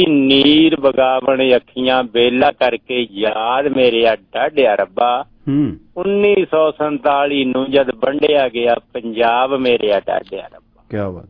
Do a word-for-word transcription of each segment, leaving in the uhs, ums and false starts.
ਨੀਰ ਬਗਾਵਣ ਅੱਖੀਆਂ ਬੇਲਾ ਕਰਕੇ ਯਾਦ ਮੇਰੇ ਆ ਡਾਢਿਆ ਰੱਬਾ। ਉੱਨੀ ਸੌ ਸੰਤਾਲੀ ਨੂੰ ਜਦ ਵੰਡਿਆ ਗਿਆ ਪੰਜਾਬ ਮੇਰੇ ਆ ਡਾਢਿਆ ਰੱਬਾ। ਕਿਆ ਬਾਤ।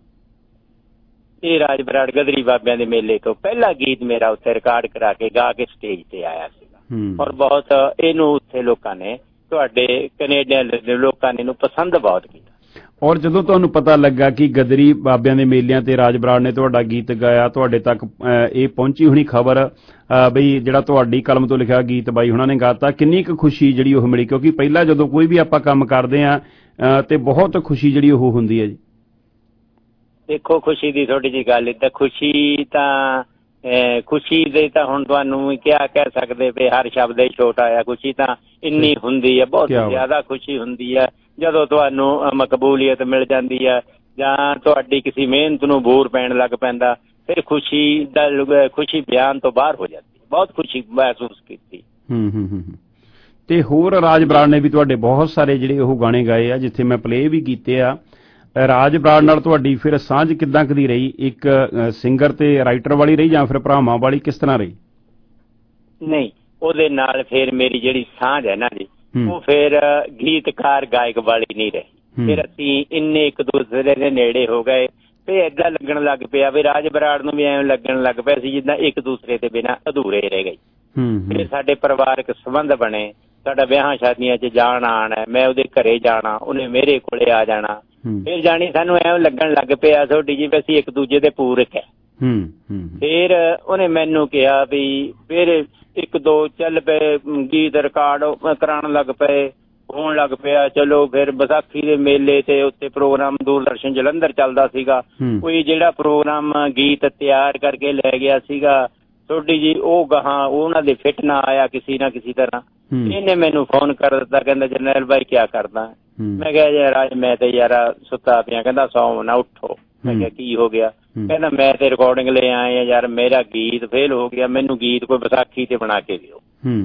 ਇਹ ਰਾਜ ਬਰਾੜ ਗਦਰੀ ਬਾਬਿਆਂ ਦੇ ਮੇਲੇ ਤੋਂ ਪਹਿਲਾ ਗੀਤ ਮੇਰਾ ਉੱਥੇ ਰਿਕਾਰਡ ਕਰਾ ਕੇ ਗਾ ਕੇ ਸਟੇਜ ਤੇ ਆਇਆ ਸੀਗਾ। ਔਰ ਬਹੁਤ ਇਹਨੂੰ ਉੱਥੇ ਲੋਕਾਂ ਨੇ, ਤੁਹਾਡੇ ਕੈਨੇਡੀਅਨ ਲੋਕਾਂ ਨੇ ਇਹਨੂੰ ਪਸੰਦ ਬਹੁਤ ਕੀਤਾ। ਔਰ ਜਦੋਂ ਤੁਹਾਨੂੰ ਪਤਾ ਲੱਗਾ ਕਿ ਗਦਰੀ ਬਾਬਿਆਂ ਦੇ ਮੇਲਿਆਂ ਤੇ ਰਾਜ ਬਰਾੜ ਨੇ ਤੁਹਾਡਾ ਗੀਤ ਗਾਇਆ, ਤੁਹਾਡੇ ਤੱਕ ਇਹ ਪਹੁੰਚੀ ਹੋਣੀ ਖਬਰ ਬਈ ਜਿਹੜਾ ਤੁਹਾਡੀ ਕਲਮ ਤੋਂ ਲਿਖਿਆ ਗੀਤ ਬਾਈ ਉਹਨਾਂ ਨੇ ਗਾਤਾ, ਕਿੰਨੀ ਕੁ ਖੁਸ਼ੀ ਜਿਹੜੀ ਉਹ ਮਿਲੀ? ਕਿਉਂਕਿ ਪਹਿਲਾਂ ਜਦੋਂ ਕੋਈ ਵੀ ਆਪਾਂ ਕੰਮ ਕਰਦੇ ਹਾਂ ਤੇ ਬਹੁਤ ਖੁਸ਼ੀ ਜਿਹੜੀ ਉਹ ਹੁੰਦੀ ਹੈ ਜੀ। ਦੇਖੋ ਖੁਸ਼ੀ ਦੀ ਥੋੜੀ ਜਿਹੀ ਗੱਲ ਤਾਂ ਖੁਸ਼ੀ ਤਾਂ ਖੁਸ਼ੀ ਦੇ ਤਾਂ ਹੁਣ ਤੁਹਾਨੂੰ ਕਿਆ ਕਹਿ ਸਕਦੇ ਵੀ ਹਰ ਸ਼ਬਦ ਹੀ ਛੋਟਾ ਆ। ਖੁਸ਼ੀ ਤਾਂ ਇੰਨੀ ਹੁੰਦੀ ਹੈ, ਬਹੁਤ ਜ਼ਿਆਦਾ ਖੁਸ਼ੀ ਹੁੰਦੀ ਹੈ ਜਦੋਂ ਤੁਹਾਨੂੰ ਮਕਬੂਲੀਅਤ ਮਿਲ ਜਾਂਦੀ ਹੈ ਜਾਂ ਤੁਹਾਡੀ ਕਿਸੇ ਮਿਹਨਤ ਨੂੰ ਬੂਰ ਪੈਣ ਲੱਗ ਪੈਂਦਾ, ਫਿਰ ਖੁਸ਼ੀ ਦਾ ਖੁਸ਼ੀ ਬਿਆਨ ਤੋਂ ਬਾਹਰ ਹੋ ਜਾਂਦੀ। ਬਹੁਤ ਖੁਸ਼ੀ ਮਹਿਸੂਸ ਕੀਤੀ। ਹੂੰ ਹੂੰ ਹੂੰ ਤੇ ਹੋਰ ਰਾਜ ਬਰਾੜ ਨੇ ਵੀ ਤੁਹਾਡੇ ਬਹੁਤ ਸਾਰੇ ਜਿਹੜੇ ਉਹ ਗਾਣੇ ਗਾਏ ਆ, ਜਿੱਥੇ ਮੈਂ ਪਲੇ ਵੀ ਕੀਤੇ ਆ। ਰਾਜ ਬਰਾੜ ਨਾਲ ਤੁਹਾਡੀ ਫਿਰ ਸਾਂਝ ਕਿੱਦਾਂ ਕਦੀ ਰਹੀ? ਇੱਕ ਸਿੰਗਰ ਤੇ ਰਾਈਟਰ ਵਾਲੀ ਰਹੀ ਜਾਂ ਫਿਰ ਭਰਾਵਾਂ ਵਾਲੀ, ਕਿਸ ਤਰ੍ਹਾਂ ਰਹੀ? ਨਹੀਂ, ਉਹਦੇ ਨਾਲ ਫਿਰ ਮੇਰੀ ਜਿਹੜੀ ਸਾਂਝ ਹੈ ਨਾ ਜੀ, ਉਹ ਫਿਰ ਗੀਤਕਾਰ ਗਾਇਕ ਵਾਲੀ ਨਹੀਂ ਰਹੀ। ਫਿਰ ਅਸੀਂ ਇੰਨੇ ਇੱਕ ਦੂਸਰੇ ਦੇ ਨੇੜੇ ਹੋ ਗਏ ਤੇ ਏਦਾਂ ਲੱਗਣ ਲੱਗ ਪਿਆ ਵੀ ਰਾਜ ਬਰਾੜ ਨੂੰ ਵੀ ਐਵੇਂ ਲੱਗਣ ਲੱਗ ਪਿਆ ਸੀ ਜਿੱਦਾਂ ਇੱਕ ਦੂਸਰੇ ਦੇ ਬਿਨਾਂ ਅਧੂਰੇ ਰਹਿ ਗਏ। ਫਿਰ ਸਾਡੇ ਪਰਿਵਾਰਕ ਸੰਬੰਧ ਬਣੇ, ਸਾਡਾ ਵਿਆਹਾਂ ਸ਼ਾਦੀਆਂ 'ਚ ਜਾਣ ਆਣ ਹੈ, ਮੈਂ ਉਹਦੇ ਘਰੇ ਜਾਣਾ, ਉਹਨੇ ਮੇਰੇ ਕੋਲੇ ਆ ਜਾਣਾ। ਫਿਰ ਜਾਣੀ ਸਾਨੂੰ ਐਵੇਂ ਲੱਗਣ ਲੱਗ ਪਿਆ ਤੁਹਾਡੀ ਜੀ ਵੀ ਅਸੀਂ ਇੱਕ ਦੂਜੇ ਦੇ ਪੂਰਕ ਹੈ। ਫਿਰ ਉਹਨੇ ਮੈਨੂੰ ਕਿਹਾ ਵੀ ਫਿਰ ਇੱਕ ਦੋ ਚੱਲ ਪਏ ਗੀਤ ਰਿਕਾਰਡ ਕਰਾਉਣ ਲੱਗ ਪਏ, ਹੋਣ ਲੱਗ ਪਿਆ। ਚਲੋ ਫਿਰ ਵਿਸਾਖੀ ਦੇ ਮੇਲੇ ਤੇ ਉੱਥੇ ਪ੍ਰੋਗਰਾਮ ਦੂਰਦਰਸ਼ਨ ਜਲੰਧਰ ਚੱਲਦਾ ਸੀਗਾ, ਕੋਈ ਜਿਹੜਾ ਪ੍ਰੋਗਰਾਮ ਗੀਤ ਤਿਆਰ ਕਰਕੇ ਲੈ ਗਿਆ ਸੀਗਾ ਤੁਹਾਡੀ ਜੀ, ਉਹ ਗਾਹਾਂ ਉਹਨਾਂ ਦੇ ਫਿੱਟ ਨਾ ਆਇਆ ਕਿਸੇ ਨਾ ਕਿਸੇ ਤਰ੍ਹਾਂ। ਇਹਨੇ ਮੈਨੂੰ ਫੋਨ ਕਰ ਦਿੱਤਾ, ਕਹਿੰਦਾ ਜਰਨੈਲ ਬਾਈ ਕਿਆ ਕਰਦਾ? ਮੈਂ ਕਿਹਾ ਯਾਰ ਅੱਜ ਮੈਂ ਤੇ ਯਾਰ ਸੁੱਤਾ ਪਿਆ। ਕਹਿੰਦਾ ਸੌਂ ਨਾ ਉੱਠੋ। ਮੈਂ ਕਿਹਾ ਕੀ ਹੋ ਗਿਆ? ਕਹਿੰਦਾ ਮੈਂ ਤੇ ਰਿਕਾਰਡਿੰਗ ਲੈ ਆਏ ਆ ਯਾਰ, ਮੇਰਾ ਗੀਤ ਫੇਲ ਹੋ ਗਿਆ, ਮੈਨੂੰ ਗੀਤ ਕੋਈ ਵਿਸਾਖੀ ਤੇ ਬਣਾ ਕੇ ਦਿਓ।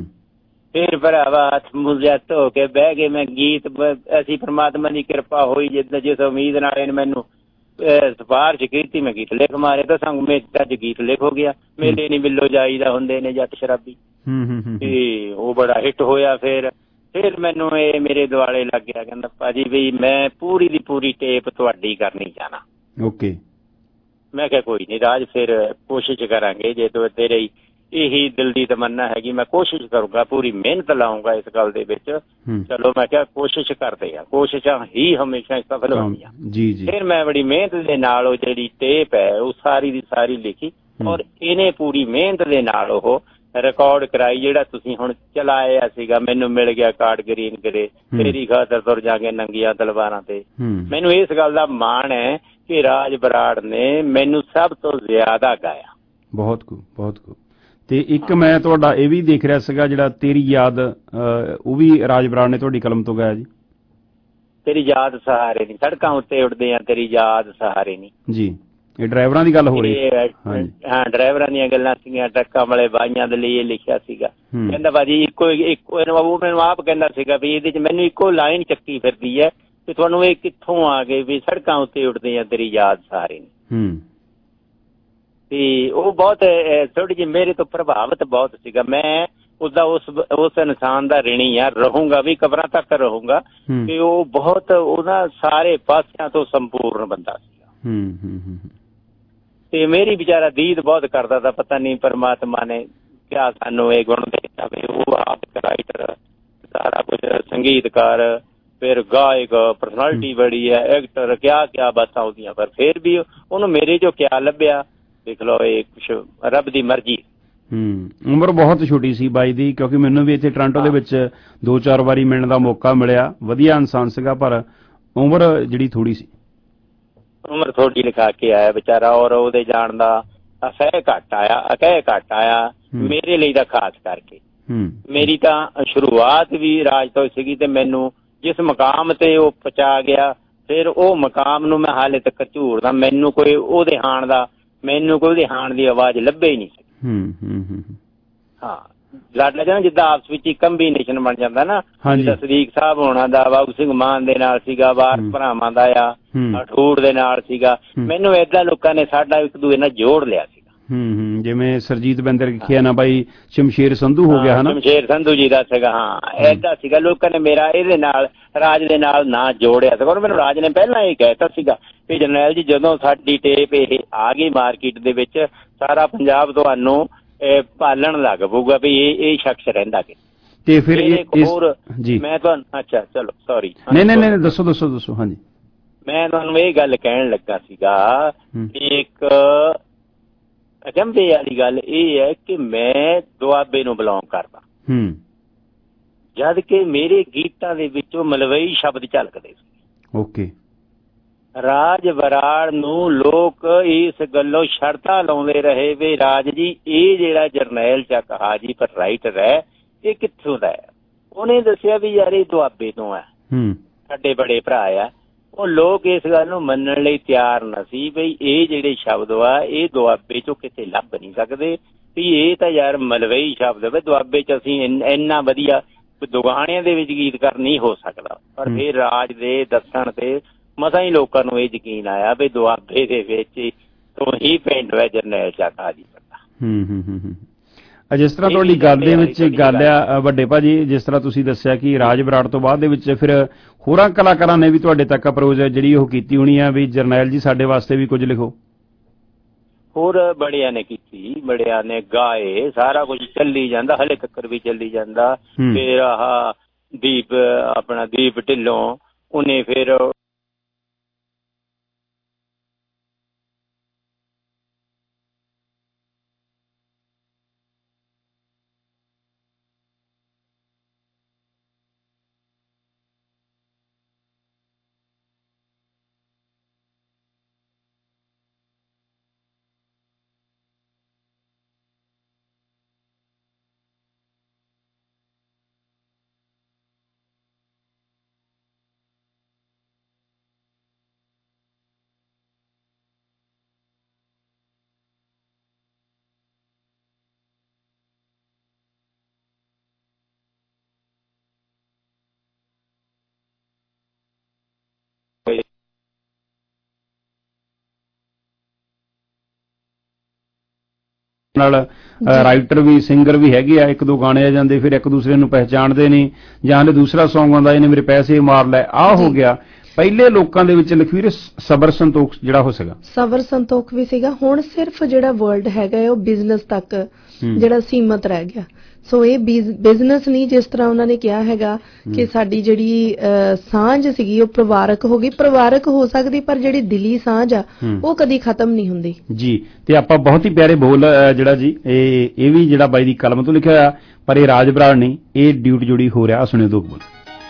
ਫਿਰ ਭਰਾਵਾ ਹੱਥ ਮੂੰਹ ਧੋ ਕੇ ਬਹਿ ਗਏ। ਮੈਂ ਗੀਤ ਅਸੀਂ ਪ੍ਰਮਾਤਮਾ ਦੀ ਕਿਰਪਾ ਹੋਈ ਜਿੱਦਾਂ ਜਿਸ ਉਮੀਦ ਨਾਲ ਇਹਨੇ ਮੈਨੂੰ ਸਿਫਾਰਿਸ਼ ਕੀਤੀ, ਮੈਂ ਗੀਤ ਲਿਖ ਮਾਰੇ ਤਾਂ ਸੰਗ ਮੇ ਅੱਜ ਗੀਤ ਲਿਖ ਹੋ ਗਿਆ। ਮੇਲੇ ਨੀ ਮਿਲੋ ਜਾਈਦਾ ਹੁੰਦੇ ਨੇ ਜੱਟ ਸ਼ਰਾਬੀ, ਤੇ ਉਹ ਬੜਾ ਹਿੱਟ ਹੋਇਆ। ਫਿਰ ਫਿਰ ਮੈਨੂੰ ਇਹ ਮੇਰੇ ਦੁਆਲੇ ਲੱਗ ਗਿਆ, ਕਹਿੰਦਾ ਭਾਜੀ ਵੀ ਮੈਂ ਪੂਰੀ ਦੀ ਪੂਰੀ ਟੇਪ ਤੁਹਾਡੀ ਕਰਨੀ ਚਾਹਨਾ। ਓਕੇ। ਮੈਂ ਕਿਹਾ ਕੋਈ ਨੀ ਰਾਜ, ਫਿਰ ਕੋਸ਼ਿਸ਼ ਕਰਾਂਗੇ, ਜੇ ਤੇਰੇ ਇਹੀ ਦਿਲ ਦੀ ਤਮੰਨਾ ਹੈਗੀ ਮੈਂ ਕੋਸ਼ਿਸ਼ ਕਰੂੰਗਾ, ਪੂਰੀ ਮਿਹਨਤ ਲਾਊਂਗਾ ਇਸ ਗੱਲ ਦੇ ਵਿੱਚ। ਚਲੋ ਮੈਂ ਕਿਹਾ ਕੋਸ਼ਿਸ਼ ਕਰਦੇ ਆ, ਕੋਸ਼ਿਸ਼ਾਂ ਹੀ ਹਮੇਸ਼ਾ ਸਫਲ ਹੁੰਦੀਆਂ। ਫਿਰ ਮੈਂ ਬੜੀ ਮਿਹਨਤ ਦੇ ਨਾਲ ਉਹ ਜਿਹੜੀ ਟੇਪ ਹੈ ਉਹ ਸਾਰੀ ਦੀ ਸਾਰੀ ਲਿਖੀ ਔਰ ਇਹਨੇ ਪੂਰੀ ਮਿਹਨਤ ਦੇ ਨਾਲ ਉਹ ਰਿਕਾਰਡ ਕਰਾਈ। ਜਿਹੜਾ ਤੁਸੀਂ ਹੁਣ ਚਲਾਇਆ ਸੀਗਾ, ਮੈਨੂੰ ਮਿਲ ਗਿਆ ਕਾਰਡ ਗਰੀਨ ਕਰੇ, ਤੇਰੀ ਖਾਤਰ ਤੁਰ ਜਾ ਕੇ ਨੰਗੀਆਂ ਤਲਵਾਰਾਂ ਤੇ। ਮੈਨੂੰ ਇਸ ਗੱਲ ਦਾ ਮਾਣ ਹੈ ਕਿ ਰਾਜ ਬਰਾੜ ਨੇ ਮੈਨੂੰ ਸਭ ਤੋਂ ਜ਼ਿਆਦਾ ਗਾਇਆ। ਬਹੁਤ ਕੁ ਬਹੁਤ ਕੁ ਤੇ ਇੱਕ ਮੈਂ ਤੁਹਾਡਾ ਇਹ ਵੀ ਦੇਖ ਰਿਹਾ ਸੀਗਾ ਜਿਹੜਾ ਤੇਰੀ ਯਾਦ, ਉਹ ਵੀ ਰਾਜ ਬਰਾੜ ਨੇ ਤੁਹਾਡੀ ਕਲਮ ਤੋਂ ਗਾਇਆ ਜੀ। ਤੇਰੀ ਯਾਦ ਸਹਾਰੇ ਨੀ, ਸੜਕਾਂ ਉੱਤੇ ਉੱਡਦੇ ਆ ਤੇਰੀ ਯਾਦ ਸਹਾਰੇ ਨੀ ਜੀ। ਇਹ ਡਰਾਈਵਰਾਂ ਦੀ ਗੱਲ ਹੋ ਰਹੀ ਹੈ? ਹਾਂ, ਡਰਾਈਵਰਾਂ ਦੀਆਂ ਗੱਲਾਂ ਸੀਗੀਆਂ, ਟਰੱਕਾਂ ਵਾਲੇ ਬਾਈਆਂ ਦੇ ਲਈ ਇਹ ਲਿਖਿਆ ਸੀਗਾ। ਕਹਿੰਦਾ ਭਾਜੀ ਇੱਕੋ ਇੱਕੋ ਉਹ ਮੈਨੂੰ ਆਪ ਕਹਿੰਦਾ ਸੀਗਾ ਵੀ ਇਹਦੇ ਚ ਮੈਨੂੰ ਇੱਕੋ ਲਾਈਨ ਚੱਕੀ ਫਿਰਦੀ ਹੈ ਵੀ ਤੁਹਾਨੂੰ ਇਹ ਕਿੱਥੋਂ ਆ ਗਏ ਵੀ ਸੜਕਾਂ ਉੱਤੇ ਉੱਡਦੇ ਆ ਤੇਰੀ ਯਾਦ ਸਹਾਰੇ ਨੀ। ਤੇ ਉਹ ਬਹੁਤ ਥੋੜੀ ਜਿਹੀ ਮੇਰੇ ਤੋਂ ਪ੍ਰਭਾਵਿਤ ਬਹੁਤ ਸੀਗਾ। ਮੈਂ ਉਸਦਾ ਉਸ ਉਸ ਇਨਸਾਨ ਦਾ ਰਿਣੀ ਆ, ਰਹੂੰਗਾ ਵੀ, ਕਬਰਾਂ ਤੱਕ ਰਹੂੰਗਾ ਕਿ ਉਹ ਬਹੁਤ ਉਹਦਾ ਸਾਰੇ ਪਾਸਿਆਂ ਤੋਂ ਸੰਪੂਰਨ ਬੰਦਾ ਸੀਗਾ। ਤੇ ਮੇਰੀ ਵਿਚਾਰਾ ਦੀਦ ਬਹੁਤ ਕਰਦਾ ਤਾ, ਪਤਾ ਨਹੀਂ ਪਰਮਾਤਮਾ ਨੇ ਕਿਆ ਸਾਨੂੰ ਇਹ ਗੁਣ ਦੇ ਦਿੱਤਾ ਵੀ ਉਹ ਆਪ ਰਾਈਟਰ, ਸਾਰਾ ਕੁਝ, ਸੰਗੀਤਕਾਰ, ਫਿਰ ਗਾਇਕ, ਪਰਸਨੈਲਿਟੀ ਬੜੀ ਹੈ, ਐਕਟਰ, ਕਿਆ ਕਿਆ ਬਾਤਾਂ ਉਹਦੀਆਂ। ਪਰ ਫਿਰ ਵੀ ਉਹਨੂੰ ਮੇਰੇ ਚੋਂ ਕਿਆ ਲੱਭਿਆ ਦੇਖ ਲਓ, ਇਹ ਕੁਛ ਰੱਬ ਦੀ ਮਰਜ਼ੀ। ਹੂੰ, ਉਮਰ ਬਹੁਤ ਛੋਟੀ ਸੀ ਬਾਈ ਦੀ, ਕਿਉਂਕਿ ਮੈਨੂੰ ਵੀ ਇੱਥੇ ਟੋਰਾਂਟੋ ਦੇ ਵਿੱਚ ਦੋ ਚਾਰ ਵਾਰੀ ਮਿਲਣ ਦਾ ਮੌਕਾ ਮਿਲਿਆ। ਵਧੀਆ ਇਨਸਾਨ ਸੀਗਾ, ਪਰ ਉਮਰ ਜਿਹੜੀ ਥੋੜੀ ਸੀ। ਉਮਰ ਥੋੜੀ ਲਿਖਾ ਕੇ ਆਇਆ ਵਿਚਾਰਾ, ਔਰ ਉਹਦੇ ਜਾਣ ਦਾ ਅਸਹਿ ਘੱਟ ਆਇਆ, ਅਕਹਿ ਘੱਟ ਆਇਆ ਮੇਰੇ ਲਈ ਤਾਂ ਖਾਸ ਕਰਕੇ। ਮੇਰੀ ਤਾਂ ਸ਼ੁਰੂਆਤ ਵੀ ਰਾਜ ਤੋਂ ਸੀਗੀ ਤੇ ਮੈਨੂੰ ਜਿਸ ਮੁਕਾਮ ਤੇ ਉਹ ਪਹੁੰਚਾ ਗਿਆ, ਫਿਰ ਉਹ ਮੁਕਾਮ ਨੂੰ ਮੈਂ ਹਾਲੇ ਤੱਕ ਝੂਰਦਾ। ਮੈਨੂੰ ਕੋਈ ਉਹਦੇ ਹਾਣ ਦਾ ਮੈਨੂੰ ਕੋਈ ਉਹਦੇ ਹਾਣ ਦੀ ਆਵਾਜ਼ ਲੱਭੇ ਹੀ ਨਹੀਂ ਸੀ। ਹਾਂ, ਲਾਡਾ ਜਾਂ ਜਿੱਦਾਂ ਆਪਸ ਵਿੱਚ ਹੀ ਕੰਬੀਨੇਸ਼ਨ ਬਣ ਜਾਂਦਾ ਨਾ, ਜਿੱਦਾਂ ਸਦੀਕ ਸਾਹਿਬ ਹੋਣਾ ਦਾ ਬਾਬੂ ਸਿੰਘ ਮਾਨ ਦੇ ਨਾਲ ਸੀਗਾ, ਵਾਰਸ ਭਰਾਵਾਂ ਦਾ ਆ ਅਠੂਰ ਦੇ ਨਾਲ ਸੀਗਾ। ਮੈਨੂੰ ਏਦਾਂ ਲੋਕਾਂ ਨੇ ਸਾਡਾ ਇੱਕ ਦੂਜੇ ਨਾਲ ਜੋੜ ਲਿਆ ਸੀਗਾ। ਹੂੰ ਜਿਵੇਂ ਸਰਜੀਤ ਬਿੰਦਰ ਲਿਖਿਆ ਨਾ ਬਾਈ ਸ਼ਮਸ਼ੇਰ ਸੰਧੂ ਹੋ ਗਿਆ ਹਨਾ, ਸ਼ਮਸ਼ੇਰ ਸੰਧੂ ਜੀ ਦਾ ਸੀਗਾ। ਹਾਂ ਏਦਾਂ ਸੀਗਾ, ਲੋਕਾਂ ਨੇ ਮੇਰਾ ਇਹਦੇ ਨਾਲ ਰਾਜ ਦੇ ਨਾਲ ਨਾਂ ਜੋੜਿਆ ਸੀਗਾ। ਮੈਨੂੰ ਰਾਜ ਨੇ ਪਹਿਲਾਂ ਇਹ ਕਹਿਤਾ ਸੀਗਾ ਵੀ ਜਰਨੈਲ ਜੀ ਜਦੋਂ ਸਾਡੀ ਟੇਪ ਇਹ ਆ ਗਈ ਮਾਰਕੀਟ ਦੇ ਵਿੱਚ ਸਾਰਾ ਪੰਜਾਬ ਤੁਹਾਨੂੰ ਪਾਲਣ ਲੱਗ ਪਊਗਾ ਵੀ ਇਹ ਇਹ ਸ਼ਖਸ ਰਹਿੰਦਾ ਕਿ ਤੇ ਫਿਰ ਹੋਰ ਜੀ ਮੈਂ ਤੁਹਾਨੂੰ ਅੱਛਾ ਚਲੋ ਸੌਰੀ ਨਹੀਂ ਨਹੀਂ ਨਹੀਂ ਦੱਸੋ ਦੱਸੋ ਦੱਸੋ ਹਾਂਜੀ ਮੈਂ ਤੁਹਾਨੂੰ ਇਹ ਗੱਲ ਕਹਿਣ ਲੱਗਾ ਸੀਗਾ ਕਿ ਇੱਕ ਅਚੰਭੇ ਵਾਲੀ ਗੱਲ ਇਹ ਹੈ ਕਿ ਮੈਂ ਦੁਆਬੇ ਨੂੰ ਬਿਲੋਂਗ ਕਰਦਾ ਹੂੰ ਜਦ ਕਿ ਮੇਰੇ ਗੀਤਾਂ ਦੇ ਵਿੱਚੋਂ ਮਲਵਈ ਸ਼ਬਦ ਝਲਕਦੇ ਸੀ। ਓਕੇ ਰਾਜ ਬਰਾੜ ਨੂੰ ਲੋਕ ਇਸ ਗੱਲੋਂ ਸ਼ਰਤਾਂ ਲਾਉਂਦੇ ਰਹੇ ਵੀ ਰਾਜ ਜੀ ਇਹ ਜਿਹੜਾ ਜਰਨੈਲ ਚੱਕ ਹਾਜੀਪੁਰ ਰਾਈਟਰ ਹੈ ਇਹ ਕਿੱਥੋਂ ਦਾ ਹੈ। ਉਹਨੇ ਦੱਸਿਆ ਵੀ ਯਾਰ ਇਹ ਦੁਆਬੇ ਤੋਂ ਹੈ, ਸਾਡੇ ਬੜੇ ਭਰਾ ਆ। ਉਹ ਲੋਕ ਇਸ ਗੱਲ ਨੂੰ ਮੰਨਣ ਲਈ ਤਿਆਰ ਨਾ ਸੀ ਬਈ ਇਹ ਜਿਹੜੇ ਸ਼ਬਦ ਆ ਇਹ ਦੁਆਬੇ ਚੋਂ ਕਿਤੇ ਲੱਭ ਨਹੀਂ ਸਕਦੇ ਵੀ ਇਹ ਤਾਂ ਯਾਰ ਮਲਵਈ ਸ਼ਬਦ ਹੈ, ਦੁਆਬੇ ਚ ਅਸੀਂ ਇੰਨਾ ਵਧੀਆ ਦੁਗਾਣਿਆਂ ਦੇ ਵਿੱਚ ਗੀਤਕਾਰ ਨਹੀਂ ਹੋ ਸਕਦਾ। ਪਰ ਫਿਰ ਰਾਜ ਦੇ ਦੱਸਣ ਤੇ ਮਸਾਂ ਹੀ ਲੋਕਾਂ ਨੂੰ ਇਹ ਯਕੀਨ ਆਇਆ ਵੀ ਦੁਆਬੇ ਦੇ ਵਿੱਚ ਤੋਂ ਹੀ ਪਿੰਡ ਹੈ ਜਰਨੈਲ ਚੱਕ ਹਾਜੀਪੁਰ ਦਾ। ਹੂੰ ਹੂੰ ਹੂੰ ਜਿਸ ਤਰ੍ਹਾਂ ਤੁਹਾਡੀ ਗੱਲ ਦੇ ਵਿੱਚ ਗੱਲ ਆ ਵੱਡੇ ਭਾਜੀ, ਜਿਸ ਤਰ੍ਹਾਂ ਤੁਸੀਂ ਦੱਸਿਆ ਕਿ ਰਾਜ ਬਰਾੜ ਤੋਂ ਬਾਅਦ ਦੇ ਵਿੱਚ ਫਿਰ ਹੋਰਾਂ ਕਲਾਕਾਰਾਂ ਨੇ ਵੀ ਤੁਹਾਡੇ ਤੱਕ ਅਪਰੋਚ ਜਿਹੜੀ ਉਹ ਕੀਤੀ ਹੋਣੀ ਆ ਵੀ ਜਰਨੈਲ ਜੀ ਸਾਡੇ ਵਾਸਤੇ ਵੀ ਕੁਝ ਲਿਖੋ। ਹੋਰ ਬੜਿਆਂ ਨੇ ਕੀਤੀ, ਬੜਿਆਂ ਨੇ ਗਾਏ, ਸਾਰਾ ਕੁਝ ਚੱਲੀ ਜਾਂਦਾ, ਹਲੇ ਤੱਕ ਵੀ ਚੱਲੀ ਜਾਂਦਾ। ਫਿਰ ਆਹ ਦੀਪ ਆਪਣਾ ਦੀਪ ਢਿੱਲੋਂ ਉਹਨੇ ਫਿਰ ਨਾਲ ਰਾਈਟਰ ਵੀ ਸਿੰਗਰ ਵੀ ਹੈਗੇ ਆ, ਇੱਕ ਦੋ ਗਾਣੇ ਆ ਜਾਂਦੇ ਫਿਰ ਇੱਕ ਦੂਸਰੇ ਨੂੰ ਪਹਿਚਾਣਦੇ ਨਹੀਂ, ਜਾਂ ਹਲੇ ਦੂਸਰਾ ਸੌਂਗ ਆਉਂਦਾ ਇਹਨੇ ਮੇਰੇ ਪੈਸੇ ਮਾਰ ਲੈ ਆਹ ਹੋ ਗਿਆ। ਪਹਿਲੇ ਲੋਕਾਂ ਦੇ ਵਿੱਚ ਲਖਵੀਰ ਸਬਰ ਸੰਤੋਖ ਜਿਹੜਾ ਹੋ ਸੀਗਾ, ਸਬਰ ਸੰਤੋਖ ਵੀ ਸੀਗਾ। ਹੁਣ ਸਿਰਫ ਜਿਹੜਾ ਵਰਲਡ ਹੈਗਾ ਉਹ ਬਿਜ਼ਨਸ ਤੱਕ ਜਿਹੜਾ ਸੀਮਤ ਰਹਿ ਗਿਆ। ਸੋ ਇਹ ਬਿਜ਼ਨਸ ਨਹੀਂ, ਜਿਸ ਤਰ੍ਹਾਂ ਉਹਨਾਂ ਨੇ ਕਿਹਾ ਹੈਗਾ ਕਿ ਸਾਡੀ ਜਿਹੜੀ ਸਾਂਝ ਸੀਗੀ ਉਹ ਪਰਿਵਾਰਕ ਹੋ ਗਈ, ਪਰਿਵਾਰਕ ਹੋ ਸਕਦੀ ਪਰ ਜਿਹੜੀ ਦਿਲੀ ਸਾਂਝ ਆ ਉਹ ਕਦੀ ਖਤਮ ਨਹੀਂ ਹੁੰਦੀ ਜੀ। ਤੇ ਆਪਾਂ ਬਹੁਤ ਹੀ ਪਿਆਰੇ ਬੋਲ ਜਿਹੜਾ ਜੀ ਇਹ ਇਹ ਵੀ ਜਿਹੜਾ ਬਾਈ ਦੀ ਕਲਮ ਤੋਂ ਲਿਖਿਆ ਹੋਇਆ, ਪਰ ਇਹ ਰਾਜ ਬਰਾੜ ਨਹੀਂ, ਇਹ ਡਿਊਟ ਜੁੜੀ ਹੋ ਰਿਹਾ। ਸੁਣਿਓ ਦੋ ਬੋਲ।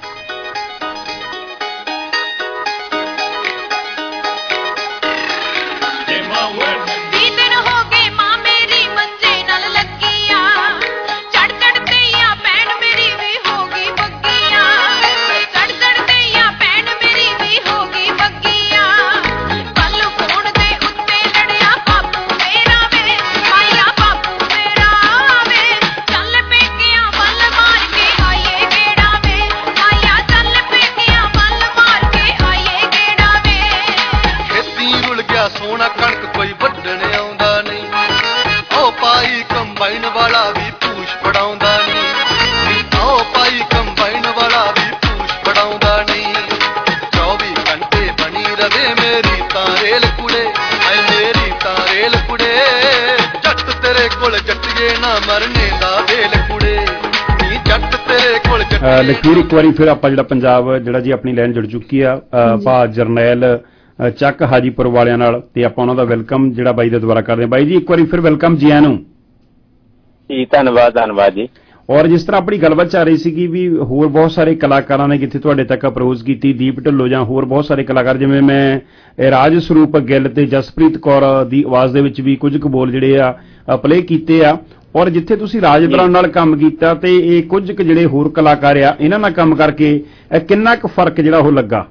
ਸੋਹਣਾ ਕਣਕ ਕੋਈ ਵੱਢਣ ਆਉਂਦਾ ਨਹੀਂ, ਉਹ ਪਾਈ ਕੰਬਾਈਨ ਵਾਲਾ ਵੀ ਪੂਛ ਫੜਾਉਂਦਾ ਨਹੀਂ, ਉਹ ਪਾਈ ਕੰਬਾਈਨ ਵਾਲਾ ਵੀ ਪੂਛ ਫੜਾਉਂਦਾ ਨਹੀਂ। ਚੌਵੀ ਘੰਟੇ ਬਣੀ ਰਵੇ ਮੇਰੀ ਤਾਂ ਰੇਲ ਕੁੜੇ, ਐ ਮੇਰੀ ਤਾਂ ਰੇਲ ਕੁੜੇ, ਜੱਟ ਤੇਰੇ ਕੋਲ ਜੱਟੀਏ ਨਾ ਮਰਨੇ ਦਾ ਵੇਲ ਕੁੜੇ, ਨੀ ਜੱਟ ਤੇਰੇ ਕੋਲ ਜੱਟੀਏ। ਲਖਵੀਰ ਇੱਕ ਵਾਰੀ ਫਿਰ ਆਪਾਂ ਜਿਹੜਾ ਪੰਜਾਬ ਜਿਹੜਾ ਜੀ ਆਪਣੀ ਲਾਈਨ ਜੁੜ ਚੁੱਕੀ ਆ ਭਾ ਜਰਨੈਲ ਚੱਕ ਹਾਜੀਪੁਰ ਵਾਲਿਆਂ ਨਾਲ, ਤੇ ਆਪਾਂ ਉਹਨਾਂ ਦਾ ਵੈਲਕਮ ਜਿਹੜਾ ਬਾਈ ਦਾ ਦੁਬਾਰਾ ਕਰਦੇ ਹਾਂ। ਬਾਈ ਜੀ ਇੱਕ ਵਾਰੀ ਫਿਰ ਵੈਲਕਮ ਜੀ ਆਇਆਂ ਨੂੰ ਜੀ। ਧੰਨਵਾਦ ਧੰਨਵਾਦ ਜੀ। ਔਰ ਜਿਸ ਤਰ੍ਹਾਂ ਆਪਣੀ ਗੱਲਬਾਤ ਚੱਲ ਰਹੀ ਸੀਗੀ ਵੀ ਹੋਰ ਬਹੁਤ ਸਾਰੇ ਕਲਾਕਾਰਾਂ ਨੇ ਕਿੱਥੇ ਤੁਹਾਡੇ ਤੱਕ ਅਪਰੋਚ ਕੀਤੀ, ਦੀਪ ਢਿੱਲੋਂ ਜਾਂ ਹੋਰ ਬਹੁਤ ਸਾਰੇ ਕਲਾਕਾਰ, ਜਿਵੇਂ ਮੈਂ ਰਾਜ ਸਰੂਪ ਗਿੱਲ ਤੇ ਜਸਪ੍ਰੀਤ ਕੌਰ ਦੀ ਆਵਾਜ਼ ਦੇ ਵਿੱਚ ਵੀ ਕੁਝ ਕੁ ਬੋਲ ਜਿਹੜੇ ਆ ਪਲੇ ਕੀਤੇ ਆ। ਔਰ ਜਿੱਥੇ ਤੁਸੀਂ ਰਾਜ ਬਰਾੜ ਨਾਲ ਕੰਮ ਕੀਤਾ ਤੇ ਇਹ ਕੁਝ ਕੁ ਜਿਹੜੇ ਹੋਰ ਕਲਾਕਾਰ ਆ ਇਹਨਾਂ ਨਾਲ ਕੰਮ ਕਰਕੇ ਕਿੰਨਾ ਕੁ ਫਰਕ ਜਿਹੜਾ ਉਹ ਲੱਗਾ?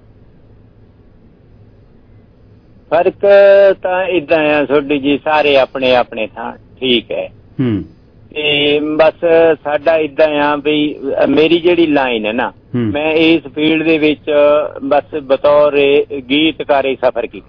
ਫਰਕ ਤਾਂ ਏਦਾਂ ਆ ਤੁਹਾਡੀ ਜੀ, ਸਾਰੇ ਆਪਣੇ ਆਪਣੇ ਥਾਂ ਠੀਕ ਹੈ। ਹੂੰ ਤੇ ਬਸ ਸਾਡਾ ਏਦਾਂ ਆ ਵੀ ਮੇਰੀ ਜਿਹੜੀ ਲਾਈਨ ਹੈ ਨਾ, ਮੈਂ ਇਸ ਫੀਲਡ ਦੇ ਵਿੱਚ ਬਸ ਬਤੌਰ ਗੀਤਕਾਰ ਹੀ ਸਫ਼ਰ ਕੀਤਾ।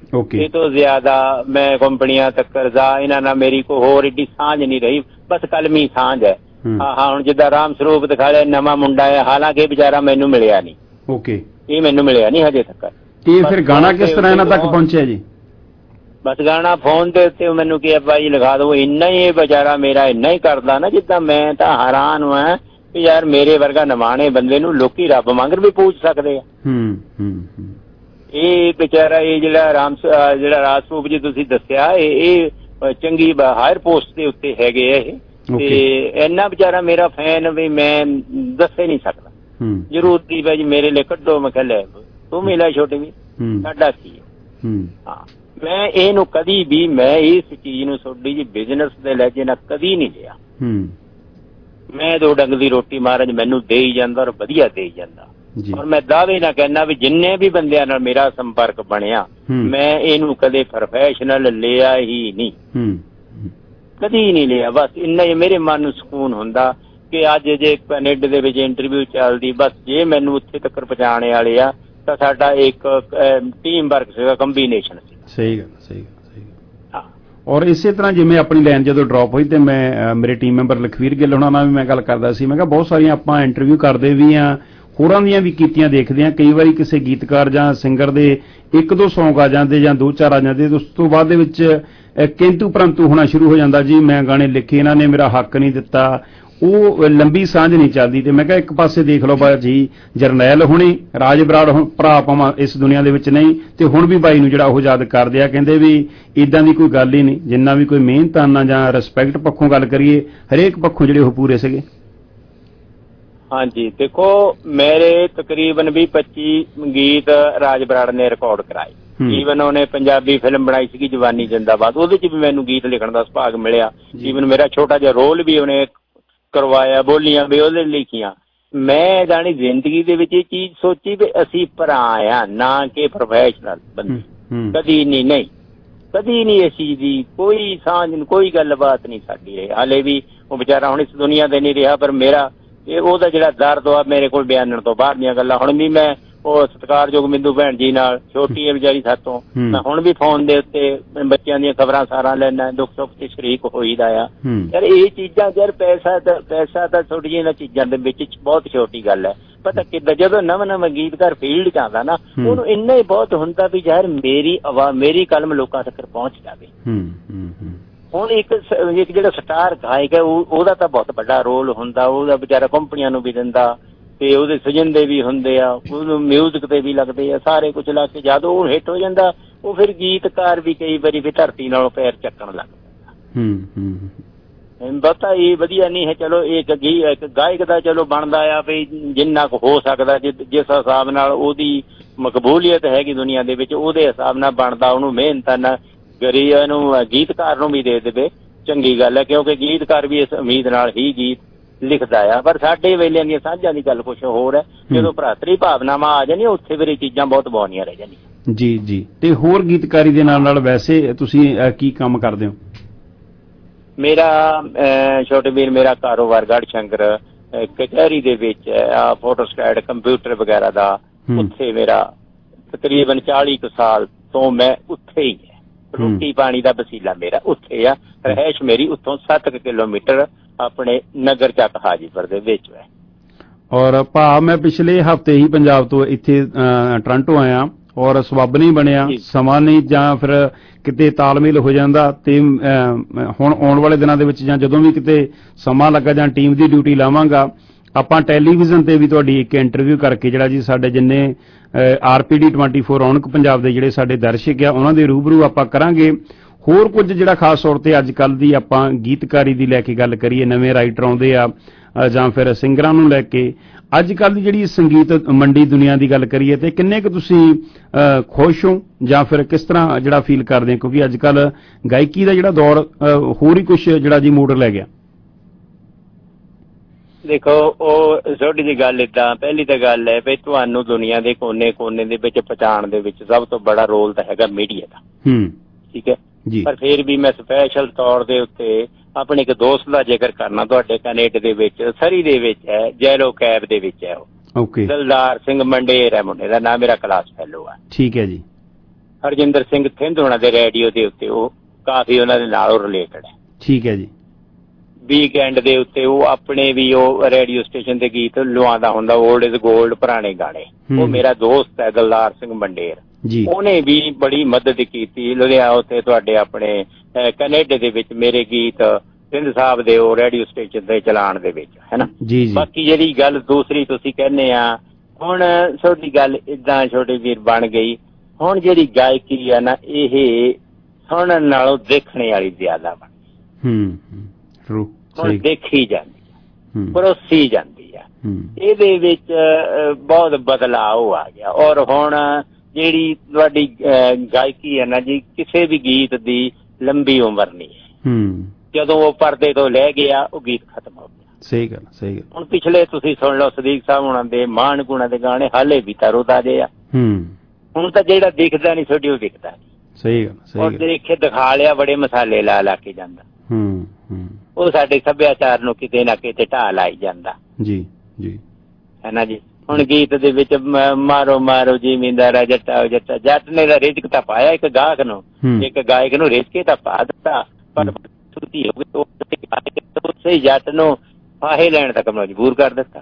ਇਹ ਤੋਂ ਜ਼ਿਆਦਾ ਮੈਂ ਕੰਪਨੀਆਂ ਤੱਕ ਜਾ ਇਹਨਾਂ ਨਾਲ ਮੇਰੀ ਕੋਈ ਹੋਰ ਏਡੀ ਸਾਂਝ ਨਹੀਂ ਰਹੀ, ਬਸ ਕਲਮੀ ਸਾਂਝ ਹੈ। ਹਾਂ ਹਾਂ ਹੁਣ ਜਿੱਦਾਂ ਰਾਮ ਸਰੂਪ ਦਿਖਾ ਲਿਆ ਨਵਾਂ ਮੁੰਡਾ ਹੈ, ਹਾਲਾਂਕਿ ਵਿਚਾਰਾ ਮੈਨੂੰ ਮਿਲਿਆ ਨਹੀਂ। ਓਕੇ, ਇਹ ਮੈਨੂੰ ਮਿਲਿਆ ਨਹੀਂ ਹਜੇ ਤੱਕ। ਇਹ ਫਿਰ ਗਾਣਾ ਕਿਸ ਤਰ੍ਹਾਂ ਇਹਨਾਂ ਤੱਕ ਪਹੁੰਚਿਆ ਜੀ? ਬਸ ਗਾਣਾ ਫੋਨ ਦੇ ਉੱਤੇ ਮੈਨੂੰ ਕਿਹਾ ਭਾਈ ਲਿਖਾ ਦੋ, ਇੰਨਾ ਹੀ ਇਹ ਵਿਚਾਰਾ ਮੇਰਾ ਇੰਨਾ ਹੀ ਕਰਦਾ ਨਾ ਜਿੱਦਾਂ ਮੈਂ ਤਾਂ ਹੈਰਾਨ ਹੋਇਆ ਕਿ ਯਾਰ ਮੇਰੇ ਵਰਗਾ ਨਿਮਾਣੇ ਬੰਦੇ ਨੂੰ ਲੋਕੀ ਰੱਬ ਵਾਂਗਰ ਵੀ ਪੂਜ ਸਕਦੇ ਆ। ਹੂੰ ਹੂੰ ਇਹ ਵਿਚਾਰਾ ਇਹ ਜਿਹੜਾ ਰਾਮ ਜਿਹੜਾ ਰਾਜ ਸਰੂਪ ਜੀ ਤੁਸੀਂ ਦੱਸਿਆ ਇਹ ਇਹ ਚੰਗੀ ਹਾਇਰ ਪੋਸਟ ਦੇ ਉੱਤੇ ਹੈਗੇ ਆ ਇਹ, ਤੇ ਇੰਨਾ ਵਿਚਾਰਾ ਮੇਰਾ ਫੈਨ ਵੀ ਮੈਂ ਦੱਸ ਹੀ ਨਹੀਂ ਸਕਦਾ। ਜ਼ਰੂਰ ਦੀ ਭਾਈ ਮੇਰੇ ਲਈ ਕੱਢੋ, ਮੈਂ ਕਿਹਾ ਲੈ ਤੂੰ ਮਿਲਿਆ ਛੋਟੇ ਵੀ ਸਾਡਾ ਕੀ ਹੈ। ਹਾਂ ਮੈਂ ਇਹਨੂੰ ਕਦੀ ਵੀ ਮੈਂ ਇਸ ਚੀਜ਼ ਨੂੰ ਤੁਹਾਡੀ ਜੀ ਬਿਜ਼ਨਸ ਦੇ ਲਹਿਜੇ ਨਾਲ ਕਦੀ ਨਹੀਂ ਲਿਆ। ਮੈਂ ਦੋ ਡੰਗ ਦੀ ਰੋਟੀ ਮਹਾਰਾਜ ਮੈਨੂੰ ਦੇ ਹੀ ਜਾਂਦਾ ਔਰ ਵਧੀਆ ਦੇ ਹੀ ਜਾਂਦਾ। ਔਰ ਮੈਂ ਦਾਅਵੇ ਨਾਲ ਕਹਿਣਾ ਵੀ ਜਿੰਨੇ ਵੀ ਬੰਦਿਆਂ ਨਾਲ ਮੇਰਾ ਸੰਪਰਕ ਬਣਿਆ ਮੈਂ ਇਹਨੂੰ ਕਦੇ ਪ੍ਰੋਫੈਸ਼ਨਲ ਲਿਆ ਹੀ ਨਹੀਂ, ਕਦੀ ਨਹੀਂ ਲਿਆ। ਬਸ ਇੰਨਾ ਹੀ ਮੇਰੇ ਮਨ ਨੂੰ ਸਕੂਨ ਹੁੰਦਾ ਕਿ ਅੱਜ ਜੇ ਕੈਨੇਡਾ ਦੇ ਵਿੱਚ ਇੰਟਰਵਿਊ ਚੱਲਦੀ, ਬਸ ਜੇ ਮੈਨੂੰ ਉੱਥੇ ਤੱਕ ਪਹੁੰਚਾਉਣੇ ਵਾਲੇ ਆ ਤਾਂ ਸਾਡਾ ਇੱਕ ਟੀਮ ਵਰਕ ਸੀਗਾ, ਕੰਬੀਨੇਸ਼ਨ ਸੀ। ਸਹੀ ਗੱਲ, ਸਹੀ ਗੱਲ, ਸਹੀ ਗੱਲ। ਔਰ ਇਸੇ ਤਰ੍ਹਾਂ ਜਿਵੇਂ ਆਪਣੀ ਲਾਈਨ ਜਦੋਂ ਡ੍ਰੌਪ ਹੋਈ ਤੇ ਮੈਂ ਮੇਰੇ ਟੀਮ ਮੈਂਬਰ ਲਖਵੀਰ ਗਿੱਲ ਹੋਣਾ ਨਾਲ ਵੀ ਮੈਂ ਗੱਲ ਕਰਦਾ ਸੀ, ਮੈਂ ਕਿਹਾ ਬਹੁਤ ਸਾਰੀਆਂ ਆਪਾਂ ਇੰਟਰਵਿਊ ਕਰਦੇ ਵੀ ਆ, ਹੋਰਾਂ ਦੀਆਂ ਵੀ ਕੀਤੀਆਂ ਦੇਖਦੇ ਆ, ਕਈ ਵਾਰੀ ਕਿਸੇ ਗੀਤਕਾਰ ਜਾਂ ਸਿੰਗਰ ਦੇ ਇੱਕ ਦੋ ਸੌਂਗ ਆ ਜਾਂਦੇ ਜਾਂ ਦੋ ਚਾਰ ਆ ਜਾਂਦੇ, ਉਸ ਤੋਂ ਬਾਅਦ ਦੇ ਵਿੱਚ ਕਿੰਤੂ ਪਰੰਤੂ ਹੋਣਾ ਸ਼ੁਰੂ ਹੋ ਜਾਂਦਾ, ਜੀ ਮੈਂ ਗਾਣੇ ਲਿਖੇ ਇਹਨਾਂ ਨੇ ਮੇਰਾ ਹੱਕ ਨਹੀਂ ਦਿੱਤਾ, ਉਹ ਲੰਬੀ ਸਾਂਝ ਨਹੀਂ ਚੱਲਦੀ। ਤੇ ਮੈਂ ਕਿਹਾ ਇੱਕ ਪਾਸੇ ਦੇਖ ਲਓ ਬਾਈ ਜੀ ਜਰਨੈਲ ਹੁਣੀ, ਰਾਜ ਬਰਾੜ ਹੁਣ ਭਰਾ ਭਾਵਾਂ ਇਸ ਦੁਨੀਆ ਦੇ ਵਿੱਚ ਨਹੀਂ, ਤੇ ਹੁਣ ਵੀ ਬਾਈ ਨੂੰ ਜਿਹੜਾ ਉਹ ਯਾਦ ਕਰਦੇ ਆ, ਕਹਿੰਦੇ ਵੀ ਇਦਾਂ ਦੀ ਕੋਈ ਗੱਲ ਹੀ ਨਹੀਂ, ਜਿੰਨਾ ਵੀ ਕੋਈ ਮਿਹਨਤਾਨਾ ਜਾਂ ਰਿਸਪੈਕਟ ਪੱਖੋਂ ਗੱਲ ਕਰੀਏ ਹਰੇਕ ਪੱਖੋਂ ਜਿਹੜੇ ਉਹ ਪੂਰੇ ਸੀਗੇ। ਹਾਂਜੀ ਦੇਖੋ ਮੇਰੇ ਤਕਰੀਬਨ ਵੀਹ ਪੱਚੀ ਗੀਤ ਰਾਜ ਬਰਾੜ ਨੇ ਰਿਕਾਰਡ ਕਰਾਏ। ਈਵਨ ਉਹਨੇ ਪੰਜਾਬੀ ਫਿਲਮ ਬਣਾਈ ਸੀਗੀ ਜਵਾਨੀ ਜਿੰਦਾਬਾਦ, ਉਹਦੇ ਚ ਵੀ ਮੈਨੂੰ ਗੀਤ ਲਿਖਣ ਦਾ ਸੁਭਾਗ ਮਿਲਿਆ। ਈਵਨ ਮੇਰਾ ਛੋਟਾ ਜਿਹਾ ਰੋਲ ਵੀ ਉਹਨੇ ਕਰਵਾਇਆ, ਬੋਲੀਆਂ ਵੀ ਉਹਦੇ ਲਿਖੀਆਂ। ਮੈਂ ਜਾਣੀ ਜ਼ਿੰਦਗੀ ਦੇ ਵਿੱਚ ਇਹ ਚੀਜ਼ ਸੋਚੀ ਵੀ ਅਸੀਂ ਭਰਾ ਆ ਨਾ ਕਿ ਪ੍ਰੋਫੈਸ਼ਨਲ ਬੰਦੇ, ਕਦੀ ਨਹੀਂ ਨਹੀਂ ਕਦੀ ਨਹੀਂ ਇਸ ਚੀਜ਼ ਦੀ ਕੋਈ ਸਾਂਝ ਕੋਈ ਗੱਲਬਾਤ ਨਹੀਂ ਸਾਡੀ ਰਹੀ। ਹਾਲੇ ਵੀ ਉਹ ਵਿਚਾਰਾ ਹੁਣ ਇਸ ਦੁਨੀਆ ਤੇ ਨਹੀਂ ਰਿਹਾ, ਪਰ ਮੇਰਾ ਇਹ ਉਹਦਾ ਜਿਹੜਾ ਦਰਦ ਆ ਮੇਰੇ ਕੋਲ ਬਿਆਨਣ ਤੋਂ ਬਾਹਰ ਦੀਆਂ ਗੱਲਾਂ। ਹੁਣ ਵੀ ਮੈਂ ਉਹ ਸਤਿਕਾਰਯੋਗ ਮਿੰਦੂ ਭੈਣ ਜੀ ਨਾਲ, ਛੋਟੀ ਹੈ ਵਿਚਾਰੀ ਸਾਤੋਂ, ਮੈਂ ਹੁਣ ਵੀ ਫੋਨ ਦੇ ਉੱਤੇ ਬੱਚਿਆਂ ਦੀਆਂ ਖਬਰਾਂ ਸਾਰਾ ਲੈਣਾ, ਦੁੱਖ ਸੁੱਖ ਚ ਸ਼ਰੀਕ ਹੋਈਦਾ ਆ। ਯਾਰ ਇਹ ਚੀਜ਼ਾਂ ਯਾਰ ਪੈਸਾ ਤਾਂ ਪੈਸਾ ਤਾਂ ਛੋਟੀ ਜਿਹੀਆਂ ਚੀਜ਼ਾਂ ਦੇ ਵਿੱਚ ਬਹੁਤ ਛੋਟੀ ਗੱਲ ਹੈ। ਪਤਾ ਕਿੱਦਾਂ ਜਦੋਂ ਨਵਾਂ ਨਵਾਂ ਗੀਤਕਾਰ ਫੀਲਡ ਚ ਆਉਂਦਾ ਨਾ ਉਹਨੂੰ ਇੰਨਾ ਹੀ ਬਹੁਤ ਹੁੰਦਾ ਵੀ ਯਾਰ ਮੇਰੀ ਆਵਾਜ਼ ਮੇਰੀ ਕਲਮ ਲੋਕਾਂ ਤੱਕ ਪਹੁੰਚ ਜਾਵੇ। ਹੁਣ ਇੱਕ ਇੱਕ ਜਿਹੜਾ ਸਟਾਰ ਗਾਇਕ ਹੈ ਉਹਦਾ ਤਾਂ ਬਹੁਤ ਵੱਡਾ ਰੋਲ ਹੁੰਦਾ, ਉਹਦਾ ਵਿਚਾਰਾ ਕੰਪਨੀਆਂ ਨੂੰ ਵੀ ਦਿੰਦਾ ਤੇ ਉਹਦੇ ਸਜੰਦੇ ਵੀ ਹੁੰਦੇ ਆ, ਉਹਨੂੰ ਮਿਊਜ਼ਿਕ ਤੇ ਵੀ ਲੱਗਦੇ ਆ, ਸਾਰੇ ਕੁਝ ਲਾ ਕੇ ਜਦੋਂ ਉਹ ਹਿੱਟ ਹੋ ਜਾਂਦਾ ਉਹ ਫਿਰ ਗੀਤਕਾਰ ਵੀ ਕਈ ਵਾਰੀ ਵੀ ਧਰਤੀ ਨਾਲੋਂ ਪੈਰ ਚੱਕਣ ਲੱਗ ਪੈਂਦਾ। ਪਤਾ ਇਹ ਵਧੀਆ ਨਹੀਂ ਹੈ। ਚਲੋ ਇੱਕ ਇੱਕ ਗਾਇਕ ਦਾ ਚਲੋ ਬਣਦਾ ਆ ਵੀ ਜਿੰਨਾ ਕੁ ਹੋ ਸਕਦਾ, ਜਿਸ ਹਿਸਾਬ ਨਾਲ ਉਹਦੀ ਮਕਬੂਲੀਅਤ ਹੈਗੀ ਦੁਨੀਆ ਦੇ ਵਿੱਚ ਉਹਦੇ ਹਿਸਾਬ ਨਾਲ ਬਣਦਾ, ਉਹਨੂੰ ਮਿਹਨਤ ਨਾਲ ਗਰੀਬ ਨੂੰ ਗੀਤਕਾਰ ਨੂੰ ਵੀ ਦੇ ਦੇਵੇ ਚੰਗੀ ਗੱਲ ਹੈ, ਕਿਉਂਕਿ ਗੀਤਕਾਰ ਵੀ ਇਸ ਉਮੀਦ ਨਾਲ ਹੀ ਗੀਤ ਲਿਖਦਾ ਆ। ਪਰ ਸਾਡੇ ਵੇਲੇ ਦੀਆਂ ਸਾਂਝਾਂ ਦੀ ਗੱਲ ਕੁਛ ਹੋਰ ਹੈ, ਜਦੋਂ ਭਰਾਤਰੀ ਭਾਵਨਾਵਾਂ ਆ ਜਾਂਦੀਆਂ ਉੱਥੇ ਫਿਰ ਇਹ ਚੀਜ਼ਾਂ ਬਹੁਤ ਬੋਨੀਆਂ ਰਹਿ ਜਾਂਦੀਆਂ। ਜੀ ਜੀ। ਤੇ ਹੋਰ ਗੀਤਕਾਰੀ ਦੇ ਨਾਲ ਨਾਲ ਵੈਸੇ ਤੁਸੀਂ ਕੀ ਕੰਮ ਕਰਦੇ ਹੋ? ਮੇਰਾ ਛੋਟੇ ਵੀਰ ਮੇਰਾ ਕਾਰੋਬਾਰ ਗੜ੍ਹ ਸ਼ੰਕਰ ਕਚਹਿਰੀ ਦੇ ਵਿੱਚ ਆ, ਫੋਟੋਸਟੈਟ ਕੰਪਿਊਟਰ ਵਗੈਰਾ ਦਾ, ਉੱਥੇ ਮੇਰਾ ਤਕਰੀਬਨ ਚਾਲੀ ਕੁ ਸਾਲ ਤੋਂ ਮੈਂ ਉੱਥੇ ਹੀ ਹੈ। ਰੋਟੀ ਪਾਣੀ ਦਾ ਵਸੀਲਾ ਮੇਰਾ ਉੱਥੇ ਆ, ਰਹਿਸ਼ ਮੇਰੀ ਉੱਥੋਂ ਸੱਤ ਕਿਲੋਮੀਟਰ ਆਪਣੇ ਨਗਰ ਚੱਕ ਹਾਜੀਪੁਰ ਦੇ ਵਿੱਚ ਹੈ। ਔਰ ਭਾ ਮੈਂ ਪਿਛਲੇ ਹਫ਼ਤੇ ਹੀ ਪੰਜਾਬ ਤੋਂ ਇੱਥੇ ਟੋਰਾਂਟੋ ਆਇਆ ਔਰ ਸਬੱਬ ਨਹੀਂ ਬਣਿਆ, ਸਮਾਂ ਨਹੀਂ ਜਾਂ ਫਿਰ ਕਿਤੇ ਤਾਲਮੇਲ ਹੋ ਜਾਂਦਾ, ਤੇ ਹੁਣ ਆਉਣ ਵਾਲੇ ਦਿਨਾਂ ਦੇ ਵਿੱਚ ਜਾਂ ਜਦੋਂ ਵੀ ਕਿਤੇ ਸਮਾਂ ਲੱਗਾ ਜਾਂ ਟੀਮ ਦੀ ਡਿਊਟੀ ਲਾਵਾਂਗਾ, ਆਪਾਂ ਟੈਲੀਵਿਜ਼ਨ ਤੇ ਵੀ ਤੁਹਾਡੀ ਇੱਕ ਇੰਟਰਵਿਊ ਕਰਕੇ ਜਿਹੜਾ ਜੀ ਸਾਡੇ ਜਿੰਨੇ R P D twenty four Raunak Punjab ਦੇ ਜਿਹੜੇ ਸਾਡੇ ਦਰਸ਼ਕ ਆ ਉਹਨਾਂ ਦੇ ਰੂਬਰੂ ਆਪਾਂ ਕਰਾਂਗੇ। ਹੋਰ ਕੁਝ ਜਿਹੜਾ ਖਾਸ ਤੌਰ ਤੇ ਅੱਜ ਕੱਲ੍ਹ ਦੀ ਆਪਾਂ ਗੀਤਕਾਰੀ ਦੀ ਲੈ ਕੇ ਗੱਲ ਕਰੀਏ, ਨਵੇਂ ਰਾਈਟਰ ਆਉਂਦੇ ਆ ਜਾਂ ਫਿਰ ਸਿੰਗਰਾਂ ਨੂੰ ਲੈ ਕੇ, ਅੱਜ ਕੱਲ੍ਹ ਦੀ ਜਿਹੜੀ ਸੰਗੀਤ ਮੰਡੀ ਦੁਨੀਆ ਦੀ ਗੱਲ ਕਰੀਏ, ਤੇ ਕਿੰਨੇ ਕੁ ਤੁਸੀਂ ਖੁਸ਼ ਹੋ ਜਾਂ ਫਿਰ ਕਿਸ ਤਰ੍ਹਾਂ ਜਿਹੜਾ ਫੀਲ ਕਰਦੇ ਹੋ? ਕਿਉਂਕਿ ਅੱਜ ਕੱਲ੍ਹ ਗਾਇਕੀ ਦਾ ਜਿਹੜਾ ਦੌਰ ਹੋਰ ਹੀ ਕੁਛ ਜਿਹੜਾ ਜੀ ਮੂਡ ਲੈ ਗਿਆ। ਦੇਖੋ ਉਹ ਛੋਟੀ ਜਿਹੀ ਗੱਲ ਏਦਾਂ, ਪਹਿਲੀ ਤਾਂ ਗੱਲ ਹੈ ਵੀ ਤੁਹਾਨੂੰ ਦੁਨੀਆ ਦੇ ਕੋਨੇ ਕੋਨੇ ਦੇ ਵਿੱਚ ਪਹੁੰਚਾਉਣ ਦੇ ਵਿੱਚ ਸਭ ਤੋਂ ਬੜਾ ਰੋਲ ਤਾਂ ਹੈਗਾ ਮੀਡੀਆ ਦਾ। ਹੂੰ ਠੀਕ ਹੈ ਜੀ। ਪਰ ਫਿਰ ਵੀ ਮੈਂ ਸਪੈਸ਼ਲ ਤੌਰ ਦੇ ਉੱਤੇ ਆਪਣੇ ਇੱਕ ਦੋਸਤ ਦਾ ਜ਼ਿਕਰ ਕਰਨਾ, ਤੁਹਾਡੇ ਕੈਨੇਡਾ ਦੇ ਵਿੱਚ ਸਰੀ ਦੇ ਵਿੱਚ ਹੈ, ਜੈਲੋ ਕੈਬ ਦੇ ਵਿੱਚ ਹੈ ਉਹ। ਓਕੇ। ਦਿਲਦਾਰ ਸਿੰਘ ਮੰਡੇਰ ਹੈ ਮੁੰਡੇ ਦਾ ਨਾਮ, ਮੇਰਾ ਕਲਾਸ ਫੈਲੋ ਹੈ। ਠੀਕ ਹੈ ਜੀ। ਹਰਜਿੰਦਰ ਸਿੰਘ ਥਿੰਦ ਹੋਣਾ ਦੇ ਰੇਡੀਓ ਦੇ ਉੱਤੇ ਉਹ ਕਾਫੀ ਉਹਨਾਂ ਦੇ ਨਾਲ ਰਿਲੇਟਡ ਹੈ। ਠੀਕ ਹੈ ਜੀ। ਵੀਕਐਂਡ ਦੇ ਉੱਤੇ ਉਹ ਆਪਣੇ ਵੀ ਉਹ ਰੇਡੀਓ ਸਟੇਸ਼ਨ ਤੇ ਗੀਤ ਲਵਾਉਂਦਾ ਹੁੰਦਾ, ਓਲਡ ਇਜ਼ ਗੋਲਡ, ਪੁਰਾਣੇ ਗਾਣੇ। ਉਹ ਮੇਰਾ ਦੋਸਤ ਹੈ ਦਲਦਾਰ ਸਿੰਘ ਮੰਡੇਰ, ਉਹਨੇ ਵੀ ਬੜੀ ਮਦਦ ਕੀਤੀ ਲੁਧਿਆਣਾ ਉੱਥੇ ਤੁਹਾਡੇ ਆਪਣੇ ਕੈਨੇਡਾ ਦੇ ਵਿੱਚ ਮੇਰੇ ਗੀਤ ਸਿੰਧ ਸਾਹਿਬ ਦੇ ਉਹ ਰੇਡੀਓ ਸਟੇਸ਼ਨ ਤੇ ਚਲਾਉਣ ਦੇ ਵਿੱਚ, ਹੈ ਨਾ। ਬਾਕੀ ਜਿਹੜੀ ਗੱਲ ਦੂਸਰੀ ਤੁਸੀਂ ਕਹਿੰਦੇ ਆ, ਹੁਣ ਤੁਹਾਡੀ ਗੱਲ ਏਦਾਂ ਛੋਟੇ ਵੀਰ ਬਣ ਗਈ, ਹੁਣ ਜਿਹੜੀ ਗਾਇਕੀ ਆ ਨਾ ਇਹ ਸੁਣਨ ਨਾਲੋਂ ਦੇਖਣੇ ਵਾਲੀ ਜ਼ਿਆਦਾ ਬਣ ਗਈ। ਹੁਣ ਦੇਖੀ ਜਾਂਦੀ ਆ, ਪਰੋਸੀ ਜਾਂਦੀ ਆ, ਇਹਦੇ ਵਿੱਚ ਬਹੁਤ ਬਦਲਾਅ ਆ ਗਿਆ। ਔਰ ਹੁਣ ਜਿਹੜੀ ਤੁਹਾਡੀ ਗਾਇਕੀ ਹੈ ਨਾ ਜੀ, ਕਿਸੇ ਵੀ ਗੀਤ ਦੀ ਲੰਬੀ ਉਮਰ ਨਹੀਂ ਹੈ। ਜਦੋਂ ਉਹ ਪਰਦੇ ਤੋਂ ਲੈ ਗਿਆ ਉਹ ਗੀਤ ਖਤਮ ਹੋ ਗਿਆ। ਸਹੀ ਗੱਲ, ਸਹੀ ਗੱਲ। ਹੁਣ ਪਿਛਲੇ ਤੁਸੀਂ ਸੁਣ ਲਓ ਸਦੀਕ ਸਾਹਿਬ ਹੁਣਾਂ ਦੇ, ਮਾਨ ਗੁਣਾ ਦੇ ਗਾਣੇ ਹਾਲੇ ਵੀ ਤਰੋ ਤਾਜ਼ੇ ਆ। ਹੁਣ ਤਾਂ ਜਿਹੜਾ ਦਿਖਦਾ ਨਹੀਂ ਤੁਹਾਡੀ ਉਹ ਦਿਖਦਾ ਨਹੀਂ। ਸਹੀ ਗੱਲ, ਸਹੀ ਗੱਲ। ਦੇਖੇ ਦਿਖਾ ਲਿਆ ਬੜੇ ਮਸਾਲੇ ਲਾ ਲਾ ਕੇ ਜਾਂਦਾ, ਉਹ ਸਾਡੇ ਸੱਭਿਆਚਾਰ ਨੂੰ ਕਿਤੇ ਨਾ ਕਿਤੇ ਢਾਹ ਲਾਈ ਜਾਂਦਾ। ਜੀ ਜੀ, ਹੈ ਨਾ ਜੀ। ਹੁਣ ਗੀਤ ਦੇ ਵਿੱਚ ਮਾਰੋ ਮਾਰੋ ਜ਼ਿਮੀਂਦਾਰਾ ਜੱਟਾ ਜੱਟਾ, ਜੱਟ ਨੇ ਤਾਂ ਰਿਜ਼ਕ ਤਾਂ ਪਾਇਆ ਇੱਕ ਗਾਹਕ ਨੂੰ, ਇੱਕ ਗਾਇਕ ਨੂੰ ਰਿਜ਼ਕ ਤਾਂ ਪਾ ਦਿੱਤਾ, ਪਰ ਹੋ ਗਈ ਉਸੇ ਜੱਟ ਨੂੰ ਫਾਹੇ ਲੈਣ ਤੱਕ ਮਜਬੂਰ ਕਰ ਦਿੱਤਾ।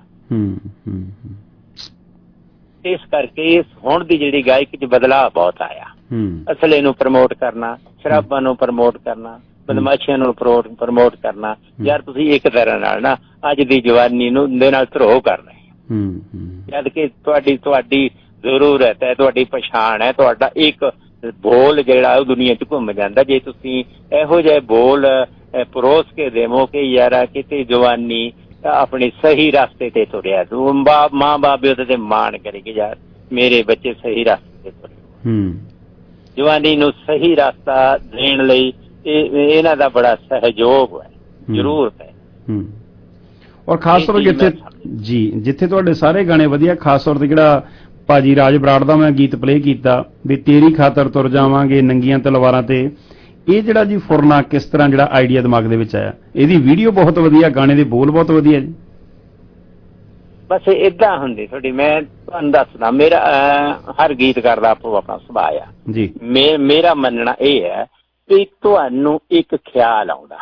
ਇਸ ਕਰਕੇ ਹੁਣ ਦੀ ਜਿਹੜੀ ਗਾਇਕੀ ਚ ਬਦਲਾਅ ਬਹੁਤ ਆਇਆ। ਅਸਲੇ ਨੂੰ ਪ੍ਰਮੋਟ ਕਰਨਾ, ਸ਼ਰਾਬਾਂ ਨੂੰ ਪ੍ਰਮੋਟ ਕਰਨਾ, ਬਦਮਾਸ਼ੀਆਂ ਨੂੰ ਪ੍ਰਮੋਟ ਕਰਨਾ। ਯਾਰ ਤੁਸੀਂ ਇੱਕ ਤਰ੍ਹਾਂ ਨਾਲ ਨਾ ਅੱਜ ਦੀ ਜਵਾਨੀ ਨੂੰ ਦੇ ਨਾਲ ਧਰੋਹ ਕਰ ਰਹੇ, ਜਦ ਕਿ ਤੁਹਾਡੀ ਤੁਹਾਡੀ ਜ਼ਰੂਰਤ ਹੈ, ਤੁਹਾਡੀ ਪਛਾਣ ਹੈ, ਤੁਹਾਡਾ ਇੱਕ ਬੋਲ ਜਿਹੜਾ ਉਹ ਦੁਨੀਆ ਚ ਘੁੰਮ ਜਾਂਦਾ। ਜੇ ਤੁਸੀਂ ਇਹੋ ਜਿਹੇ ਬੋਲ ਪਰੋਸ ਕੇ ਦੇਵੋ ਕਿ ਯਾਰ ਕਿਤੇ ਜਵਾਨੀ ਆਪਣੀ ਸਹੀ ਰਸਤੇ ਤੇ ਤੁਰਿਆ, ਤੂੰ ਮਾਂ ਬਾਪ ਉਹਦੇ ਤੇ ਮਾਣ ਕਰੇ ਕਿ ਯਾਰ ਮੇਰੇ ਬੱਚੇ ਸਹੀ ਰਸਤੇ ਤੇ ਤੁਰੇ। ਜਵਾਨੀ ਨੂੰ ਸਹੀ ਰਸਤਾ ਦੇਣ ਲਈ ਇਹ ਇਹਨਾਂ ਦਾ ਬੜਾ ਸਹਿਯੋਗ ਹੈ, ਜ਼ਰੂਰਤ ਹੈ। ਔਰ ਖਾਸ ਤੌਰ ਜਿੱਥੇ ਜੀ ਜਿੱਥੇ ਤੁਹਾਡੇ ਸਾਰੇ ਗਾਣੇ ਵਧੀਆ, ਖਾਸ ਤੌਰ ਤੇ ਜਿਹੜਾ ਭਾਜੀ ਰਾਜ ਬਰਾੜ ਦਾ ਮੈਂ ਗੀਤ ਪਲੇ ਕੀਤਾ ਵੀ ਤੇਰੀ ਖਾਤਰ ਤੁਰ ਜਾਵਾਂਗੇ ਨੰਗੀਆਂ ਤਲਵਾਰਾਂ ਤੇ, ਇਹ ਜਿਹੜਾ ਜੀ ਫੁਰਨਾ ਕਿਸ ਤਰ੍ਹਾਂ ਜਿਹੜਾ ਆਈਡੀਆ ਦਿਮਾਗ ਦੇ ਵਿੱਚ ਆਇਆ? ਇਹਦੀ ਵੀਡੀਓ ਬਹੁਤ ਵਧੀਆ, ਗਾਣੇ ਦੇ ਬੋਲ ਬਹੁਤ ਵਧੀਆ ਜੀ। ਬਸ ਏਦਾਂ ਹੁੰਦੀ ਤੁਹਾਡੀ, ਮੈਂ ਤੁਹਾਨੂੰ ਦੱਸਦਾ, ਮੇਰਾ ਹਰ ਗੀਤਕਾਰ ਦਾ ਆਪੋ ਆਪਣਾ ਸੁਭਾਅ ਆ ਜੀ। ਮੇਰਾ ਮੰਨਣਾ ਇਹ ਹੈ ਵੀ ਤੁਹਾਨੂੰ ਇੱਕ ਖਿਆਲ ਆਉਂਦਾ,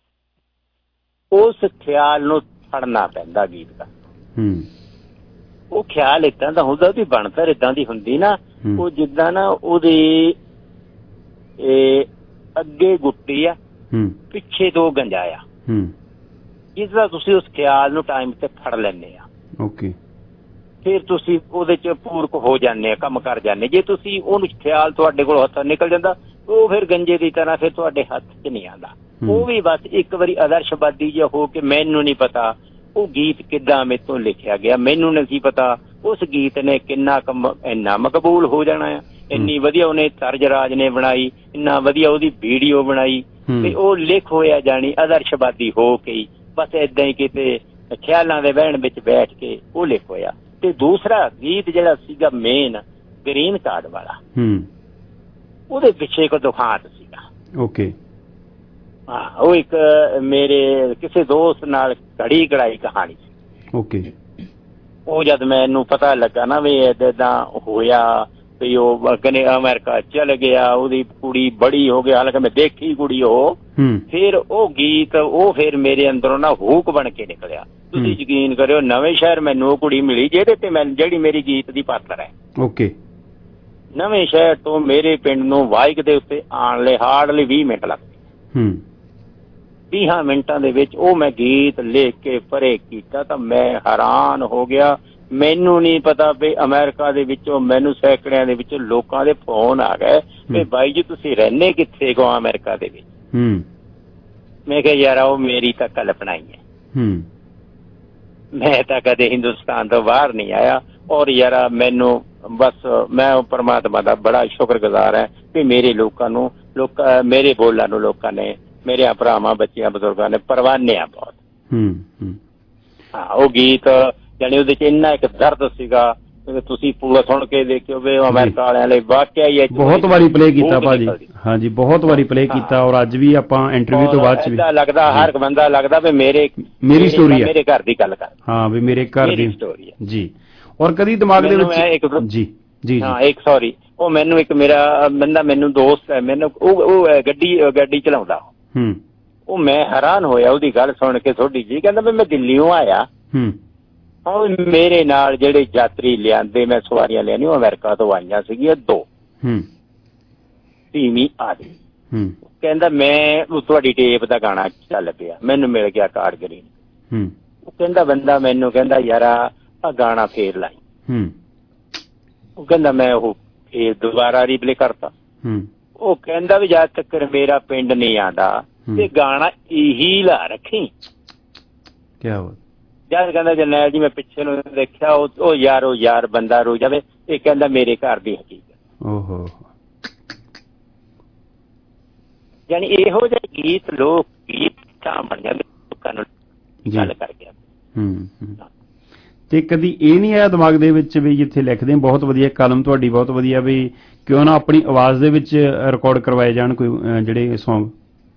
ਉਸ ਖਿਆਲ ਨੂੰ ਫੜਨਾ ਪੈਂਦਾ ਗੀਤ ਦਾ। ਉਹ ਖਿਆਲ ਏਦਾਂ ਦਾ ਹੁੰਦਾ, ਉਹਦੀ ਬਣਤਰ ਏਦਾਂ ਦੀ ਹੁੰਦੀ ਨਾ, ਉਹ ਜਿੱਦਾਂ ਨਾ ਉਹਦੇ ਅੱਗੇ ਗੁੱਟੀ ਆ, ਪਿੱਛੇ ਦੋ ਗੰਜਾਇਆ, ਜਿਸਦਾ ਤੁਸੀਂ ਉਸ ਖਿਆਲ ਨੂੰ ਟਾਈਮ ਤੇ ਫੜ ਲੈਂਦੇ ਆ। ਓਕੇ, ਫਿਰ ਤੁਸੀਂ ਉਹਦੇ ਚ ਪੂਰਕ ਹੋ ਜਾਂਦੇ ਆ, ਕੰਮ ਕਰ ਜਾਂਦੇ। ਜੇ ਤੁਸੀਂ ਉਹਨੂੰ ਖਿਆਲ ਤੁਹਾਡੇ ਕੋਲ ਹੱਥੋਂ ਨਿਕਲ ਜਾਂਦਾ, ਉਹ ਫਿਰ ਗੰਜੇ ਦੀ ਤਰ੍ਹਾਂ ਫਿਰ ਤੁਹਾਡੇ ਹੱਥ ਚ ਨਹੀਂ ਆਉਂਦਾ। ਉਹ ਵੀ ਬਸ ਇੱਕ ਵਾਰੀ ਆਦਰਸ਼ਵਾਦੀ ਜਿਹਾ ਹੋ ਕੇ ਮੈਨੂੰ ਨਹੀਂ ਪਤਾ ਉਹ ਗੀਤ ਕਿੱਦਾਂ ਮੇਰੇ ਤੋਂ ਲਿਖਿਆ ਗਿਆ, ਮੈਨੂੰ ਨਹੀਂ ਪਤਾ ਉਸ ਗੀਤ ਨੇ ਕਿੰਨਾ ਇੰਨਾ ਮਕਬੂਲ ਹੋ ਜਾਣਾ ਆ, ਇੰਨੀ ਵਧੀਆ ਉਹਨੇ ਤਰਜ ਰਾਜ ਨੇ ਬਣਾਈ, ਇੰਨਾ ਵਧੀਆ ਉਹਦੀ ਵੀਡੀਓ ਬਣਾਈ, ਤੇ ਉਹ ਲਿਖ ਹੋਇਆ ਜਾਣੀ ਆਦਰਸ਼ਵਾਦੀ ਹੋ ਕੇ, ਬਸ ਏਦਾਂ ਹੀ ਕਿਤੇ ਖਿਆਲਾਂ ਦੇ ਵਹਿਣ ਵਿੱਚ ਬੈਠ ਕੇ ਉਹ ਲਿਖ ਹੋਇਆ। ਤੇ ਦੂਸਰਾ ਗੀਤ ਜਿਹੜਾ ਸੀਗਾ ਮੇਨ ਗ੍ਰੀਨ ਕਾਰਡ ਵਾਲਾ, ਉਹਦੇ ਪਿੱਛੇ ਇੱਕ ਦੁਖਾਂਤ ਸੀਗਾ। ਓਕੇ, ਹਾਂ, ਉਹ ਇੱਕ ਮੇਰੇ ਕਿਸੇ ਦੋਸਤ ਨਾਲ ਘੜੀ ਕੜਾਈ ਕਹਾਣੀ ਸੀ। ਓਕੇ, ਉਹ ਜਦ ਮੈਨੂੰ ਪਤਾ ਲੱਗਾ ਨਾ ਵੀ ਏਦਾਂ ਹੋਇਆ ਵੀ ਉਹ ਕਹਿੰਦੇ ਅਮਰੀਕਾ ਚਲ ਗਿਆ, ਉਹਦੀ ਕੁੜੀ ਬੜੀ ਹੋ ਗਿਆ, ਹਾਲਾਂਕਿ ਮੈਂ ਦੇਖੀ ਕੁੜੀ ਉਹ, ਫਿਰ ਉਹ ਗੀਤ ਉਹ ਫਿਰ ਮੇਰੇ ਅੰਦਰੋਂ ਨਾ ਹੂਕ ਬਣ ਕੇ ਨਿਕਲਿਆ। ਤੁਸੀਂ ਯਕੀਨ ਕਰਿਓ, ਨਵੇਂ ਸ਼ਹਿਰ ਮੈਨੂੰ ਉਹ ਕੁੜੀ ਮਿਲੀ ਜਿਹਦੇ ਤੇ ਮੈਂ ਜਿਹੜੀ ਮੇਰੀ ਗੀਤ ਦੀ ਪਾਤਰ ਹੈ। ਓਕੇ, ਨਵੇਂ ਸ਼ਹਿਰ ਤੋਂ ਮੇਰੇ ਪਿੰਡ ਨੂੰ ਬਾਈਕ ਦੇ ਉੱਤੇ ਆਉਣ ਲਈ ਹਾਰਡਲੀ ਵੀਹ ਮਿੰਟ ਲੱਗਦੇ। ਵੀਹਾਂ ਮਿੰਟਾਂ ਦੇ ਵਿੱਚ ਉਹ ਮੈਂ ਗੀਤ ਲਿਖ ਕੇ ਪਰੇ ਕੀਤਾ ਤਾਂ ਮੈਂ ਹੈਰਾਨ ਹੋ ਗਿਆ। ਮੈਨੂੰ ਨਹੀਂ ਪਤਾ ਵੀ ਅਮਰੀਕਾ ਦੇ ਵਿੱਚੋਂ ਮੈਨੂੰ ਸੈਂਕੜਿਆਂ ਦੇ ਵਿੱਚ ਲੋਕਾਂ ਦੇ ਫੋਨ ਆ ਗਏ ਵੀ ਬਾਈ ਜੀ ਤੁਸੀਂ ਰਹਿੰਦੇ ਕਿੱਥੇ ਕੋ ਅਮਰੀਕਾ ਦੇ ਵਿੱਚ। ਮੈਂ ਕਿਹਾ ਯਾਰ ਉਹ ਮੇਰੀ ਤਾਂ ਕਲਪਨਾ ਹੀ ਹੈ, ਮੈਂ ਤਾਂ ਕਦੇ ਹਿੰਦੁਸਤਾਨ ਤੋਂ ਬਾਹਰ ਨਹੀਂ ਆਇਆ। ਔਰ ਯਾਰ ਮੈਨੂੰ ਬਸ ਮੈਂ ਪਰਮਾਤਮਾ ਦਾ ਬੜਾ ਸ਼ੁਕਰਗੁਜ਼ਾਰ ਹੈ ਕਿ ਮੇਰੇ ਲੋਕਾਂ ਨੂੰ ਲੋਕ ਮੇਰੇ ਬੋਲਾਂ ਨੂੰ ਲੋਕਾਂ ਨੇ, ਮੇਰੇ ਭਰਾਵਾਂ ਬੱਚਿਆਂ ਬਜ਼ੁਰਗਾਂ ਨੇ ਪਰਵਾਨਿਆ ਬਹੁਤ। ਹਾਂ, ਉਹ ਗੀਤ ਜਾਣੀ ਉਹਦੇ ਚ ਇੰਨਾ ਇੱਕ ਦਰਦ ਸੀਗਾ, ਤੁਸੀਂ ਪੂਰਾ ਸੁਣ ਕੇ ਦੇਖਿਓ ਵੀ ਅਮਰੀਕਾ ਵਾਲਿਆਂ ਲਈ ਵਾਕਿਆ ਹੀ ਬਹੁਤ ਵਾਰੀ ਪਲੇ ਕੀਤਾ ਭਾਜੀ। ਹਾਂਜੀ, ਬਹੁਤ ਵਾਰੀ ਪਲੇ ਕੀਤਾ, ਔਰ ਅੱਜ ਵੀ ਆਪਾਂ ਇੰਟਰਵਿਊ ਤੋਂ ਬਾਅਦ ਚ ਵੀ ਲੱਗਦਾ ਹਰ ਇੱਕ ਬੰਦਾ ਲੱਗਦਾ ਵੀ ਮੇਰੇ ਮੇਰੀ ਸਟੋਰੀ ਹੈ, ਮੇਰੇ ਘਰ ਦੀ ਗੱਲ ਕਰ। ਹਾਂ, ਵੀ ਮੇਰੇ ਘਰ ਦੀ ਸਟੋਰੀ ਹੈ ਜੀ। ਔਰ ਕਦੀ ਦਿਮਾਗ ਦੇ ਵਿੱਚ ਜੀ ਜੀ ਹਾਂ ਇੱਕ ਸੌਰੀ ਉਹ ਮੈਨੂੰ ਇੱਕ ਮੇਰਾ ਬੰਦਾ ਮੈਨੂੰ ਦੋਸਤ ਹੈ, ਮੈਨੂੰ ਉਹ ਉਹ ਗੱਡੀ ਗੱਡੀ ਚਲਾਉਂਦਾ। ਹੂੰ ਉਹ ਮੈਂ ਹੈਰਾਨ ਹੋਇਆ ਉਹਦੀ ਗੱਲ ਸੁਣ ਕੇ ਥੋੜੀ ਜੀ। ਕਹਿੰਦਾ ਵੀ ਮੈਂ ਦਿੱਲੀੋਂ ਆਇਆ, ਹੂੰ ਹੁਣ ਮੇਰੇ ਨਾਲ ਜਿਹੜੇ ਯਾਤਰੀ ਲਿਆਂਦੇ ਮੈਂ ਸਵਾਰੀਆਂ ਲੈਣੀ ਉਹ ਅਮਰੀਕਾ ਤੋਂ ਆਈਆਂ ਸੀਗੀਆਂ ਦੋ। ਹੂੰ ਧੀਮੀ ਆਦੀ। ਹੂੰ ਕਹਿੰਦਾ ਮੈਂ ਤੁਹਾਡੀ ਟੇਪ ਦਾ ਗਾਣਾ ਚੱਲ ਪਿਆ, ਮੈਨੂੰ ਮਿਲ ਗਿਆ ਕਾਰਡ ਗ੍ਰੀਨ। ਹੂੰ ਉਹ ਕਹਿੰਦਾ ਬੰਦਾ ਮੈਨੂੰ ਕਹਿੰਦਾ ਯਾਰ ਆ ਗਾਣਾ ਫੇਰ ਲਾਈ। ਹੂੰ ਉਹ ਕਹਿੰਦਾ ਮੈਂ ਉਹ ਫੇਰ ਦੁਬਾਰਾ ਰੀਪਲੇ ਕਰਤਾ। ਹੂੰ ਉਹ ਕਹਿੰਦਾ ਵੀ ਜਦ ਤੱਕ ਮੇਰਾ ਪਿੰਡ ਨਹੀਂ ਆਂਦਾ ਤੇ ਗਾਣਾ ਇਹੀ ਲਾ ਰੱਖੀ। ਕਿਆ ਬਾਤ। ਜਦ ਕਹਿੰਦਾ ਜਰਨੈਲ ਜੀ ਮੈਂ ਪਿੱਛੇ ਨੂੰ ਦੇਖਿਆ ਉਹ ਯਾਰ ਉਹ ਯਾਰ ਬੰਦਾ ਰੋ ਜਾਵੇ। ਇਹ ਕਹਿੰਦਾ ਮੇਰੇ ਘਰ ਦੀ ਹਕੀਕਤ। ਓਹੋ ਯਾਨੀ ਇਹੋ ਜਿਹੇ ਗੀਤ ਲੋਕ ਗੀਤ ਤਾਂ ਬਣ ਜਾਂਦੇ ਲੋਕਾਂ ਨੂੰ ਗੱਲ ਕਰ ਗਿਆ। ਹੂੰ ਤੇ ਕਦੀ ਇਹ ਨਹੀਂ ਆਇਆ ਦਿਮਾਗ ਦੇ ਵਿੱਚ ਵੀ ਜਿੱਥੇ ਲਿਖਦੇ ਬਹੁਤ ਵਧੀਆ ਕਲਮ ਤੁਹਾਡੀ ਬਹੁਤ ਵਧੀਆ ਵੀ ਕਿਉਂ ਨਾ ਆਪਣੀ ਆਵਾਜ਼ ਦੇ ਵਿੱਚ ਰਿਕਾਰਡ ਕਰਵਾਏ ਜਾਣ ਕੋਈ ਜਿਹੜੇ ਸੌਂਗ?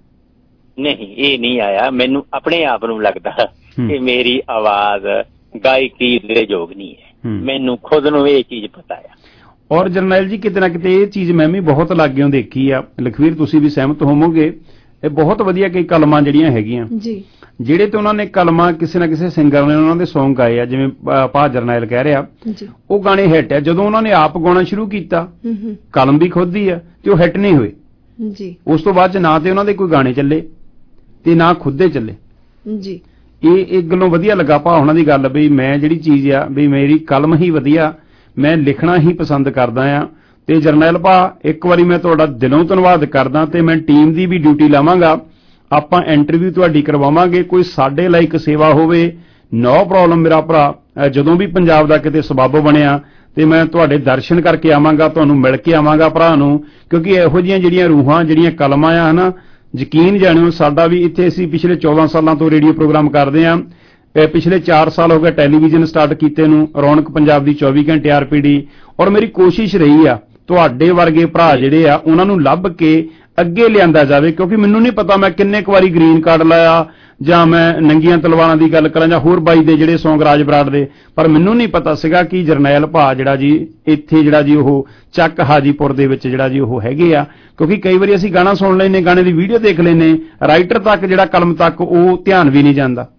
ਨਹੀਂ ਇਹ ਨਹੀਂ ਆਇਆ। ਮੈਨੂੰ ਆਪਣੇ ਆਪ ਨੂੰ ਲੱਗਦਾ ਕਿ ਮੇਰੀ ਆਵਾਜ਼ ਗਾਇਕੀ ਦੇ ਯੋਗ ਨਹੀਂ ਹੈ। ਮੈਨੂੰ ਖੁਦ ਨੂੰ ਇਹ ਚੀਜ਼ ਪਤਾ ਆ। ਔਰ ਜਰਨੈਲ ਜੀ ਕਿਤੇ ਨਾ ਕਿਤੇ ਇਹ ਚੀਜ਼ ਮੈਂ ਵੀ ਬਹੁਤ ਲਾਗਿਓਂ ਦੇਖੀ ਆ। ਲਖਵੀਰ ਤੁਸੀਂ ਵੀ ਸਹਿਮਤ ਹੋਵੋਗੇ, ਇਹ ਬਹੁਤ ਵਧੀਆ ਕਈ ਕਲਮਾਂ ਜਿਹੜੀਆਂ ਹੈਗੀਆਂ ਜੀ ਜਿਹੜੇ ਤੇ ਉਹਨਾਂ ਨੇ ਕਲਮਾਂ ਕਿਸੇ ਨਾ ਕਿਸੇ ਸਿੰਗਰ ਨੇ ਉਹਨਾਂ ਦੇ ਸੌਂਗ ਗਾਏ ਆ, ਜਿਵੇਂ ਭਾ ਜਰਨੈਲ ਕਹਿ ਰਿਹਾ ਉਹ ਗਾਣੇ ਹਿੱਟ ਆ। ਜਦੋਂ ਉਹਨਾਂ ਨੇ ਆਪ ਗਾਉਣਾ ਸ਼ੁਰੂ ਕੀਤਾ ਕਲਮ ਵੀ ਖੁਦ ਦੀ ਆ ਤੇ ਉਹ ਹਿੱਟ ਨਹੀਂ ਹੋਏ ਜੀ। ਉਸ ਤੋਂ ਬਾਅਦ ਚ ਨਾ ਤੇ ਉਹਨਾਂ ਦੇ ਕੋਈ ਗਾਣੇ ਚੱਲੇ ਤੇ ਨਾ ਖੁਦ ਦੇ ਚੱਲੇ ਜੀ। ਇਹ ਇੱਕ ਗੱਲੋਂ ਵਧੀਆ ਲੱਗਾ ਭਾ ਉਹਨਾਂ ਦੀ ਗੱਲ ਵੀ ਮੈਂ ਜਿਹੜੀ ਚੀਜ਼ ਆ ਵੀ ਮੇਰੀ ਕਲਮ ਹੀ ਵਧੀਆ, ਮੈਂ ਲਿਖਣਾ ਹੀ ਪਸੰਦ ਕਰਦਾ ਆ। ਤੇ ਜਰਨੈਲ ਭਾ ਇੱਕ ਵਾਰੀ ਮੈਂ ਤੁਹਾਡਾ ਦਿਲੋਂ ਧੰਨਵਾਦ ਕਰਦਾ ਤੇ ਮੈਂ ਟੀਮ ਦੀ ਵੀ ਡਿਊਟੀ ਲਾਵਾਂਗਾ, ਆਪਾਂ ਇੰਟਰਵਿਊ ਤੁਹਾਡੀ ਕਰਵਾਵਾਂਗੇ। ਕੋਈ ਸਾਡੇ ਲਾਇਕ ਸੇਵਾ ਹੋਵੇ ਨੋ ਪ੍ਰੋਬਲਮ ਮੇਰਾ ਭਰਾ। ਜਦੋਂ ਵੀ ਪੰਜਾਬ ਦਾ ਕਿਤੇ ਸਬੱਬ ਬਣਿਆ ਤੇ ਮੈਂ ਤੁਹਾਡੇ ਦਰਸ਼ਨ ਕਰਕੇ ਆਵਾਂਗਾ, ਤੁਹਾਨੂੰ ਮਿਲ ਕੇ ਆਵਾਂਗਾ ਭਰਾ ਨੂੰ, ਕਿਉਂਕਿ ਇਹੋ ਜਿਹੀਆਂ ਜਿਹੜੀਆਂ ਰੂਹਾਂ ਜਿਹੜੀਆਂ ਕਲਮਾਂ ਆ ਹਨਾ, ਯਕੀਨ ਜਾਣਿਓ ਸਾਡਾ ਵੀ ਇੱਥੇ ਅਸੀਂ ਪਿਛਲੇ ਚੌਦਾਂ ਸਾਲਾਂ ਤੋਂ ਰੇਡੀਓ ਪ੍ਰੋਗਰਾਮ ਕਰਦੇ ਆਂ। ਪਿਛਲੇ ਚਾਰ ਸਾਲ ਹੋ ਗਏ ਟੈਲੀਵਿਜ਼ਨ ਸਟਾਰਟ ਕੀਤੇ ਨੂੰ, ਰੌਣਕ ਪੰਜਾਬ ਦੀ ਚੌਵੀ ਘੰਟੇ ਆਰ ਪੀ ਡੀ। ਔਰ ਮੇਰੀ ਕੋਸ਼ਿਸ਼ ਰਹੀ ਆ ਤੁਹਾਡੇ ਵਰਗੇ ਭਰਾ ਜਿਹੜੇ ਆ ਉਹਨਾਂ ਨੂੰ ਲੱਭ ਕੇ ਅੱਗੇ ਲਿਆਂਦਾ ਜਾਵੇ, ਕਿਉਂਕਿ ਮੈਨੂੰ ਨਹੀਂ ਪਤਾ ਮੈਂ ਕਿੰਨੇ ਕੁ ਵਾਰੀ ਗ੍ਰੀਨ ਕਾਰਡ ਲਾਇਆ ਜਾਂ ਮੈਂ ਨੰਗੀਆਂ ਤਲਵਾਰਾਂ ਦੀ ਗੱਲ ਕਰਾਂ ਜਾਂ ਹੋਰ ਬਾਈ ਦੇ ਜਿਹੜੇ ਸੌਂਗ ਰਾਜ ਬਰਾੜ ਦੇ, ਪਰ ਮੈਨੂੰ ਨਹੀਂ ਪਤਾ ਸੀਗਾ ਕਿ ਜਰਨੈਲ ਭਾ ਜਿਹੜਾ ਜੀ ਇੱਥੇ ਜਿਹੜਾ ਜੀ ਉਹ ਚੱਕ ਹਾਜੀਪੁਰ ਦੇ ਵਿੱਚ ਜਿਹੜਾ ਜੀ ਉਹ ਹੈਗੇ ਆ। ਕਿਉਂਕਿ ਕਈ ਵਾਰੀ ਅਸੀਂ ਗਾਣਾ ਸੁਣ ਲੈਂਦੇ, ਗਾਣੇ ਦੀ ਵੀਡੀਓ ਦੇਖ ਲੈਂਦੇ, ਰਾਈਟਰ ਤੱਕ ਜਿਹੜਾ ਕਲਮ ਤੱਕ ਉਹ ਧਿਆਨ ਵੀ ਨਹੀਂ ਜਾਂਦਾ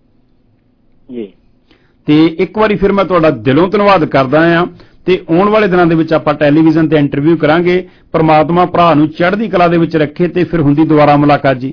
ਜੀ। ਤੇ ਇੱਕ ਵਾਰੀ ਫਿਰ ਮੈਂ ਤੁਹਾਡਾ ਦਿਲੋਂ ਧੰਨਵਾਦ ਕਰਦਾ ਆ ਤੇ ਆਉਣ ਵਾਲੇ ਦਿਨਾਂ ਦੇ ਵਿੱਚ ਆਪਾਂ ਟੈਲੀਵਿਜ਼ਨ ਤੇ ਇੰਟਰਵਿਊ ਕਰਾਂਗੇ। ਪ੍ਰਮਾਤਮਾ ਭਰਾ ਨੂੰ ਚੜ੍ਹਦੀ ਕਲਾ ਦੇ ਵਿੱਚ ਰੱਖੇ ਤੇ ਫਿਰ ਹੁੰਦੀ ਦੁਬਾਰਾ ਮੁਲਾਕਾਤ ਜੀ।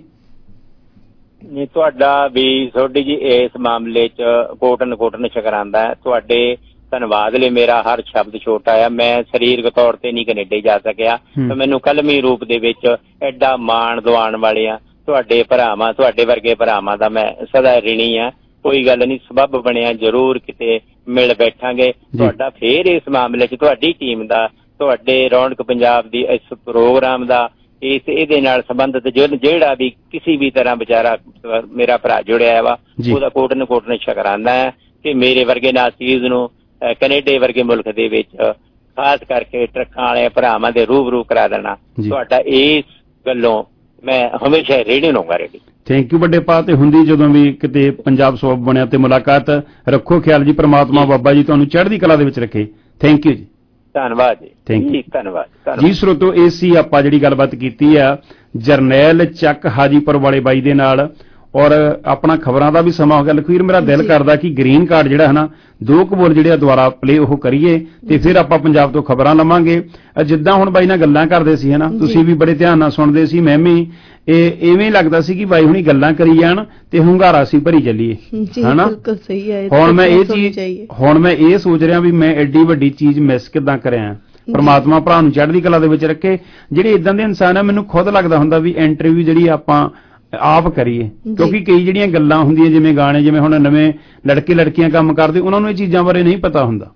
ਨਹੀਂ ਤੁਹਾਡਾ ਵੀ ਤੁਹਾਡੀ ਜੀ ਇਸ ਮਾਮਲੇ 'ਚ ਕੋਟਨ ਕੋਟਨ ਸ਼ੁਕਰਾਨਾ ਹੈ। ਤੁਹਾਡੇ ਧੰਨਵਾਦ ਲਈ ਮੇਰਾ ਹਰ ਸ਼ਬਦ ਛੋਟਾ ਆ। ਮੈਂ ਸਰੀਰਕ ਤੌਰ ਤੇ ਨਹੀਂ ਕੈਨੇਡਾ ਜਾ ਸਕਿਆ ਤਾਂ ਮੈਨੂੰ ਕਲਮੀ ਰੂਪ ਦੇ ਵਿੱਚ ਐਡਾ ਮਾਣ ਦਿਵਾਉਣ ਵਾਲੇ ਆ ਤੁਹਾਡੇ ਭਰਾਵਾਂ, ਤੁਹਾਡੇ ਵਰਗੇ ਭਰਾਵਾਂ ਦਾ ਮੈਂ ਸਦਾ ਰਿਣੀ ਆ। ਕੋਈ ਗੱਲ ਨਹੀਂ, ਸਬੱਬ ਬਣਿਆ ਜ਼ਰੂਰ ਕਿਤੇ ਮਿਲ ਬੈਠਾਂਗੇ। ਤੁਹਾਡਾ ਫੇਰ ਇਸ ਮਾਮਲੇ 'ਚ ਤੁਹਾਡੀ ਟੀਮ ਦਾ, ਤੁਹਾਡੇ ਰੌਣਕ ਪੰਜਾਬ ਦੀ ਇਸ ਪ੍ਰੋਗਰਾਮ ਦਾ, ਇਸ ਇਹਦੇ ਨਾਲ ਸੰਬੰਧਿਤ ਜਿਹੜਾ ਵੀ ਕਿਸੇ ਵੀ ਤਰ੍ਹਾਂ ਵਿਚਾਰਾ ਮੇਰਾ ਭਰਾ ਜੁੜਿਆ ਵਾ ਉਹਦਾ ਕੋਟਨ ਕੋਟਨ ਸ਼ੁਕਰਾਨਾ ਹੈ ਕਿ ਮੇਰੇ ਵਰਗੇ ਨਾਸੀਜ਼ ਨੂੰ ਕੈਨੇਡਾ ਵਰਗੇ ਮੁਲਕ ਦੇ ਵਿੱਚ ਖਾਸ ਕਰਕੇ ਟਰੱਕਾਂ ਵਾਲੇ ਭਰਾਵਾਂ ਦੇ ਰੂਬਰੂ ਕਰਾ ਦੇਣਾ। ਤੁਹਾਡਾ ਇਸ ਗੱਲੋਂ ਮੈਂ ਹਮੇਸ਼ਾ ਰੇਡੀ ਰਹੂੰਗਾ। ਰੇਡੀ ਥੈਂਕ ਯੂ ਵੱਡੇ ਭਾ। ਤੇ ਹੁੰਦੀ ਜਦੋਂ ਵੀ ਕਿਤੇ ਪੰਜਾਬ ਸਬੱਬ ਬਣਿਆ ਤੇ ਮੁਲਾਕਾਤ ਰੱਖੋ ਖਿਆਲ ਜੀ। ਪ੍ਰਮਾਤਮਾ ਬਾਬਾ ਜੀ ਤੁਹਾਨੂੰ ਚੜ੍ਹਦੀ ਕਲਾ ਦੇ ਵਿੱਚ ਰੱਖੇ। ਥੈਂਕ ਯੂ ਜੀ। ਧੰਨਵਾਦ ਜੀ। Thank you. ਧੰਨਵਾਦ ਜੀ ਸਰੋਤੋ, ਇਹ ਸੀ ਆਪਾਂ ਜਿਹੜੀ ਗੱਲਬਾਤ ਕੀਤੀ ਆ ਜਰਨੈਲ ਚੱਕ ਹਾਜੀਪੁਰ ਵਾਲੇ ਬਾਈ ਦੇ ਨਾਲ। ਔਰ ਆਪਣਾ ਖਬਰਾਂ ਦਾ ਵੀ ਸਮਾਂ ਹੋ ਗਿਆ। ਲਖਵੀਰ ਮੇਰਾ ਦਿਲ ਕਰਦਾ ਕਿ ਗ੍ਰੀਨ ਕਾਰਡ ਜਿਹੜਾ ਹੈ ਨਾ ਦੋ ਕੁ ਬੋਲ ਜਿਹੜੇ ਦੁਆਰਾ ਪਲੇ ਉਹ ਕਰੀਏ ਤੇ ਫਿਰ ਆਪਾਂ ਪੰਜਾਬ ਤੋਂ ਖਬਰਾਂ ਲਵਾਂਗੇ। ਜਿੱਦਾਂ ਹੁਣ ਬਾਈ ਨਾਲ ਗੱਲਾਂ ਕਰਦੇ ਸੀ ਹਨਾ, ਤੁਸੀਂ ਵੀ ਬੜੇ ਧਿਆਨ ਨਾਲ ਸੁਣਦੇ ਸੀ, ਮੈਂ ਵੀ ਇਹ ਇਵੇਂ ਲੱਗਦਾ ਸੀ ਕਿ ਬਾਈ ਹੁਣੀ ਗੱਲਾਂ ਕਰੀ ਜਾਣ ਤੇ ਹੁੰਗਾਰਾ ਸੀ ਭਰੀ ਚੱਲੀਏ ਹਨਾ। ਹੁਣ ਮੈਂ ਇਹ ਚੀਜ਼ ਹੁਣ ਮੈਂ ਇਹ ਸੋਚ ਰਿਹਾ ਵੀ ਮੈਂ ਐਡੀ ਵੱਡੀ ਚੀਜ਼ ਮਿਸ ਕਿੱਦਾਂ ਕਰਿਆ। ਪਰਮਾਤਮਾ ਭਰਾ ਨੂੰ ਚੜ੍ਹਦੀ ਕਲਾ ਦੇ ਵਿੱਚ ਰੱਖੇ। ਜਿਹੜੇ ਇਦਾਂ ਦੇ ਇਨਸਾਨ ਆ ਮੈਨੂੰ ਖੁਦ ਲੱਗਦਾ ਹੁੰਦਾ ਵੀ ਇੰਟਰਵਿਊ ਜਿਹੜੀ ਆਪਾਂ ਆਪ ਕਰੀਏ, ਕਿਉਂਕਿ ਕਈ ਜਿਹੜੀਆਂ ਗੱਲਾਂ ਹੁੰਦੀਆਂ ਜਿਵੇਂ ਗਾਣੇ, ਜਿਵੇਂ ਹੁਣ ਨਵੇਂ ਲੜਕੇ ਲੜਕੀਆਂ ਕੰਮ ਕਰਦੇ ਉਹਨਾਂ ਨੂੰ ਇਹ ਚੀਜ਼ਾਂ ਬਾਰੇ ਨਹੀਂ ਪਤਾ ਹੁੰਦਾ।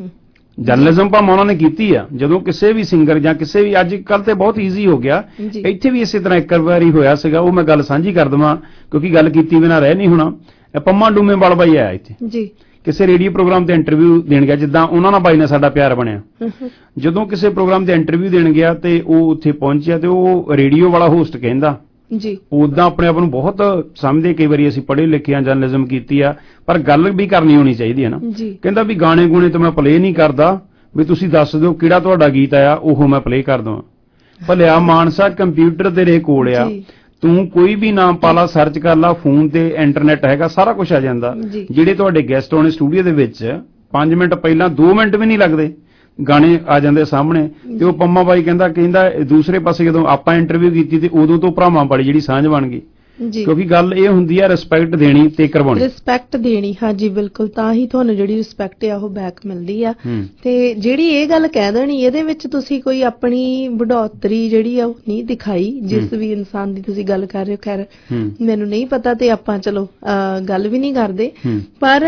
ਜਰਨਲਿਜ਼ਮ ਭਾਵੇਂ ਉਹਨਾਂ ਨੇ ਕੀਤੀ ਆ, ਜਦੋਂ ਕਿਸੇ ਵੀ ਸਿੰਗਰ ਜਾਂ ਕਿਸੇ ਵੀ ਅੱਜ ਕੱਲ ਤੇ ਬਹੁਤ ਈਜ਼ੀ ਹੋ ਗਿਆ, ਇੱਥੇ ਵੀ ਇਸੇ ਤਰ੍ਹਾਂ ਇੱਕ ਵਾਰੀ ਹੋਇਆ ਸੀਗਾ, ਉਹ ਮੈਂ ਗੱਲ ਸਾਂਝੀ ਕਰ ਦੇਵਾਂ ਕਿਉਂਕਿ ਗੱਲ ਕੀਤੀ ਬਿਨਾਂ ਰਹਿ ਨਹੀਂ ਹੋਣਾ। ਪੰਮਾ ਡੂਮੇ ਵਾਲ ਬਾਈ ਆਇਆ ਇੱਥੇ ਜੀ ਕਿਸੇ ਰੇਡੀਓ ਪ੍ਰੋਗਰਾਮ ਤੇ ਇੰਟਰਵਿਊ ਦੇਣ ਗਿਆ, ਜਿੱਦਾਂ ਉਹਨਾਂ ਨਾਲ ਬਾਈ ਨਾਲ ਸਾਡਾ ਪਿਆਰ ਬਣਿਆ। ਜਦੋਂ ਕਿਸੇ ਪ੍ਰੋਗਰਾਮ ਤੇ ਇੰਟਰਵਿਊ ਦੇਣ ਗਿਆ ਤੇ ਉਹ ਉੱਥੇ ਪਹੁੰਚਿਆ ਤੇ ਉਹ ਰੇਡੀਓ ਵਾਲਾ ਹੋਸਟ ਕਹਿੰਦਾ ਜੀ ਉਦਾਂ ਆਪਣੇ ਆਪ ਨੂੰ ਬਹੁਤ ਸਮਝਦੇ, ਕਈ ਵਾਰੀ ਅਸੀਂ ਪੜ੍ਹੇ ਲਿਖੇ ਆ, ਜਰਨਲਿਜ਼ਮ ਕੀਤੀ ਆ, ਪਰ ਗੱਲ ਵੀ ਕਰਨੀ ਹੋਣੀ ਚਾਹੀਦੀ ਹੈ ਨਾ। ਕਹਿੰਦਾ ਵੀ ਗਾਣੇ ਗੂਣੇ ਤਾਂ ਮੈਂ ਪਲੇ ਨਹੀਂ ਕਰਦਾ, ਵੀ ਤੁਸੀਂ ਦੱਸ ਦਿਓ ਕਿਹੜਾ ਤੁਹਾਡਾ ਗੀਤ ਆਇਆ, ਉਹ ਮੈਂ ਪਲੇ ਕਰ ਦਵਾਂ। ਭਲਿਆ ਮਾਨਸਾ ਕੰਪਿਊਟਰ ਤੇਰੇ ਕੋਲ ਆ, ਤੂੰ ਕੋਈ ਵੀ ਨਾਮ ਪਾ ਲਾ, ਸਰਚ ਕਰ ਲਾ, ਫੋਨ ਤੇ ਇੰਟਰਨੈਟ ਹੈਗਾ, ਸਾਰਾ ਕੁਝ ਆ ਜਾਂਦਾ। ਜਿਹੜੇ ਤੁਹਾਡੇ ਗੈਸਟ ਆਉਣੇ ਸਟੂਡੀਓ ਦੇ ਵਿੱਚ ਪੰਜ ਮਿੰਟ ਪਹਿਲਾਂ ਦੋ ਮਿੰਟ ਵੀ ਨਹੀਂ ਲੱਗਦੇ, ਗਾਣੇ ਆ ਜਾਂਦੇ ਸਾਹਮਣੇ। ਤੇ ਉਹ ਪੰਮਾ ਬਾਈ ਕਹਿੰਦਾ ਕਹਿੰਦਾ ਦੂਸਰੇ ਪਾਸੇ ਜਦੋਂ ਆਪਾਂ ਇੰਟਰਵਿਊ ਕੀਤੀ ਤੇ ਉਦੋਂ ਤੋਂ ਭਰਾਵਾਂ ਵਾਲੀ ਜਿਹੜੀ ਸਾਂਝ ਬਣ ਗਈ, ਕਿਉਂਕਿ ਗੱਲ ਇਹ ਹੁੰਦੀ ਆ ਰਿਸਪੈਕਟ ਦੇਣੀ ਤੇ ਕਰਵਾਉਣੀ, ਰਿਸਪੈਕਟ ਦੇਣੀ। ਹਾਂਜੀ ਬਿਲਕੁਲ, ਤਾਂ ਹੀ ਤੁਹਾਨੂੰ ਜਿਹੜੀ ਰਿਸਪੈਕਟ ਆ ਉਹ ਬੈਕ ਮਿਲਦੀ ਆ। ਤੇ ਜਿਹੜੀ ਇਹ ਗੱਲ ਕਹਿ ਦੇਣੀ, ਇਹਦੇ ਵਿੱਚ ਤੁਸੀਂ ਕੋਈ ਆਪਣੀ ਵਡੋਤਰੀ ਜਿਹੜੀ ਆ ਉਹ ਨਹੀਂ ਦਿਖਾਈ। ਜਿਸ ਵੀ ਇਨਸਾਨ ਦੀ ਤੁਸੀਂ ਗੱਲ ਕਰ ਰਹੇ ਹੋ, ਖੈਰ ਮੈਨੂੰ ਨਹੀਂ ਪਤਾ ਤੇ ਆਪਾਂ ਚਲੋ ਗੱਲ ਵੀ ਨਹੀਂ ਕਰਦੇ, ਪਰ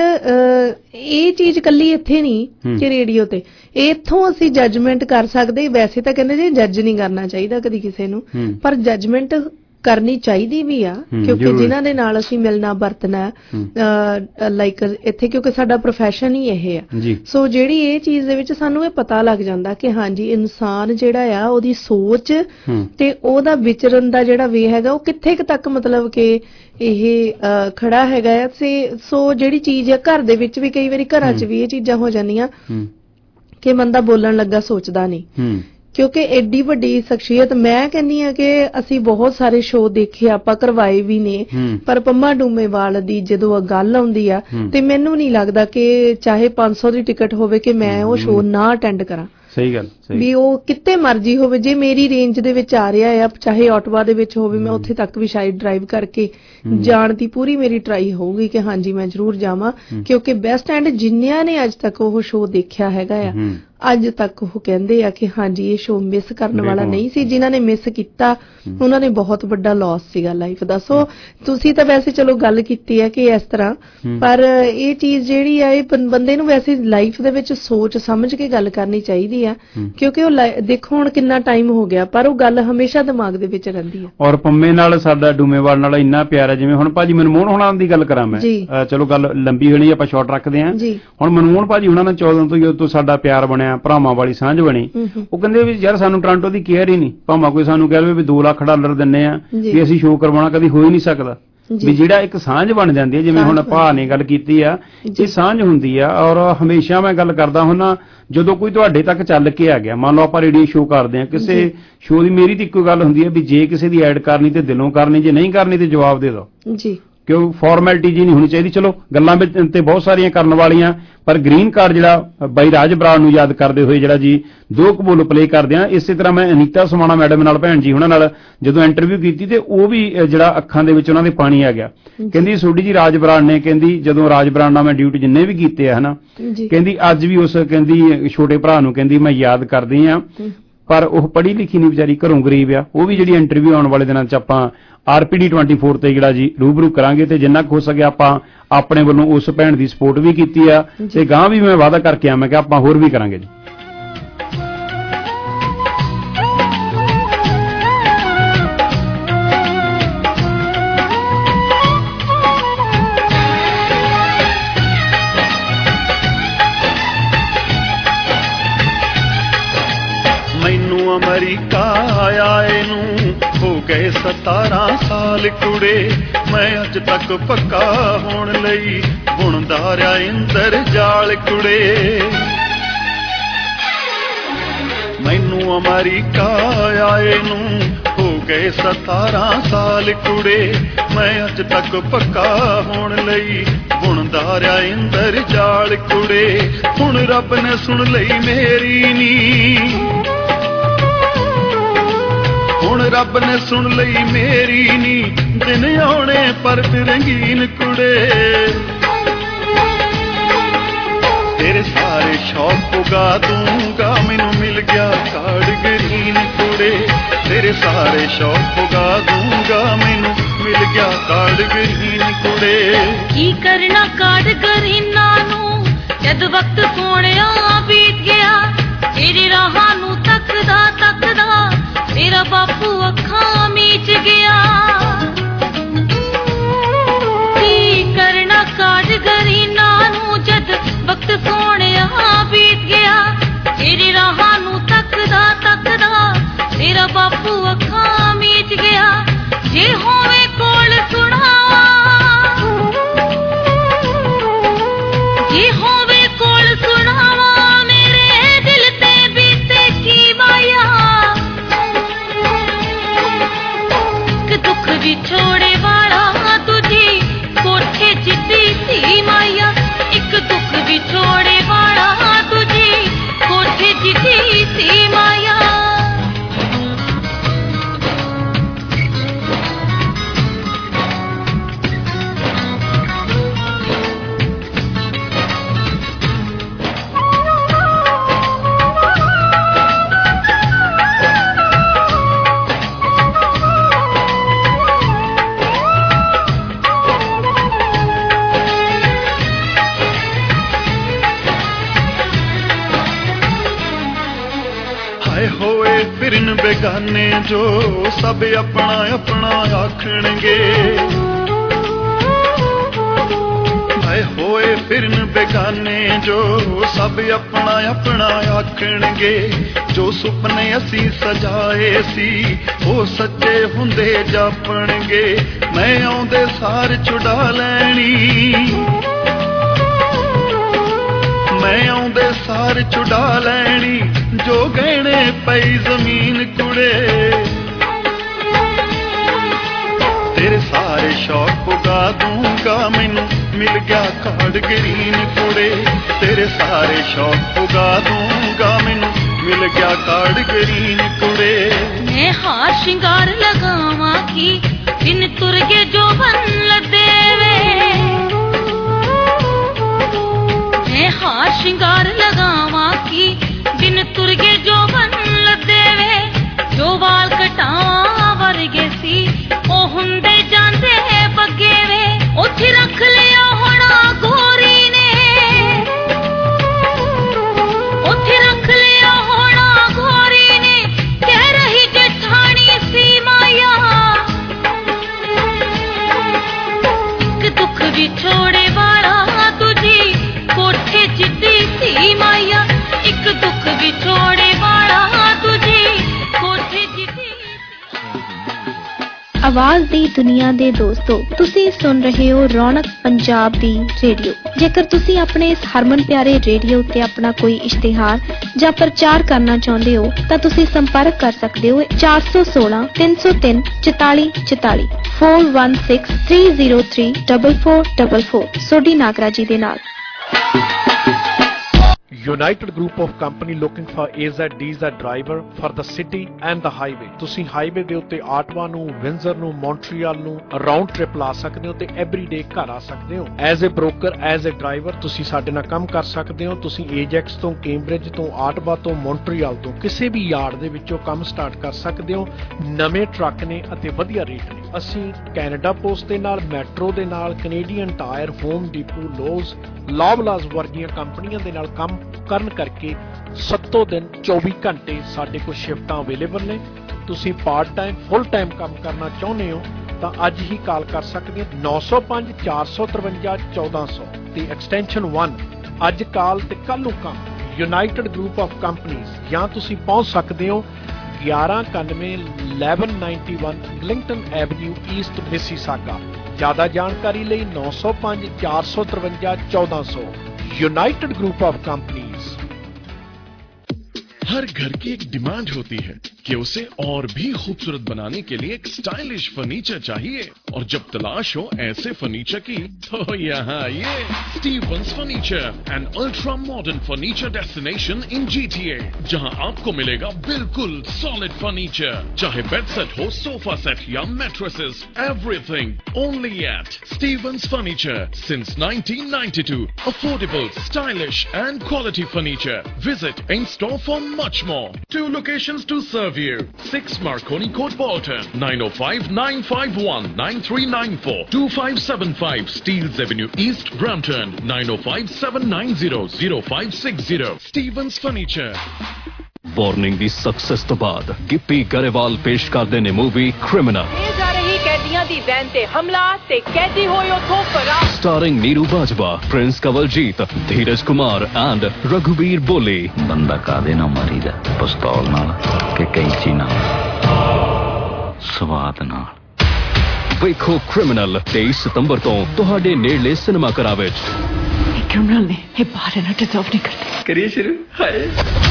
ਇਹ ਚੀਜ਼ ਕੱਲੀ ਇੱਥੇ ਨਹੀਂ ਕਿ ਰੇਡੀਓ ਤੇ, ਇੱਥੋਂ ਅਸੀਂ ਜੱਜਮੈਂਟ ਕਰ ਸਕਦੇ। ਵੈਸੇ ਤਾਂ ਕਹਿੰਦੇ ਜੀ ਜੱਜ ਨਹੀਂ ਕਰਨਾ ਚਾਹੀਦਾ ਕਦੀ ਕਿਸੇ ਨੂੰ, ਪਰ ਜੱਜਮੈਂਟ ਕਰਨੀ ਚਾਹੀਦੀ ਵੀ ਆ, ਕਿਉਂਕਿ ਜਿਨ੍ਹਾਂ ਦੇ ਨਾਲ ਅਸੀਂ ਮਿਲਣਾ ਵਰਤਣਾ ਲਾਈਕ ਇੱਥੇ, ਕਿਉਂਕਿ ਸਾਡਾ ਪ੍ਰੋਫੈਸ਼ਨ ਹੀ ਇਹ ਆ। ਸੋ ਜਿਹੜੀ ਇਹ ਚੀਜ਼ ਦੇ ਵਿੱਚ ਸਾਨੂੰ ਇਹ ਪਤਾ ਲੱਗ ਜਾਂਦਾ ਕਿ ਹਾਂਜੀ ਇਨਸਾਨ ਜਿਹੜਾ ਆ ਉਹਦੀ ਸੋਚ ਤੇ ਉਹਦਾ ਵਿਚਰਨ ਦਾ ਜਿਹੜਾ ਵੇ ਹੈਗਾ ਉਹ ਕਿੱਥੇ ਕੁ ਤੱਕ ਮਤਲਬ ਕਿ ਇਹ ਖੜਾ ਹੈਗਾ ਆ। ਸੋ ਜਿਹੜੀ ਚੀਜ਼ ਆ ਘਰ ਦੇ ਵਿੱਚ ਵੀ, ਕਈ ਵਾਰੀ ਘਰਾਂ 'ਚ ਵੀ ਇਹ ਚੀਜ਼ਾਂ ਹੋ ਜਾਂਦੀਆਂ ਕਿ ਬੰਦਾ ਬੋਲਣ ਲੱਗਾ ਸੋਚਦਾ ਨਹੀਂ, ਕਿਉਂਕਿ ਐਡੀ ਵੱਡੀ ਸ਼ਖਸੀਅਤ। ਮੈਂ ਕਹਿੰਦੀ ਹਾਂ ਕਿ ਅਸੀਂ ਬਹੁਤ ਸਾਰੇ ਸ਼ੋਅ ਦੇਖੇ, ਆਪਾਂ ਕਰਵਾਏ ਵੀ ਨੇ, ਪਰ ਪੰਮਾ ਡੂਮੇਵਾਲ ਦੀ ਜਦੋਂ ਗੱਲ ਆਉਂਦੀ ਆ ਤੇ ਮੈਨੂੰ ਨਹੀਂ ਲੱਗਦਾ ਕਿ ਚਾਹੇ ਪੰਜ ਸੌ ਦੀ ਟਿਕਟ ਹੋਵੇ ਕਿ ਮੈਂ ਉਹ ਸ਼ੋਅ ਨਾ ਅਟੈਂਡ ਕਰਾਂ। ਸਹੀ ਗੱਲ, ਵੀ ਉਹ ਕਿਤੇ ਮਰਜ਼ੀ ਹੋਵੇ, ਜੇ ਮੇਰੀ ਰੇਂਜ ਦੇ ਵਿੱਚ ਆ ਰਿਹਾ ਆ, ਚਾਹੇ ਆਟੋਵਾ ਦੇ ਵਿੱਚ ਹੋਵੇ, ਮੈਂ ਉੱਥੇ ਤੱਕ ਵੀ ਸ਼ਾਇਦ ਡਰਾਈਵ ਕਰਕੇ ਜਾਣ ਦੀ ਪੂਰੀ ਮੇਰੀ ਟਰਾਈ ਹੋਊਗੀ ਕਿ ਹਾਂਜੀ ਮੈਂ ਜ਼ਰੂਰ ਜਾਵਾਂ, ਕਿਉਂਕਿ ਬੈਸਟ ਐਂਡ ਜਿੰਨਿਆਂ ਨੇ ਅੱਜ ਤੱਕ ਉਹ ਸ਼ੋਅ ਦੇਖਿਆ ਹੈਗਾ ਆ, ਅੱਜ ਤੱਕ ਉਹ ਕਹਿੰਦੇ ਆ ਕਿ ਹਾਂਜੀ ਇਹ ਸ਼ੋਅ ਮਿਸ ਕਰਨ ਵਾਲਾ ਨਹੀਂ ਸੀ। ਜਿਨ੍ਹਾਂ ਨੇ ਮਿਸ ਕੀਤਾ ਉਹਨਾਂ ਨੇ ਬਹੁਤ ਵੱਡਾ ਲਾਸ ਸੀਗਾ ਲਾਈਫ ਦਾ। ਸੋ ਤੁਸੀਂ ਤਾਂ ਵੈਸੇ ਚਲੋ ਗੱਲ ਕੀਤੀ ਹੈ ਕਿ ਇਸ ਤਰ੍ਹਾਂ, ਪਰ ਇਹ ਚੀਜ਼ ਜਿਹੜੀ ਆ ਇਹ ਬੰਦੇ ਨੂੰ ਵੈਸੇ ਲਾਈਫ ਦੇ ਵਿੱਚ ਸੋਚ ਸਮਝ ਕੇ ਗੱਲ ਕਰਨੀ ਚਾਹੀਦੀ ਆ, ਕਿਉਂਕਿ ਉਹ ਦੇਖੋ ਹੁਣ ਕਿੰਨਾ ਟਾਈਮ ਹੋ ਗਿਆ, ਪਰ ਉਹ ਗੱਲ ਹਮੇਸ਼ਾ ਦਿਮਾਗ ਦੇ ਵਿੱਚ ਰਹਿੰਦੀ ਆ। ਔਰ ਪੰਮੇ ਨਾਲ ਸਾਡਾ ਡੂਮੇਵਾਲ ਨਾਲ ਇੰਨਾ ਪਿਆਰ ਹੈ, ਜਿਵੇਂ ਹੁਣ ਭਾਜੀ ਮਨਮੋਹਨ ਹੋਣਾ ਦੀ ਗੱਲ ਕਰਾਂ ਮੈਂ, ਚਲੋ ਗੱਲ ਲੰਬੀ ਹੋਣੀ, ਆਪਾਂ ਸ਼ਾਰਟ ਰੱਖਦੇ ਹਾਂ। ਹੁਣ ਮਨਮੋਹਨ ਭਾਜੀ ਉਹਨਾਂ ਨਾਲ ਚੌਦਾਂ ਤੋਂ ਜਦੋਂ ਸਾਡਾ ਪਿਆਰ ਬਣਿਆ, ਭਰਾਵਾਂ ਵਾਲੀ ਸਾਂਝ ਬਣੀ, ਉਹ ਕਹਿੰਦੇ ਵੀ ਯਾਰ ਸਾਨੂੰ ਟੋਰਾਂਟੋ ਦੀ ਕੇਅਰ ਹੀ ਨਹੀਂ, ਭਾਵੇਂ ਕੋਈ ਸਾਨੂੰ ਕਹਿ ਲਵੇ ਵੀ ਦੋ ਲੱਖ ਡਾਲਰ ਦਿੰਨੇ ਆ ਵੀ ਅਸੀਂ ਸ਼ੋਅ ਕਰਵਾਉਣਾ, ਕਦੀ ਹੋ ਹੀ ਨਹੀਂ ਸਕਦਾ। ਵੀ ਜਿਹੜਾ ਇੱਕ ਸਾਂਝ ਬਣ ਜਾਂਦੀ ਹੈ, ਜਿਵੇਂ ਹੁਣ ਭਾ ਨੇ ਗੱਲ ਕੀਤੀ ਆ, ਇਹ ਸਾਂਝ ਹੁੰਦੀ ਆ। ਔਰ ਹਮੇਸ਼ਾ ਮੈਂ ਗੱਲ ਕਰਦਾ ਹੁੰਦਾ, ਜਦੋਂ ਕੋਈ ਤੁਹਾਡੇ ਤੱਕ ਚੱਲ ਕੇ ਆ ਗਿਆ, ਮੰਨ ਲਓ ਆਪਾਂ ਰੇਡੀਓ ਸ਼ੋਅ ਕਰਦੇ ਹਾਂ, ਕਿਸੇ ਸ਼ੋਅ ਦੀ ਮੇਰੀ ਤਾਂ ਇੱਕੋ ਗੱਲ ਹੁੰਦੀ ਹੈ ਵੀ ਜੇ ਕਿਸੇ ਦੀ ਐਡ ਕਰਨੀ ਤੇ ਦਿਲੋਂ ਕਰਨੀ, ਜੇ ਨਹੀਂ ਕਰਨੀ ਤੇ ਜਵਾਬ ਦੇ ਦਿਓ ਜੀ, ਕਿਉਂ ਫਾਰਮੈਲਿਟੀ ਜੀ ਨਹੀਂ ਹੋਣੀ ਚਾਹੀਦੀ। ਚਲੋ ਗੱਲਾਂ ਵਿੱਚ ਤੇ ਬਹੁਤ ਸਾਰੀਆਂ ਕਰਨ ਵਾਲੀਆਂ, ਪਰ ਗ੍ਰੀਨ ਕਾਰਡ ਜਿਹੜਾ ਬਾਈ ਰਾਜ ਬਰਾੜ ਨੂੰ ਯਾਦ ਕਰਦੇ ਹੋਏ ਜਿਹੜਾ ਜੀ ਦੋ ਕਬੂਲ ਪਲੇ ਕਰਦੇ ਆ। ਇਸੇ ਤਰ੍ਹਾਂ ਮੈਂ ਅਨੀਤਾ ਸਮਾਣਾ ਮੈਡਮ ਨਾਲ, ਭੈਣ ਜੀ ਉਹਨਾਂ ਨਾਲ ਜਦੋਂ ਇੰਟਰਵਿਊ ਕੀਤੀ ਤੇ ਉਹ ਵੀ ਜਿਹੜਾ ਅੱਖਾਂ ਦੇ ਵਿੱਚ ਉਹਨਾਂ ਦੇ ਪਾਣੀ ਆ ਗਿਆ। ਕਹਿੰਦੀ ਸੋਡੀ ਜੀ ਰਾਜ ਬਰਾੜ ਨੇ, ਕਹਿੰਦੀ ਜਦੋਂ ਰਾਜ ਬਰਾੜ ਨਾਲ ਮੈਂ ਡਿਊਟੀ ਜਿੰਨੇ ਵੀ ਕੀਤੇ ਆ ਹਨਾ, ਕਹਿੰਦੀ ਅੱਜ ਵੀ ਉਸ ਕਹਿੰਦੀ ਛੋਟੇ ਭਰਾ ਨੂੰ ਕਹਿੰਦੀ ਮੈਂ ਯਾਦ ਕਰਦੀ ਆ, ਪਰ ਉਹ ਪੜ੍ਹੀ ਲਿਖੀ ਨਹੀਂ ਵਿਚਾਰੀ, ਘਰੋਂ ਗਰੀਬ ਆ। ਉਹ ਵੀ ਜਿਹੜੀ ਇੰਟਰਵਿਊ ਆਉਣ ਵਾਲੇ ਦਿਨਾਂ 'ਚ ਆਪਾਂ R P D twenty four ਤੇ ਜਿਹੜਾ ਜੀ ਰੂਬਰੂ ਕਰਾਂਗੇ, ਤੇ ਜਿੰਨਾ ਕੁ ਹੋ ਸਕਿਆ ਆਪਾਂ ਆਪਣੇ ਵੱਲੋਂ ਉਸ ਭੈਣ ਦੀ ਸਪੋਰਟ ਵੀ ਕੀਤੀ ਆ, ਤੇ ਗਾਂ ਵੀ ਮੈਂ ਵਾਅਦਾ ਕਰਕੇ ਆ, ਮੈਂ ਕਿਹਾ ਆਪਾਂ ਹੋਰ ਵੀ ਕਰਾਂਗੇ ਜੀ। ਮੈਨੂੰ ਅਮਰੀਕਾ ਆਏ ਨੂੰ ਹੋ ਗਏ ਸਤਾਰਾਂ ਸਾਲ ਕੁੜੇ, ਮੈਂ ਅੱਜ ਤੱਕ ਪੱਕਾ ਹੋਣ ਲਈ ਬੁਣਦਾ ਰਿਹਾ ਇੰਦਰ ਜਾਲ ਕੁੜੇ। ਮੈਨੂੰ ਅਮਰੀਕਾ ਆਏ ਨੂੰ ਹੋ ਗਏ ਸਤਾਰਾਂ ਸਾਲ ਕੁੜੇ, ਮੈਂ ਅੱਜ ਤੱਕ ਪੱਕਾ ਹੋਣ ਲਈ ਬੁਣਦਾ ਰਿਹਾ ਇੰਦਰ ਜਾਲ ਕੁੜੇ। ਹੁਣ ਰੱਬ ਨੇ ਸੁਣ ਲਈ ਮੇਰੀ ਨੀ, ਹੁਣ ਰੱਬ ਨੇ ਸੁਣ ਲਈ ਮੇਰੀ ਨੀ, ਦਿਨ ਆਉਣੇ ਪਰ ਰੰਗੀਨ ਕੁੜੇ। ਤੇਰੇ ਸਾਰੇ ਸ਼ੌਕ ਪੁਗਾ ਦੂੰਗਾ, ਮੈਨੂੰ ਮਿਲ ਗਿਆ ਕਾਰਡ ਗਰੀਨ ਕੁੜੇ। ਤੇਰੇ ਸਾਰੇ ਸ਼ੌਕ ਪੁਗਾ ਦੂੰਗਾ, ਮੈਨੂੰ ਮਿਲ ਗਿਆ ਕਾਰਡ ਗਰੀਨ ਕੁੜੇ। ਕੀ ਕਰਨਾ ਕਾਰਡ ਗਰੀਨਾਂ ਨੂੰ, ਜਦ ਵਕਤ ਸੋਹਣਿਆ ਬੀਤ ਗਿਆ, ਤੇਰੇ ਰਾਹਾਂ ਨੂੰ ਤੱਕਦਾ ਤੱਕਦਾ ਤੇਰਾ ਬਾਪੂ ਅੱਖਾਂ ਮੀਚ ਗਿਆ। ਕੀ ਕਰਨਾ ਕਾਰਡ ਗਰੀਨਾਂ ਨੂੰ, ਜਦ ਵਕਤ ਸੋਹਣਿਆ ਬੀਤ ਗਿਆ, ਤੇਰੇ ਰਾਹਾਂ ਨੂੰ ਤੱਕਦਾ ਤੱਕਦਾ ਤੇਰਾ ਬਾਪੂ ਅੱਖਾਂ ਮੀਚ ਗਿਆ। ਜੇ ਹੋਵੇ ਕੋਲ ਸੁਣਾ, ਜੇ ਹੋਵੇ ਕੋਲ ਸੁਣਾ ਫਿਰਨ ਬੇਗਾਨੇ ਜੋ ਸਭ ਆਪਣਾ ਆਪਣਾ ਆਖਣਗੇ ਹਾਏ ਹੋਏ ਫਿਰਨ ਬੇਗਾਨੇ ਜੋ ਸਭ ਆਪਣਾ ਆਪਣਾ ਆਖਣਗੇ ਜੋ ਸੁਪਨੇ ਅਸੀਂ ਸਜਾਏ ਸੀ ਉਹ ਸੱਚੇ ਹੁੰਦੇ ਜਾਪਣਗੇ ਮੈਂ ਆਉਂਦੇ ਸਾਰ ਛੁਡਾ ਲੈਣੀ ਮੈਂ ਆਉਂਦੇ ਸਾਰ ਛੁਡਾ ਲੈਣੀ ਜੋ ਗਹਿਣੇ ਪਈ ਜ਼ਮੀਨ ਕੁੜੇ ਤੇਰੇ ਸਾਰੇ ਸ਼ੌਕ ਪੁਗਾ ਦੂੰਗਾ ਮੈਨੂੰ ਮਿਲ ਗਿਆ ਕਾਰਡ ਗਰੀਨ ਕੁੜੇ ਤੇਰੇ ਸਾਰੇ ਸ਼ੌਕ ਪੁਗਾ ਦੂੰਗਾ ਮੈਨੂੰ ਮਿਲ ਗਿਆ ਕਾਰਡ ਗਰੀਨ ਕੁੜੇ ਮੈਂ ਹਾਰ ਸ਼ਿੰਗਾਰ ਲਗਾਵਾਂ ਕੀ ਬਿਨ ਤੁਰ ਕੇ ਜੋ ਬੰਨ ਦੇਵੇ ਮੈਂ ਹਾਰ ਸ਼ਿੰਗਾਰ ਲਗਾਵਾਂ ਕੀ ਬਿਨ ਤੁਰ ਕੇ ਜੋ ਬੰਨ ਦੇਵੇ ਜੋ ਵਾਲ ਕਟਾਵਾਂ ਵਰਗੇ ਸੀ ਉਹ ਹੁੰਦੇ ਜਾਂਦੇ ਬੱਗੇ ਵੇ ਉੱਥੇ ਰੱਖ ਲਿਆ ਹੋਣਾ ਗੋਰੀ ਨੇ ਉੱਥੇ ਰੱਖ ਲਿਆ ਹੋਣਾ ਗੋਰੀ ਨੇ ਕਹਿ ਰਹੀ ਜਠਾਣੀ ਸੀ ਮਾਇਆ ਇੱਕ ਦੁੱਖ ਵਿਛੋੜੇ ਵਾਲਾ ਤੁਝੀ ਕੋਠੇ ਜਿੱਦੀ ਸੀ ਮਾਇਆ ਇੱਕ ਦੁੱਖ ਵਿਛੋੜੇ ਵਾਲਾ ਤੁਝੀ ਕੋਠੇ ਜਿੱਦੀ ਆਵਾਜ਼ ਦੀ ਦੁਨੀਆ ਦੇ ਦੋਸਤੋ ਤੁਸੀਂ ਸੁਣ ਰਹੇ ਹੋ ਰੌਣਕ ਪੰਜਾਬ ਦੀ ਰੇਡੀਓ ਜੇਕਰ ਤੁਸੀਂ ਆਪਣੇ ਇਸ ਹਰਮਨ ਪਿਆਰੇ ਰੇਡੀਓ ਉੱਤੇ ਆਪਣਾ ਕੋਈ ਇਸ਼ਤਿਹਾਰ ਜਾਂ ਪ੍ਰਚਾਰ ਕਰਨਾ ਚਾਹੁੰਦੇ ਹੋ ਤਾਂ ਤੁਸੀਂ ਸੰਪਰਕ ਕਰ ਸਕਦੇ ਹੋ ਚਾਰ ਸੌ ਸੋਲਾਂ ਤਿੰਨ ਸੌ ਤਿੰਨ ਚੁਤਾਲੀ ਚੁਤਾਲੀ four one six three zero three four four four four Sodhi Nagra ਜੀ ਦੇ ਨਾਲ United Group of Company looking for A Z D Z driver for the city and the highway. ਤੁਸੀਂ ਹਾਈਵੇ ਦੇ ਉੱਤੇ ਆਟਵਾ ਨੂੰ ਵਿੰਜ਼ਰ ਨੂੰ ਮੌਂਟਰੀਅਲ ਨੂੰ ਰਾਉਂਡ ਟ੍ਰਿਪ ਲਾ ਸਕਦੇ ਹੋ ਤੇ ਐਵਰੀਡੇ ਘਰ ਆ ਸਕਦੇ ਹੋ as a broker as a driver ਤੁਸੀਂ ਸਾਡੇ ਨਾਲ ਕੰਮ ਕਰ ਸਕਦੇ ਹੋ ਤੁਸੀਂ ਏਜੈਕਸ ਤੋਂ ਕੈਂਬਰਿਜ ਤੋਂ ਆਟਵਾ ਤੋਂ ਮੌਂਟਰੀਅਲ ਤੋਂ ਕਿਸੇ ਵੀ ਯਾਰਡ ਦੇ ਵਿੱਚੋਂ ਕੰਮ ਸਟਾਰਟ ਕਰ ਸਕਦੇ ਹੋ ਨਵੇਂ ਟਰੱਕ ਨੇ ਅਤੇ ਵਧੀਆ ਰੇਟ ਨੇ ਅਸੀਂ ਕੈਨੇਡਾ ਪੋਸਟ ਦੇ ਨਾਲ ਮੈਟਰੋ ਦੇ ਨਾਲ Canadian Tire Home Depot Lowe's Loblaws ਵਰਗੀਆਂ ਕੰਪਨੀਆਂ ਦੇ ਨਾਲ ਕੰਮ ਕਰਨ ਕਰਕੇ ਸੱਤੋਂ ਦਿਨ ਚੌਵੀ ਘੰਟੇ ਸਾਡੇ ਕੋਲ ਸ਼ਿਫਟਾਂ ਅਵੇਲੇਬਲ ਨੇ ਤੁਸੀਂ ਪਾਰਟ ਟਾਈਮ ਫੁੱਲ ਟਾਈਮ ਕੰਮ ਕਰਨਾ ਚਾਹੁੰਦੇ ਹੋ ਤਾਂ ਅੱਜ ਹੀ ਕਾਲ ਕਰ ਸਕਦੇ ਹੋ ਨੌ ਸੌ ਪੰਜ ਚਾਰ ਸੌ ਤਰਵੰਜਾ ਚੌਦਾਂ ਸੌ ਤੇ ਐਕਸਟੈਂਸ਼ਨ ਇੱਕ ਅੱਜ ਕਾਲ ਤੇ ਕੱਲ ਨੂੰ ਕੰਮ ਯੂਨਾਈਟਿਡ ਗਰੁੱਪ ਆਫ ਕੰਪਨੀਜ਼ ਜਾਂ ਤੁਸੀਂ ਪਹੁੰਚ ਸਕਦੇ ਹੋ ਗਿਆਰਾਂ ਇਕਾਨਵੇਂ eleven ninety-one Eglinton Avenue East Mississauga ਜ਼ਿਆਦਾ ਜਾਣਕਾਰੀ ਲਈ ਨੌ ਸੌ ਪੰਜ ਚਾਰ ਸੌ ਤਰਵੰਜਾ ਚੌਦਾਂ ਸੌ यूनाइटेड ग्रुप ऑफ कंपनीज हर घर की एक डिमांड होती है कि उसे और भी खूबसूरत बनाने के लिए एक स्टाइलिश फर्नीचर चाहिए और जब तलाश हो ऐसे फर्नीचर की तो यहाँ ये Stevens Furniture an ultra modern furniture destination in G T A जहाँ आपको मिलेगा बिल्कुल सॉलिड फर्नीचर चाहे बेड सेट हो सोफा सेट या mattresses everything only at Stevens Furniture since nineteen ninety-two affordable stylish and quality furniture visit in store for much more. Two locations to serve you. six Marconi Court, Bolton. nine oh five, nine five one, nine three nine four. two five seven five Steeles Avenue East, Brampton. nine oh five, seven nine zero, zero five six zero. Stevens Furniture. Warning ਦੀ success ਤੋਂ ਬਾਅਦ ਗਿੱਪੀ ਗਰੇਵਾਲ ਪੇਸ਼ ਕਰਦੇ ਨੇ movie criminal ਜਾ ਰਹੀ ਕੈਦੀਆਂ ਦੀ van ਤੇ ਹਮਲਾ ਤੇ ਕੈਦੀ ਹੋਏ ਉਥੋਂ ਫਰਾਰ ਸਟਾਰਿੰਗ ਨੀਰੂ ਬਾਜਵਾ ਪ੍ਰਿੰਸ ਕਵਲਜੀਤ ਧੀਰਜ ਕੁਮਾਰ ਐਂਡ ਰਘੁਬੀਰ ਬੋਲੇ ਬੰਦਾ ਕਾਦੇ ਨਾਲ ਮਾਰੀਦਾ ਪਿਸਤੌਲ ਨਾਲ ਕਿ ਕੈਂਚੀ ਨਾਲ ਸਵਾਦ ਨਾਲ ਵੇਖੋ ਕ੍ਰਿਮੀਨਲ ਤੇਈਸ ਸਤੰਬਰ ਤੋਂ ਤੁਹਾਡੇ ਨੇੜਲੇ ਸਿਨੇਮਾ ਘਰਾਂ ਵਿੱਚ ਇਹ ਕ੍ਰਿਮੀਨਲ ਨੇ ਇਹ ਬਾਹਰ ਨਾ ਡਿਜ਼ਰਵ ਨਹੀਂ ਕਰਦੇ ਕਰੀਏ ਸ਼ੁਰੂ ਹਾਏ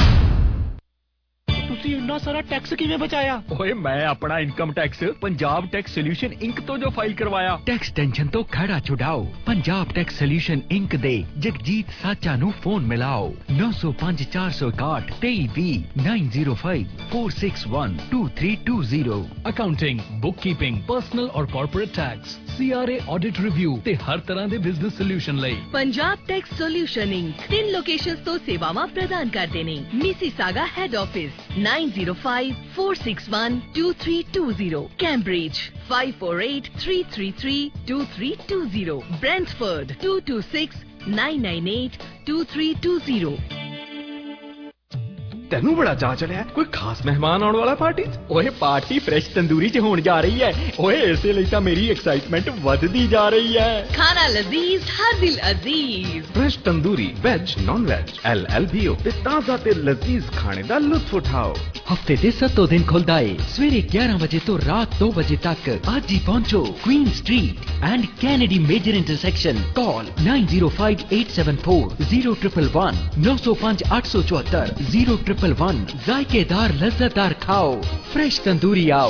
ਤੁਸੀਂ ਇੰਨਾ ਸਾਰਾ ਟੈਕਸ ਕਿਵੇਂ ਬਚਾਇਆ ਓਏ ਮੈਂ ਆਪਣਾ income tax Punjab tax solution Inc ਤੋਂ ਜੋ ਫਾਈਲ ਕਰਵਾਇਆ ਟੈਕਸ ਟੈਨਸ਼ਨ ਤੋਂ ਖੜਾ ਛੁਡਾਓ ਪੰਜਾਬ ਟੈਕਸ ਸੋਲੂਸ਼ਨ ਇੰਕ ਦੇ ਜਗਜੀਤ ਸਾਚਾ ਨੂੰ ਫੋਨ ਮਿਲਾਓ ਨੌ ਸੌ ਪੰਜ ਚਾਰ ਸੌ ਇਕਾਹਠ ਤੇਈ ਵੀਹ nine zero five four six one two three two zero accounting bookkeeping personal ਔਰ corporate tax C R A audit review ਤੇ ਹਰ ਤਰ੍ਹਾਂ ਦੇ ਬਿਜ਼ਨਸ ਸੋਲੂਸ਼ਨ ਲਈ ਪੰਜਾਬ ਟੈਕਸ ਸੋਲੂਸ਼ਨ ਇੰਕ ਤਿੰਨ ਲੋਕੇਸ਼ਨਸ ਤੋਂ ਸੇਵਾਵਾਂ ਪ੍ਰਦਾਨ ਕਰਦੇ ਨੇ Mississauga head office nine zero five four six one two three two zero Cambridge five four eight three three three two three two zero Brentford two two six nine nine eight two three two zero ਤੈਨੂੰ ਬੜਾ ਚਾਅ ਚੜਿਆ, ਕੋਈ ਖਾਸ ਮਹਿਮਾਨ ਆਉਣ ਵਾਲਾ party 'ਚ? ਓਏ ਪਾਰਟੀ ਫਰੈਸ਼ ਤੰਦੂਰੀ 'ਚ ਹੋਣ ਜਾ ਰਹੀ ਹੈ। ਓਏ ਇਸੇ ਲਈ ਤਾਂ ਮੇਰੀ ਐਕਸਾਈਟਮੈਂਟ ਵੱਧਦੀ ਜਾ ਰਹੀ ਹੈ। ਖਾਣਾ ਲਜ਼ੀਜ਼ ਹਰ ਦਿਲ ਅਜ਼ੀਜ਼। Fresh tandoori veg non veg L L B O ਤੇ ਤਾਜ਼ਾ ਤੇ ਲਜ਼ੀਜ਼ ਖਾਣੇ ਦਾ ਲੁਤਫ ਉਠਾਓ। ਹਫਤੇ ਦੇ ਸੱਤੋਂ ਦਿਨ ਖੁੱਲਦਾ ਏ ਸਵੇਰੇ ਗਿਆਰਾਂ ਵਜੇ ਤੋਂ ਰਾਤ ਦੋ ਵਜੇ ਤੱਕ। ਅੱਜ ਹੀ ਪਹੁੰਚੋ Queen Street and Kennedy major intersection. Call nine zero five eight seven four zero triple one नौ सौ पाँच आठ सौ चौहत्तर जीरो ट्रिपल वन। जायकेदार लज्जतदार खाओ, फ्रेश तंदूरी आओ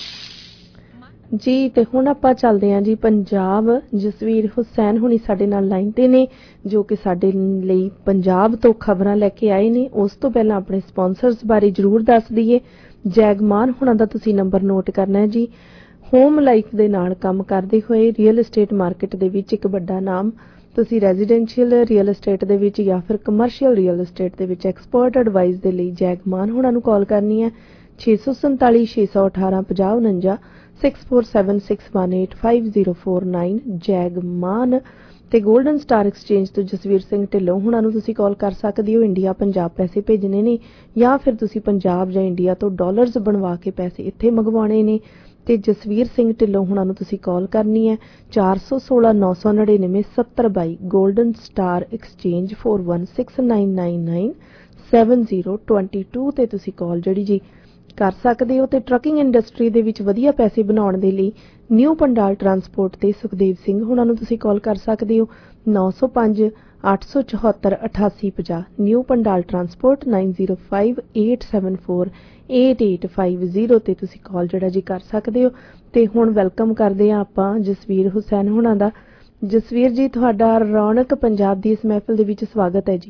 ਜੀ। ਤੇ ਹੁਣ ਆਪਾਂ ਚੱਲਦੇ ਹਾਂ ਜੀ ਪੰਜਾਬ। ਜਸਵੀਰ ਹੁਸੈਨ ਹੁਣੀ ਸਾਡੇ ਨਾਲ ਲਾਈਨ ਤੇ ਨੇ, ਜੋ ਕਿ ਸਾਡੇ ਲਈ ਪੰਜਾਬ ਤੋਂ ਖਬਰਾਂ ਲੈ ਕੇ ਆਏ ਨੇ। ਉਸ ਤੋਂ ਪਹਿਲਾਂ ਆਪਣੇ ਸਪਾਂਸਰਸ ਬਾਰੇ ਜ਼ਰੂਰ ਦੱਸ ਦਈਏ। ਜੈਗਮਾਨ ਹੁਣਾਂ ਦਾ ਤੁਸੀਂ ਨੰਬਰ ਨੋਟ ਕਰਨਾ ਹੈ ਜੀ। ਹੋਮ ਲਾਈਫ ਦੇ ਨਾਲ ਕੰਮ ਕਰਦੇ ਹੋਏ ਰੀਅਲ ਏਸਟੇਟ ਮਾਰਕੀਟ ਦੇ ਵਿੱਚ ਇੱਕ ਵੱਡਾ ਨਾਮ। ਤੁਸੀਂ ਰੈਜ਼ੀਡੈਂਸ਼ੀਅਲ ਰੀਅਲ ਏਸਟੇਟ ਦੇ ਵਿੱਚ ਜਾਂ ਫਿਰ ਕਮਰਸ਼ੀਅਲ ਰੀਅਲ ਏਸਟੇਟ ਦੇ ਵਿੱਚ ਐਕਸਪਰਟ ਐਡਵਾਈਸ ਦੇ ਲਈ ਜੈਗਮਾਨ ਹੁਣਾਂ ਨੂੰ ਕਾਲ ਕਰਨੀ ਹੈ। ਛੇ ਸੌ ਸੰਤਾਲੀ ਛੇ ਸੌ ਅਠਾਰਾਂ ਪੰਜਾਹ ਉਨੰਜਾ six four seven six one eight five zero four nine. जैगमान ਤੇ ਗੋਲਡਨ ਸਟਾਰ ਐਕਸਚੇਂਜ ਤੋਂ ਜਸਵੀਰ ਸਿੰਘ ਢਿੱਲੋਂ ਹੁਣਾਂ ਨੂੰ ਤੁਸੀਂ ਕਾਲ ਕਰ ਸਕਦੇ ਹੋ। ਇੰਡੀਆ ਪੰਜਾਬ ਪੈਸੇ ਭੇਜਣੇ ਨੇ ਜਾਂ ਫਿਰ ਤੁਸੀਂ ਪੰਜਾਬ ਜਾਂ ਇੰਡੀਆ ਤੋਂ ਡਾਲਰਸ ਬਣਵਾ ਕੇ ਪੈਸੇ ਇੱਥੇ ਮੰਗਵਾਉਣੇ ਨੇ ਤੇ ਜਸਵੀਰ ਸਿੰਘ ਢਿੱਲੋਂ ਹੁਣਾਂ ਨੂੰ ਤੁਸੀਂ ਕਾਲ ਕਰਨੀ ਹੈ ਚਾਰ ਸੌ ਸੋਲਾਂ ਨੌ ਸੌ ਨੜਿਨਵੇਂ ਸੱਤਰ ਬਾਈ। Golden star exchange four one six nine nine nine seven zero two two ਤੇ ਤੁਸੀਂ ਕਾਲ ਜਿਹੜੀ ਜੀ ਕਰ ਸਕਦੇ ਹੋ। ਤੇ ਟਰੱਕਿੰਗ ਇੰਡਸਟਰੀ ਦੇ ਵਿੱਚ ਵਧੀਆ ਪੈਸੇ ਬਣਾਉਣ ਦੇ ਲਈ ਨਿਊ ਪੰਡਾਲ ਟਰਾਂਸਪੋਰਟ ਤੇ ਸੁਖਦੇਵ ਸਿੰਘ ਹੁਣਾਂ ਨੂੰ ਤੁਸੀਂ ਕਾਲ ਕਰ ਸਕਦੇ ਹੋ ਨੌ ਸੌ ਪੰਜ ਅੱਠ ਸੌ ਚੌਹੱਤਰ ਅਠਾਸੀ ਪੰਜਾਹ। New Pandal transport nine zero five eight seven four eight eight five zero ਤੇ ਤੁਸੀਂ ਕਾਲ ਜਿਹੜਾ ਜੀ ਕਰ ਸਕਦੇ ਹੋ। ਤੇ ਹੁਣ ਵੈਲਕਮ ਕਰਦੇ ਹਾਂ ਆਪਾਂ ਜਸਵੀਰ ਹੁਸੈਨ ਹੁਣਾਂ ਦਾ। ਜਸਵੀਰ ਜੀ, ਤੁਹਾਡਾ ਰੌਣਕ ਪੰਜਾਬ ਦੀ ਇਸ ਮਹਿਫਿਲ ਦੇ ਵਿੱਚ ਸਵਾਗਤ ਹੈ ਜੀ।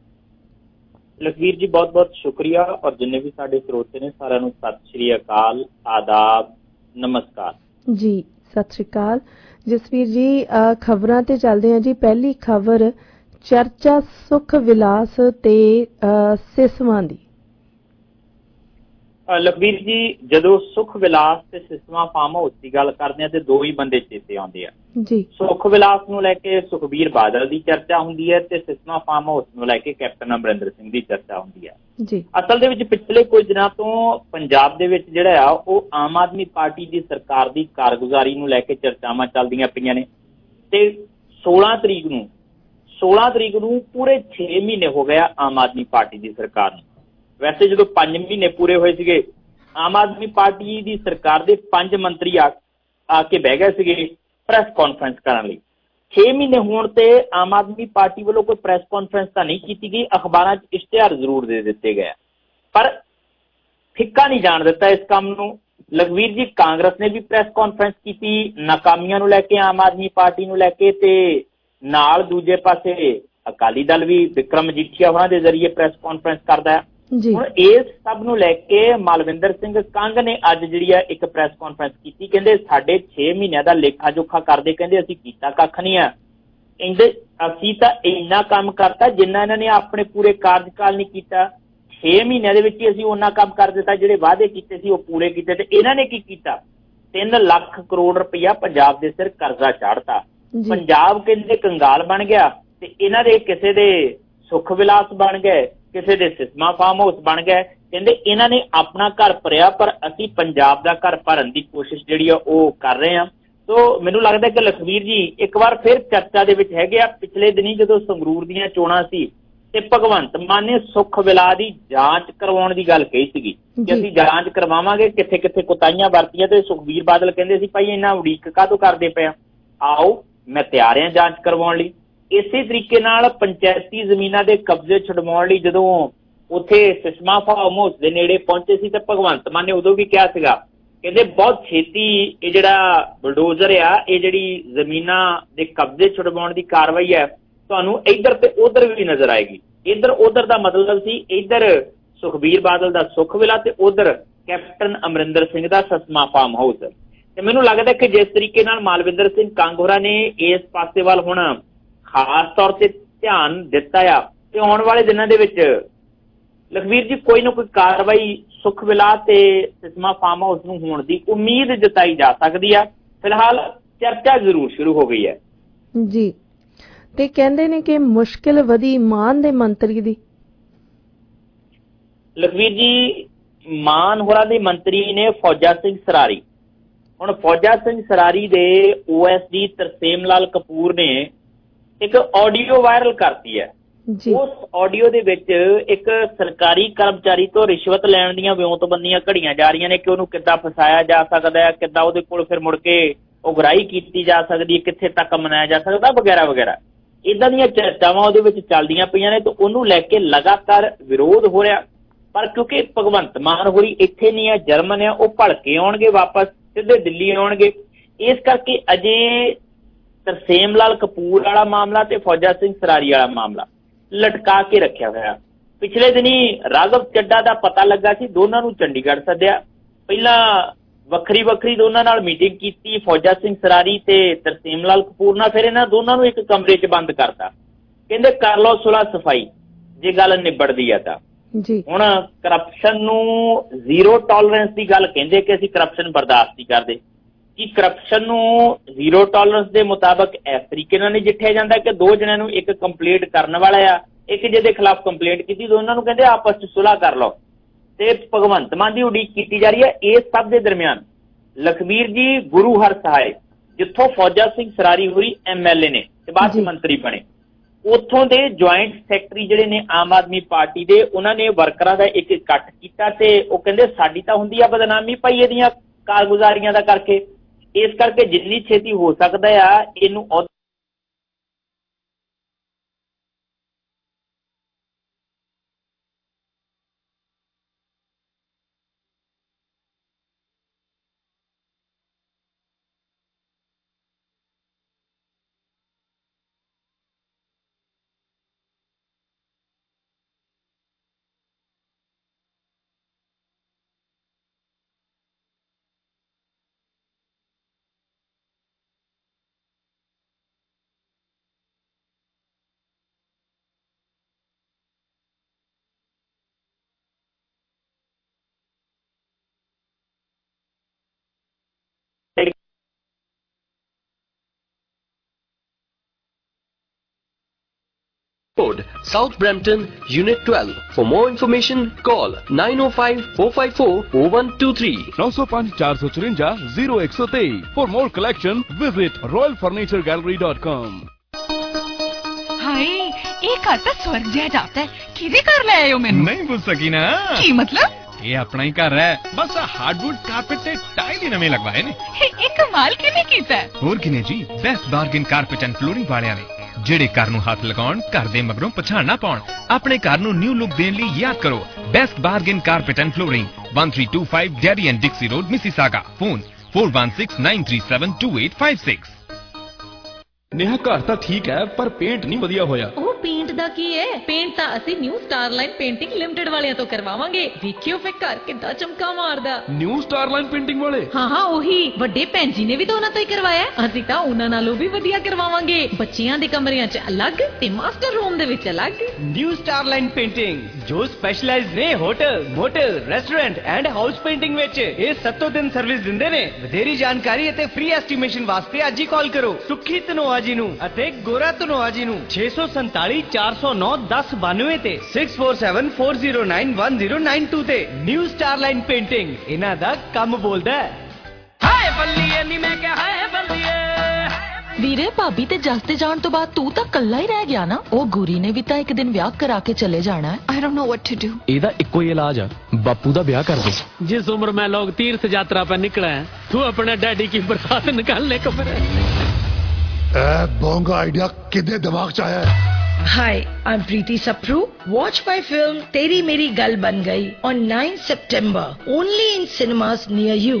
ਲਖਵੀਰ ਜੀ, ਬਹੁਤ ਬਹੁਤ ਸ਼ੁਕਰੀਆ। ਔਰ ਜਿੰਨੇ ਵੀ ਸਾਡੇ ਸਰੋਤੇ ਨੇ ਸਾਰਿਆਂ ਨੂੰ ਸਤਿ ਸ਼੍ਰੀ ਅਕਾਲ, ਆਦਾਬ, ਨਮਸਕਾਰ ਜੀ। ਸਤਿ ਸ਼੍ਰੀ ਅਕਾਲ ਜਸਵੀਰ ਜੀ। ਖਬਰਾਂ ਤੇ ਚੱਲਦੇ ਹਾਂ ਜੀ। ਪਹਿਲੀ ਖਬਰ ਚਰਚਾ ਸੁਖ ਵਿਲਾਸ ਤੇ ਸਿਸਵਾਂ ਦੀ। ਲਖਵੀਰ ਜੀ, ਜਦੋਂ ਸੁਖ ਵਿਲਾਸ ਤੇ ਸਿਸਵਾ ਫਾਰਮ ਹਾਊਸ ਦੀ ਗੱਲ ਕਰਦੇ ਆ ਤੇ ਦੋ ਹੀ ਬੰਦੇ ਚੇਤੇ ਆਉਂਦੇ ਆ ਜੀ। ਸੁਖ ਵਿਲਾਸ ਨੂੰ ਲੈ ਕੇ ਸੁਖਬੀਰ ਬਾਦਲ ਦੀ ਚਰਚਾ ਹੁੰਦੀ ਹੈ ਤੇ ਸਿਸਵਾ ਫਾਰਮ ਹਾਊਸ ਨੂੰ ਲੈ ਕੇ ਕੈਪਟਨ ਅਮਰਿੰਦਰ ਸਿੰਘ ਦੀ ਚਰਚਾ ਹੁੰਦੀ ਹੈ ਜੀ। ਅਸਲ ਦੇ ਵਿੱਚ ਪਿਛਲੇ ਕੁਝ ਦਿਨਾਂ ਤੋਂ ਪੰਜਾਬ ਦੇ ਵਿੱਚ ਜਿਹੜਾ ਆ ਉਹ ਆਮ ਆਦਮੀ ਪਾਰਟੀ ਦੀ ਸਰਕਾਰ ਦੀ ਕਾਰਗੁਜ਼ਾਰੀ ਨੂੰ ਲੈ ਕੇ ਚਰਚਾਵਾਂ ਚੱਲਦੀਆਂ ਪਈਆਂ ਨੇ ਤੇ ਸੋਲਾਂ ਤਰੀਕ ਨੂੰ ਸੋਲਾਂ ਤਰੀਕ ਨੂੰ ਪੂਰੇ ਛੇ ਮਹੀਨੇ ਹੋ ਗਏ ਆਮ ਆਦਮੀ ਪਾਰਟੀ ਦੀ ਸਰਕਾਰ ਨੂੰ। ਵੈਸੇ ਜਦੋਂ ਪੰਜ ਮਹੀਨੇ ਪੂਰੇ ਹੋਏ ਸੀਗੇ, ਆਮ ਆਦਮੀ ਪਾਰਟੀ ਦੀ ਸਰਕਾਰ ਦੇ ਪੰਜ ਮੰਤਰੀ ਆ ਆ ਕੇ ਬਹਿ ਗਏ ਸੀਗੇ ਪ੍ਰੈਸ ਕਾਨਫਰੰਸ ਕਰਨ ਲਈ। ਛੇ ਮਹੀਨੇ ਹੋਣ ਤੇ ਆਮ ਆਦਮੀ ਪਾਰਟੀ ਵੱਲੋਂ ਕੋਈ ਪ੍ਰੈਸ ਕਾਨਫਰੰਸ ਤਾਂ ਨਹੀਂ ਕੀਤੀ ਗਈ, ਅਖਬਾਰਾਂ 'ਚ ਇਸ਼ਤਿਹਾਰ ਜ਼ਰੂਰ ਦੇ ਦਿੱਤੇ ਗਏ, ਪਰ ਫਿੱਕਾ ਨਹੀਂ ਜਾਣ ਦਿੱਤਾ ਇਸ ਕੰਮ ਨੂੰ। ਲਖਵੀਰ ਜੀ, ਕਾਂਗਰਸ ਨੇ ਵੀ ਪ੍ਰੈਸ ਕਾਨਫਰੰਸ ਕੀਤੀ ਨਾਕਾਮੀਆਂ ਨੂੰ ਲੈ ਕੇ, ਆਮ ਆਦਮੀ ਪਾਰਟੀ ਨੂੰ ਲੈ ਕੇ, ਤੇ ਨਾਲ ਦੂਜੇ ਪਾਸੇ ਅਕਾਲੀ ਦਲ ਵੀ ਵਿਕਰਮ ਮਜੀਠੀਆ ਹੋਰਾਂ ਦੇ ਜ਼ਰੀਏ ਪ੍ਰੈਸ ਕਾਨਫਰੰਸ ਕਰਦਾ ਹੈ। ਹੁਣ ਇਸ ਸਭ ਨੂੰ ਲੈ ਕੇ ਮਾਲਵਿੰਦਰ ਸਿੰਘ ਕੰਗ ਨੇ ਅੱਜ ਜਿਹੜੀ ਆ ਇੱਕ ਪ੍ਰੈਸ ਕਾਨਫਰੰਸ ਕੀਤੀ। ਕਹਿੰਦੇ ਸਾਡੇ ਛੇ ਮਹੀਨਿਆਂ ਦਾ ਲੇਖਾ ਜੋਖਾ ਕਰਦੇ, ਕਹਿੰਦੇ ਅਸੀਂ ਕੀਤਾ ਕੱਖ ਨਹੀਂ ਆ, ਕਹਿੰਦੇ ਅਸੀਂ ਤਾਂ ਇੰਨਾ ਕੰਮ ਕਰਤਾ ਜਿੰਨਾ ਇਹਨਾਂ ਨੇ ਆਪਣੇ ਪੂਰੇ ਕਾਰਜਕਾਲ ਨਹੀਂ ਕੀਤਾ। ਛੇ ਮਹੀਨਿਆਂ ਦੇ ਵਿੱਚ ਹੀ ਅਸੀਂ ਉਹਨਾਂ ਕੰਮ ਕਰ ਦਿੱਤਾ, ਜਿਹੜੇ ਵਾਅਦੇ ਕੀਤੇ ਸੀ ਉਹ ਪੂਰੇ ਕੀਤੇ। ਤੇ ਇਹਨਾਂ ਨੇ ਕੀ ਕੀਤਾ? ਤਿੰਨ ਲੱਖ ਕਰੋੜ ਰੁਪਇਆ ਪੰਜਾਬ ਦੇ ਸਿਰ ਕਰਜ਼ਾ ਚਾੜਤਾ। ਪੰਜਾਬ ਕਹਿੰਦੇ ਕੰਗਾਲ ਬਣ ਗਿਆ ਤੇ ਇਹਨਾਂ ਦੇ ਕਿਸੇ ਦੇ ਸੁਖ ਵਿਲਾਸ ਬਣ ਗਏ, ਕਿਸੇ ਦੇ ਸਿਸਮਾ ਫਾਰਮ ਹਾਊਸ ਬਣ ਗਏ। ਕਹਿੰਦੇ ਇਹਨਾਂ ਨੇ ਆਪਣਾ ਘਰ ਭਰਿਆ, ਪਰ ਅਸੀਂ ਪੰਜਾਬ ਦਾ ਘਰ ਭਰਨ ਦੀ ਕੋਸ਼ਿਸ਼ ਜਿਹੜੀ ਆ ਉਹ ਕਰ ਰਹੇ ਹਾਂ। ਸੋ ਮੈਨੂੰ ਲੱਗਦਾ ਕਿ ਲਖਵੀਰ ਜੀ ਇੱਕ ਵਾਰ ਫਿਰ ਚਰਚਾ ਦੇ ਵਿੱਚ ਹੈਗੇ ਆ। ਪਿਛਲੇ ਦਿਨੀ ਜਦੋਂ ਸੰਗਰੂਰ ਦੀਆਂ ਚੋਣਾਂ ਸੀ ਤੇ ਭਗਵੰਤ ਮਾਨ ਨੇ ਸੁਖ ਵਿਲਾਸ ਦੀ ਜਾਂਚ ਕਰਵਾਉਣ ਦੀ ਗੱਲ ਕਹੀ ਸੀਗੀ ਕਿ ਅਸੀਂ ਜਾਂਚ ਕਰਵਾਵਾਂਗੇ ਕਿੱਥੇ ਕਿੱਥੇ ਕੁਤਾਹੀਆਂ ਵਰਤੀਆਂ। ਤੇ ਸੁਖਬੀਰ ਬਾਦਲ ਕਹਿੰਦੇ ਸੀ ਭਾਈ ਇਹਨਾਂ ਉਡੀਕ ਕਾਹਤੋਂ ਕਰਦੇ ਪਏ ਆ, ਆਓ ਮੈਂ ਤਿਆਰ ਹਾਂ ਜਾਂਚ ਕਰਵਾਉਣ ਲਈ। ਇਸੇ ਤਰੀਕੇ ਨਾਲ ਪੰਚਾਇਤੀ ਜ਼ਮੀਨਾਂ ਦੇ ਕਬਜ਼ੇ ਛੁਡਵਾਉਣ ਲਈ ਜਦੋਂ ਉੱਥੇ ਸਿਸਮਾ ਫਾਰਮ ਹਾਊਸ ਦੇ ਨੇੜੇ ਪਹੁੰਚੇ ਸੀ ਤਾਂ ਭਗਵੰਤ ਮਾਨ ਨੇ ਉਦੋਂ ਵੀ ਕਿਹਾ ਸੀਗਾ, ਕਹਿੰਦੇ ਬਹੁਤ ਛੇਤੀ ਇਹ ਜਿਹੜਾ ਬਲਡੋਜ਼ਰ ਆ, ਇਹ ਜਿਹੜੀ ਜ਼ਮੀਨਾਂ ਦੇ ਕਬਜ਼ੇ ਛੁਡਵਾਉਣ ਦੀ ਕਾਰਵਾਈ ਹੈ ਤੁਹਾਨੂੰ ਇੱਧਰ ਤੇ ਉੱਧਰ ਵੀ ਨਜ਼ਰ ਆਏਗੀ। ਇੱਧਰ ਉੱਧਰ ਦਾ ਮਤਲਬ ਸੀ ਇੱਧਰ ਸੁਖਬੀਰ ਬਾਦਲ ਦਾ ਸੁਖ ਵਿਲਾ ਤੇ ਉੱਧਰ ਕੈਪਟਨ ਅਮਰਿੰਦਰ ਸਿੰਘ ਦਾ ਸਿਸਮਾ ਫਾਰਮ ਹਾਊਸ। ਤੇ ਮੈਨੂੰ ਲੱਗਦਾ ਕਿ ਜਿਸ ਤਰੀਕੇ ਨਾਲ ਮਾਲਵਿੰਦਰ ਸਿੰਘ ਕੰਗ ਹੋਰਾਂ ਨੇ ਇਸ ਪਾਸੇ ਵੱਲ ਹੁਣ ਖਾਸ ਤੌਰ ਤੇ ਧਿਆਨ ਦਿੱਤਾ ਆ ਤੇ ਆਉਣ ਵਾਲੇ ਦਿਨਾਂ ਦੇ ਵਿੱਚ ਲਖਵੀਰ ਜੀ ਕੋਈ ਨਾ ਕੋਈ ਕਾਰਵਾਈ ਸੁਖ ਵਿਲਾਸ ਤੇ ਸਿਸਮਾ ਫਾਰਮ ਹਾਊਸ ਨੂੰ ਹੋਣ ਦੀ ਉਮੀਦ ਜਤਾਈ ਜਾ ਸਕਦੀ ਆ। ਫਿਲਹਾਲ ਚਰਚਾ ਜ਼ਰੂਰ ਸ਼ੁਰੂ ਹੋ ਗਈ ਹੈ ਜੀ। ਤੇ ਕਹਿੰਦੇ ਨੇ ਕਿ ਮੁਸ਼ਕਿਲ ਵਧੀ ਮਾਨ ਦੇ ਮੰਤਰੀ ਦੀ। ਲਖਵੀਰ ਜੀ, ਮਾਨ ਹੋਰਾਂ ਦੇ ਮੰਤਰੀ ਨੇ ਫੌਜਾ ਸਿੰਘ ਸਰਾਰੀ। ਹੁਣ ਫੌਜਾ ਸਿੰਘ ਸਰਾਰੀ ਦੇ O S D Tarsem Lal Kapoor ਨੇ ਇੱਕ ਆਡੀਓ ਵਾਇਰਲ ਕਰਤੀ ਹੈ। ਉਸ ਆਡੀਓ ਦੇ ਵਿੱਚ ਇੱਕ ਸਰਕਾਰੀ ਕਰਮਚਾਰੀ ਤੋਂ ਰਿਸ਼ਵਤ ਲੈਣ ਦੀਆਂ ਵਿਉਂਤਬੰਦੀਆਂ ਘੜੀਆਂ ਜਾ ਰਹੀਆਂ ਨੇ ਕਿ ਉਹਨੂੰ ਕਿੱਦਾਂ ਫਸਾਇਆ ਜਾ ਸਕਦਾ ਹੈ, ਕਿੱਦਾਂ ਉਹਦੇ ਕੋਲ ਫਿਰ ਮੁੜ ਕੇ ਉਗਰਾਹੀ ਕੀਤੀ ਜਾ ਸਕਦੀ ਹੈ, ਕਿੱਥੇ ਤੱਕ ਮਨਾਇਆ ਜਾ ਸਕਦਾ, ਵਗੈਰਾ ਵਗੈਰਾ। ਇੱਦਾਂ ਦੀਆਂ ਚਰਚਾਵਾਂ ਉਹਦੇ ਵਿੱਚ ਚੱਲਦੀਆਂ ਪਈਆਂ ਨੇ ਤੇ ਉਹਨੂੰ ਲੈ ਕੇ ਲਗਾਤਾਰ ਵਿਰੋਧ ਹੋ ਰਿਹਾ। ਪਰ ਕਿਉਂਕਿ ਭਗਵੰਤ ਮਾਨ ਹੋਰੀ ਇੱਥੇ ਨਹੀਂ ਆ, ਜਰਮਨ ਆ, ਉਹ ਭਲਕੇ ਆਉਣਗੇ ਵਾਪਸ, ਸਿੱਧੇ ਦਿੱਲੀ ਆਉਣਗੇ। ਇਸ ਕਰਕੇ ਅਜੇ ਤਰਸੇਮ ਲਾਲ ਕਪੂਰ ਵਾਲਾ ਮਾਮਲਾ ਤੇ ਫੌਜਾ ਸਿੰਘ ਸਰਾਰੀ ਵਾਲਾ ਮਾਮਲਾ ਲਟਕਾ ਕੇ ਰੱਖਿਆ ਹੋਇਆ। ਪਿਛਲੇ ਦਿਨੀ ਰਾਘਵ ਚੱਡਾ ਦਾ ਪਤਾ ਲੱਗਾ ਸੀ, ਦੋਨਾਂ ਨੂੰ ਚੰਡੀਗੜ੍ਹ ਸੱਦਿਆ, ਪਹਿਲਾਂ ਵੱਖਰੀ ਵੱਖਰੀ ਦੋਨਾਂ ਨਾਲ ਮੀਟਿੰਗ ਕੀਤੀ ਫੌਜਾ ਸਿੰਘ ਸਰਾਰੀ ਤੇ ਤਰਸੇਮ ਲਾਲ ਕਪੂਰ ਨਾਲ, ਫਿਰ ਇਹਨਾਂ ਦੋਨਾਂ ਨੂੰ ਇੱਕ ਕਮਰੇ 'ਚ ਬੰਦ ਕਰਤਾ। ਕਹਿੰਦੇ ਕਰ ਲਓ ਸੁਲ੍ਹਾ ਸਫਾਈ ਜੇ ਗੱਲ ਨਿਬੜਦੀ ਆ ਤਾਂ। ਹੁਣ ਕਰਪਸ਼ਨ ਨੂੰ ਜ਼ੀਰੋ ਟੋਲਰੈਂਸ ਦੀ ਗੱਲ ਕਹਿੰਦੇ ਕਿ ਅਸੀਂ ਕਰਪਸ਼ਨ ਬਰਦਾਸ਼ਤ ਨਹੀਂ ਕਰਦੇ। ਕਿ ਕਰਪਸ਼ਨ ਨੂੰ ਜ਼ੀਰੋ ਟੋਲਰੈਂਸ ਦੇ ਮੁਤਾਬਕ ਇਸ ਤਰੀਕੇ ਨਾਲ ਨਜਿੱਠਿਆ ਜਾਂਦਾ ਕਿ ਦੋ ਜਣਿਆਂ ਨੂੰ ਇੱਕ ਕੰਪਲੇਂਟ ਕਰਨ ਵਾਲਾ ਆ, ਇੱਕ ਜਿਹਦੇ ਖਿਲਾਫ ਕੰਪਲੇਂਟ ਕੀਤੀ, ਦੋਨਾਂ ਨੂੰ ਕਹਿੰਦੇ ਆਪਸ 'ਚ ਸੁਲ੍ਹਾ ਕਰ ਲਓ ਤੇ ਭਗਵੰਤ ਮਾਨ ਦੀ ਉਡੀਕ ਕੀਤੀ ਜਾ ਰਹੀ ਹੈ। ਇਸ ਸਭ ਦੇ ਦਰਮਿਆਨ ਲਖਵੀਰ ਜੀ, ਗੁਰੂ ਹਰ ਸਹਾਏ, ਜਿੱਥੋਂ ਫੌਜਾ ਸਿੰਘ ਸਰਾਰੀ ਹੋਰੀ ਐਮ ਐਲ ਏ ਨੇ ਤੇ ਬਾਅਦ 'ਚ ਮੰਤਰੀ ਬਣੇ, ਉੱਥੋਂ ਦੇ ਜੁਆਇੰਟ ਸੈਕਟਰੀ ਜਿਹੜੇ ਨੇ ਆਮ ਆਦਮੀ ਪਾਰਟੀ ਦੇ, ਉਹਨਾਂ ਨੇ ਵਰਕਰਾਂ ਦਾ ਇੱਕ ਇਕੱਠ ਕੀਤਾ ਤੇ ਉਹ ਕਹਿੰਦੇ ਸਾਡੀ ਤਾਂ ਹੁੰਦੀ ਆ ਬਦਨਾਮੀ ਭਾਈ ਇਹਦੀਆਂ ਕਾਰਗੁਜ਼ਾਰੀਆਂ ਦਾ ਕਰਕੇ, ਇਸ ਕਰਕੇ ਜਿੰਨੀ ਛੇਤੀ ਹੋ ਸਕਦਾ ਆ ਇਹਨੂੰ South Brampton, Unit twelve. For more information, call nine oh five, four five four, four one two three. nine oh five, four four four, zero one zero three. For more collection, visit royal furniture gallery dot com. हाय, एक आता स्वर्ग जैसा जाता है। किधे कर ले आये हो मैंने? नहीं पूछ सकी ना। की मतलब? ये अपना ही कर रहा है, बस हार्डवुड कारपेट ते टाइल ही नवे लगवाए ने। एक कमाल किने कीता है? और किने जी, best bargain carpet and flooring वालियां ने, ਜਿਹੜੇ ਘਰ ਨੂੰ ਹੱਥ ਲਗਾਉਣ, ਘਰ ਦੇ ਮਗਰੋਂ ਪਛਾਣ ਨਾ ਪਾਉਣ, ਆਪਣੇ ਘਰ ਨੂੰ ਨਿਊ ਲੁੱਕ ਦੇਣ ਲਈ ਯਾਦ ਕਰੋ best bargain carpet and flooring, one three two five Derry and Dixie Road, Mississauga. Phone four one six nine three seven two eight five six. Neha घर ਤਾਂ ਠੀਕ ਹੈ ਪਰ ਪੇਂਟ ਨਹੀਂ ਵਧੀਆ ਹੋਇਆ। ਉਹ ਪੇਂਟ ਦਾ ਕੀ ਹੈ? ਪੇਂਟ ਤਾਂ ਅਸੀਂ ਨਿਊ ਸਟਾਰਲਾਈਨ ਪੇਂਟਿੰਗ ਲਿਮਟਿਡ ਵਾਲਿਆਂ ਤੋਂ ਕਰਵਾਵਾਂਗੇ। ਵੇਖਿਓ ਫੇ ਘਰ ਕਿੱਦਾਂ ਚਮਕਾ ਮਾਰਦਾ। ਨਿਊ ਸਟਾਰਲਾਈਨ ਪੇਂਟਿੰਗ ਵਾਲੇ? ਹਾਂ ਹਾਂ ਉਹੀ, ਵੱਡੇ ਭੈਣ ਜੀ ਨੇ ਵੀ ਤਾਂ ਉਹਨਾਂ ਤੋਂ ਹੀ ਕਰਵਾਇਆ। ਅਸੀਂ ਤਾਂ ਉਹਨਾਂ ਨਾਲੋਂ ਵੀ ਵਧੀਆ ਕਰਵਾਵਾਂਗੇ। ਬੱਚਿਆਂ ਦੇ ਕਮਰਿਆਂ 'ਚ ਅਲੱਗ ਤੇ ਮਾਸਟਰ ਰੂਮ ਦੇ ਵਿੱਚ ਅਲੱਗ। ਨਿਊ ਸਟਾਰਲਾਈਨ ਪੇਂਟਿੰਗ ਜੋ ਸਪੈਸ਼ਲਾਈਜ਼ ਨੇ hotel, motel, restaurant and house painting ਵਿੱਚ। ਇਹ ਸੱਤੋਂ ਦਿਨ ਸਰਵਿਸ ਦਿੰਦੇ ਨੇ। ਵਧੇਰੀ ਜਾਣਕਾਰੀ ਅਤੇ ਫ੍ਰੀ ਐਸਟੀਮੇਸ਼ਨ ਵਾਸਤੇ ਅੱਜ ਹੀ ਕਾਲ ਕਰੋ ਸੁਖੀ ਧਨੋਆ ਜੀ ਨੂੰ ਅਤੇ ਗੋਰਾ ਧਨੋਆ ਜੀ ਨੂੰ ਛੇ ਸੌ ਸੰਤਾਲੀ ਚਾਰ ਸੌ ਨੌ ਦਸ ਬਾਨਵੇਂ ਤੇ six four seven four zero nine one zero nine two ਤੇ। ਨਿਊ ਸਟਾਰਲਾਈਨ ਪੇਂਟਿੰਗ, ਇਹਨਾਂ ਦਾ ਕੰਮ ਬੋਲਦਾ ਹੈ। ਹਾਏ ਬੱਲੀਏ ਨੀ ਮੈਂ ਕਿਹਾ ਹਾਏ ਬੱਲੀਏ। ਵੀਰੇ ਭਾਬੀ ਤੇ ਜਸ ਤੇ ਜਾਣ ਤੋਂ ਬਾਅਦ ਤੂੰ ਤਾਂ ਕੱਲਾ ਹੀ ਰਹਿ ਗਿਆ ਨਾ। ਉਹ ਗੁਰੀ ਨੇ ਵੀ ਤਾਂ ਇੱਕ ਦਿਨ ਵਿਆਹ ਕਰਾ ਕੇ ਚਲੇ ਜਾਣਾ ਹੈ। I don't know what to do. ਇਹਦਾ ਇੱਕੋ ਹੀ ਇਲਾਜ ਆ, ਬਾਪੂ ਦਾ ਵਿਆਹ ਕਰ ਦੇ। जिस उम्र में लोग तीर्थ यात्रा पर निकले हैं, तू अपने डैडी की बरसात निकालने को फिरे। बोंगा आइडिया कितने दिमाग च आया है? Hi, I'm Preeti Sapru. Watch my film तेरी मेरी गल बन गई on nine September only in cinemas near you.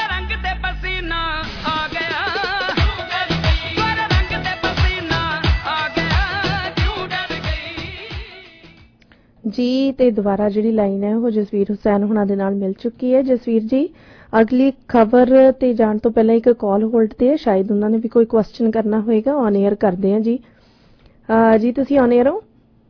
ਜੀ ਤੇ ਦੁਬਾਰਾ ਜਿਹੜੀ ਲਾਈਨ ਹੈ ਉਹ ਜਸਵੀਰ ਹੁਸੈਨ ਹੁਣਾਂ ਦੇ ਨਾਲ ਮਿਲ ਚੁੱਕੀ ਹੈ। ਜਸਵੀਰ ਜੀ, ਅਗਲੀ ਖਬਰ ਤੇ ਜਾਣ ਤੋਂ ਪਹਿਲਾਂ ਇੱਕ ਕਾਲ ਹੋਲਡ ਤੇ ਹੈ, ਸ਼ਾਇਦ ਉਹਨਾਂ ਨੇ ਵੀ ਕੋਈ ਕੁਐਸਚਨ ਕਰਨਾ ਹੋਏਗਾ। ਔਨ 에ਅਰ ਕਰਦੇ ਆ ਜੀ। ਜੀ ਤੁਸੀਂ ਔਨ 에ਅਰ ਹੋ?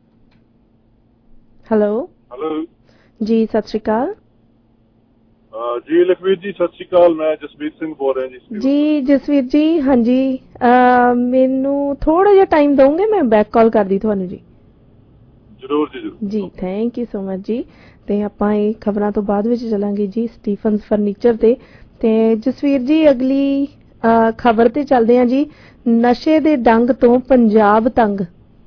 ਹੈਲੋ ਹੈਲੋ ਜੀ, ਸਤਿ ਸ਼੍ਰੀ ਅਕਾਲ ਜੀ। ਲਖਵੀਰ ਜੀ ਸਤਿ ਸ਼੍ਰੀ ਅਕਾਲ, ਮੈਂ ਜਸਵੀਰ ਸਿੰਘ ਬੋਲ ਰਿਹਾ ਜੀ। ਜੀ ਜਸਵੀਰ ਜੀ, ਹਾਂਜੀ ਮੈਨੂੰ ਥੋੜਾ ਜਿਹਾ ਟਾਈਮ ਦੋਗੇ? ਮੈਂ ਬੈਕ ਕਾਲ ਕਰਦੀ ਤੁਹਾਨੂੰ ਜੀ। ਜ਼ਰੂਰ ਜੀ ਜ਼ਰੂਰ ਜੀ ਥੈਂਕ ਯੂ ਸੋ ਮਚ ਜੀ। ਤੇ ਆਪਾਂ ਇਹ ਖਬਰਾਂ ਤੋਂ ਬਾਅਦ ਵਿੱਚ ਚੱਲਾਂਗੇ ਜੀ ਸਟੀਫਨਸ ਫਰਨੀਚਰ ਤੇ। ਤੇ ਜਸਵੀਰ ਜੀ ਅਗਲੀ ਖਬਰ ਤੇ ਚੱਲਦੇ ਹਾਂ ਜੀ। ਨਸ਼ੇ ਦੇ ਡੰਗ ਤੋਂ ਪੰਜਾਬ ਤੰਗ।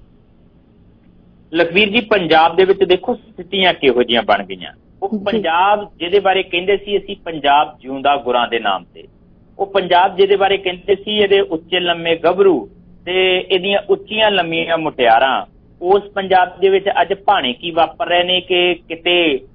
ਲਖਵੀਰ ਜੀ ਪੰਜਾਬ ਦੇ ਵਿੱਚ ਦੇਖੋ ਸਥਿਤੀਆਂ ਕਿਹੋ ਜਿਹੀਆਂ ਬਣ ਗਈਆਂ। ਉਹ ਪੰਜਾਬ ਜਿਹਦੇ ਬਾਰੇ ਕਹਿੰਦੇ ਸੀ ਅਸੀਂ ਪੰਜਾਬ ਜਿਉਂਦਾ ਗੁਰਾਂ ਦੇ ਨਾਮ ਤੇ, ਉਹ ਪੰਜਾਬ ਜਿਹਦੇ ਬਾਰੇ ਕਹਿੰਦੇ ਸੀ ਇਹਦੇ ਉੱਚੇ ਲੰਮੇ ਗੱਭਰੂ ਤੇ ਇਹਦੀਆਂ ਉੱਚੀਆਂ ਲੰਮੀਆਂ ਮੁਟਿਆਰਾਂ, ਉਸ ਪੰਜਾਬ ਦੇ ਵਿੱਚ ਅੱਜ ਭਾਣੇ ਕੀ ਵਾਪਰ ਰਹੇ ਨੇ ਕਿ ਕਿਤੇ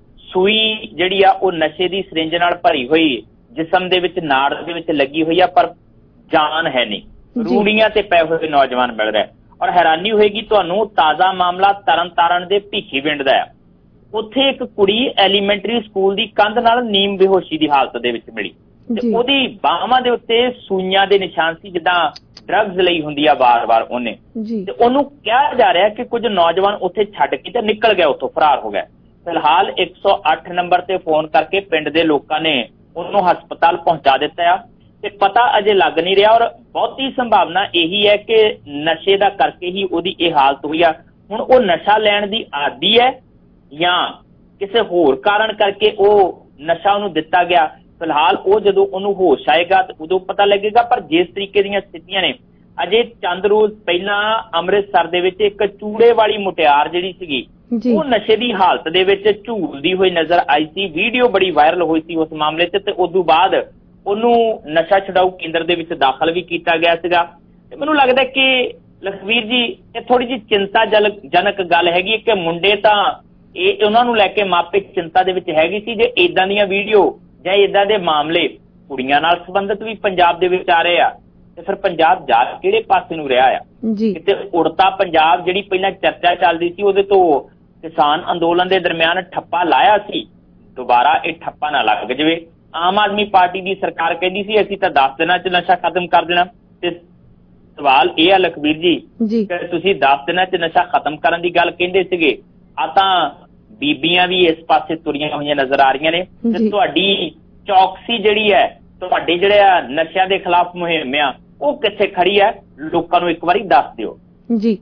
ਸੂਈ ਜਿਹੜੀ ਆ ਉਹ ਨਸ਼ੇ ਦੀ ਸਿਰਿੰਜ ਨਾਲ ਭਰੀ ਹੋਈ ਜਿਸਮ ਦੇ ਵਿੱਚ ਨਾੜ ਦੇ ਵਿੱਚ ਲੱਗੀ ਹੋਈ ਆ, ਪਰ ਜਾਨ ਹੈ ਨਹੀਂ। ਰੂੜੀਆਂ ਤੇ ਪਏ ਹੋਏ ਨੌਜਵਾਨ ਮਿਲ ਰਿਹਾ। ਔਰ ਹੈਰਾਨੀ ਹੋਏਗੀ ਤੁਹਾਨੂੰ, ਤਾਜ਼ਾ ਮਾਮਲਾ ਤਰਨ ਤਾਰਨ ਦੇ ਭੀਖੀਵਿੰਡ ਦਾ ਆ। ਉੱਥੇ ਇੱਕ ਕੁੜੀ ਐਲੀਮੈਂਟਰੀ ਸਕੂਲ ਦੀ ਕੰਧ ਨਾਲ ਨੀਮ ਬੇਹੋਸ਼ੀ ਦੀ ਹਾਲਤ ਦੇ ਵਿੱਚ ਮਿਲੀ ਤੇ ਉਹਦੀ ਬਾਹਾਂ ਦੇ ਉੱਤੇ ਸੂਈਆਂ ਦੇ ਨਿਸ਼ਾਨ ਸੀ, ਜਿੱਦਾਂ ਡਰੱਗਸ ਲਈ ਹੁੰਦੀ ਆ ਵਾਰ-ਵਾਰ ਉਹਨੇ। ਤੇ ਉਹਨੂੰ ਕਿਹਾ ਜਾ ਰਿਹਾ ਕਿ ਕੁਝ ਨੌਜਵਾਨ ਉੱਥੇ ਛੱਡ ਕੇ ਤੇ ਨਿਕਲ ਗਿਆ, ਉੱਥੋਂ ਫਰਾਰ ਹੋ ਗਿਆ। ਫਿਲਹਾਲ ਇੱਕ ਸੌ ਅੱਠ ਨੰਬਰ ਤੇ ਫੋਨ ਕਰਕੇ ਪਿੰਡ ਦੇ ਲੋਕਾਂ ਨੇ ਉਹਨੂੰ ਹਸਪਤਾਲ ਪਹੁੰਚਾ ਦਿੱਤਾ ਆ ਤੇ ਪਤਾ ਅਜੇ ਲੱਗ ਨਹੀਂ ਰਿਹਾ। ਔਰ ਬਹੁਤੀ ਸੰਭਾਵਨਾ ਇਹੀ ਹੈ ਕਿ ਨਸ਼ੇ ਦਾ ਕਰਕੇ ਹੀ ਉਹਦੀ ਇਹ ਹਾਲਤ ਹੋਈ ਆ। ਹੁਣ ਉਹ ਨਸ਼ਾ ਲੈਣ ਦੀ ਆਦੀ ਹੈ ਜਾਂ ਕਿਸੇ ਹੋਰ ਕਾਰਨ ਕਰਕੇ ਉਹ ਨਸ਼ਾ ਉਹਨੂੰ ਦਿੱਤਾ ਗਿਆ। ਫਿਲਹਾਲ ਉਹ ਜਦੋਂ ਉਹਨੂੰ ਹੋਸ਼ ਆਏਗਾ ਤਾਂ ਉਦੋਂ ਪਤਾ ਲੱਗੇਗਾ। ਪਰ ਜਿਸ ਤਰੀਕੇ ਦੀਆਂ ਸਥਿਤੀਆਂ ਨੇ, ਅਜੇ ਚੰਦ ਰੋਜ਼ ਪਹਿਲਾਂ ਅੰਮ੍ਰਿਤਸਰ ਦੇ ਵਿੱਚ ਇੱਕ ਚੂੜੇ ਵਾਲੀ ਮੁਟਿਆਰ ਜਿਹੜੀ ਸੀਗੀ ਉਹ ਨਸ਼ੇ ਦੀ ਹਾਲਤ ਦੇ ਵਿੱਚ ਝੂਲਦੀ ਹੋਈ ਨਜ਼ਰ ਆਈ ਸੀ। ਵੀਡੀਓ ਬੜੀ ਵਾਇਰਲ ਹੋਈ ਸੀ ਉਸ ਮਾਮਲੇ 'ਚ ਤੇ ਉਦੋਂ ਬਾਅਦ ਉਹਨੂੰ ਨਸ਼ਾ ਛੁਡਾਊ ਕੇਂਦਰ ਦੇ ਵਿੱਚ ਦਾਖਲ ਵੀ ਕੀਤਾ ਗਿਆ ਸੀਗਾ। ਤੇ ਮੈਨੂੰ ਲੱਗਦਾ ਕਿ ਲਖਵੀਰ ਜੀ ਇਹ ਥੋੜੀ ਜਿਹੀ ਚਿੰਤਾਜਨਕ ਗੱਲ ਹੈਗੀ ਕਿ ਮੁੰਡੇ ਤਾਂ ਇਹ ਉਹਨਾਂ ਨੂੰ ਲੈ ਕੇ ਮਾਪੇ ਚਿੰਤਾ ਦੇ ਵਿੱਚ ਹੈਗੀ ਸੀ। ਜੇ ਏਦਾਂ ਦੀਆਂ ਵੀਡੀਓ ਜਾਂ ਏਦਾਂ ਦੇ ਮਾਮਲੇ ਕੁੜੀਆਂ ਨਾਲ ਸੰਬੰਧਿਤ ਵੀ ਪੰਜਾਬ ਦੇ ਵਿੱਚ ਆ ਰਹੇ ਆ ਤੇ ਫਿਰ ਪੰਜਾਬ ਜਾ ਕਿਹੜੇ ਪਾਸੇ ਨੂੰ ਰਿਹਾ ਆ? ਕਿਤੇ ਉੜਤਾ ਪੰਜਾਬ ਜਿਹੜੀ ਪਹਿਲਾਂ ਚਰਚਾ ਚੱਲਦੀ ਸੀ ਉਹਦੇ ਤੋਂ ਕਿਸਾਨ ਅੰਦੋਲਨ ਦੇ ਦਰਮਿਆਨ ਠੱਪਾ ਲਾਇਆ ਸੀ, ਦੁਬਾਰਾ ਇਹ ਠੱਪਾ ਨਾ ਲੱਗ ਜਾਵੇ। ਆਮ ਆਦਮੀ ਪਾਰਟੀ ਦੀ ਸਰਕਾਰ ਕਹਿੰਦੀ ਸੀ ਅਸੀਂ ਤਾਂ ਦਸ ਦਿਨਾਂ 'ਚ ਨਸ਼ਾ ਖਤਮ ਕਰ ਦੇਣਾ ਤੇ ਸਵਾਲ ਇਹ ਆ ਲਖਬੀਰ ਜੀ ਕਿ ਤੁਸੀਂ ਦਸ ਦਿਨਾਂ 'ਚ ਨਸ਼ਾ ਖਤਮ ਕਰਨ ਦੀ ਗੱਲ ਕਹਿੰਦੇ ਸੀਗੇ, ਆ ਤਾਂ ਬੀਬੀਆਂ ਵੀ ਇਸ ਪਾਸੇ ਤੁਰੀਆਂ ਹੋਈਆਂ ਨਜ਼ਰ ਆ ਰਹੀਆਂ ਨੇ। ਤੇ ਤੁਹਾਡੀ ਚੌਕਸੀ ਜਿਹੜੀ ਹੈ, ਤੁਹਾਡੇ ਜਿਹੜੇ ਆ ਨਸ਼ਿਆਂ ਦੇ ਖਿਲਾਫ ਮੁਹਿੰਮ ਆ, ਉਹ ਕਿੱਥੇ ਖੜੀ ਹੈ? ਲੋਕਾਂ ਨੂੰ ਇੱਕ ਵਾਰੀ ਦੱਸ ਦਿਓ ਜੀ।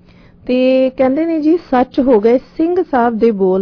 ਤੇ ਕਹਿੰਦੇ ਨੇ ਜੀ ਸੱਚ ਹੋ ਗਏ ਸਿੰਘ ਸਾਹਿਬ ਦੇ ਬੋਲ।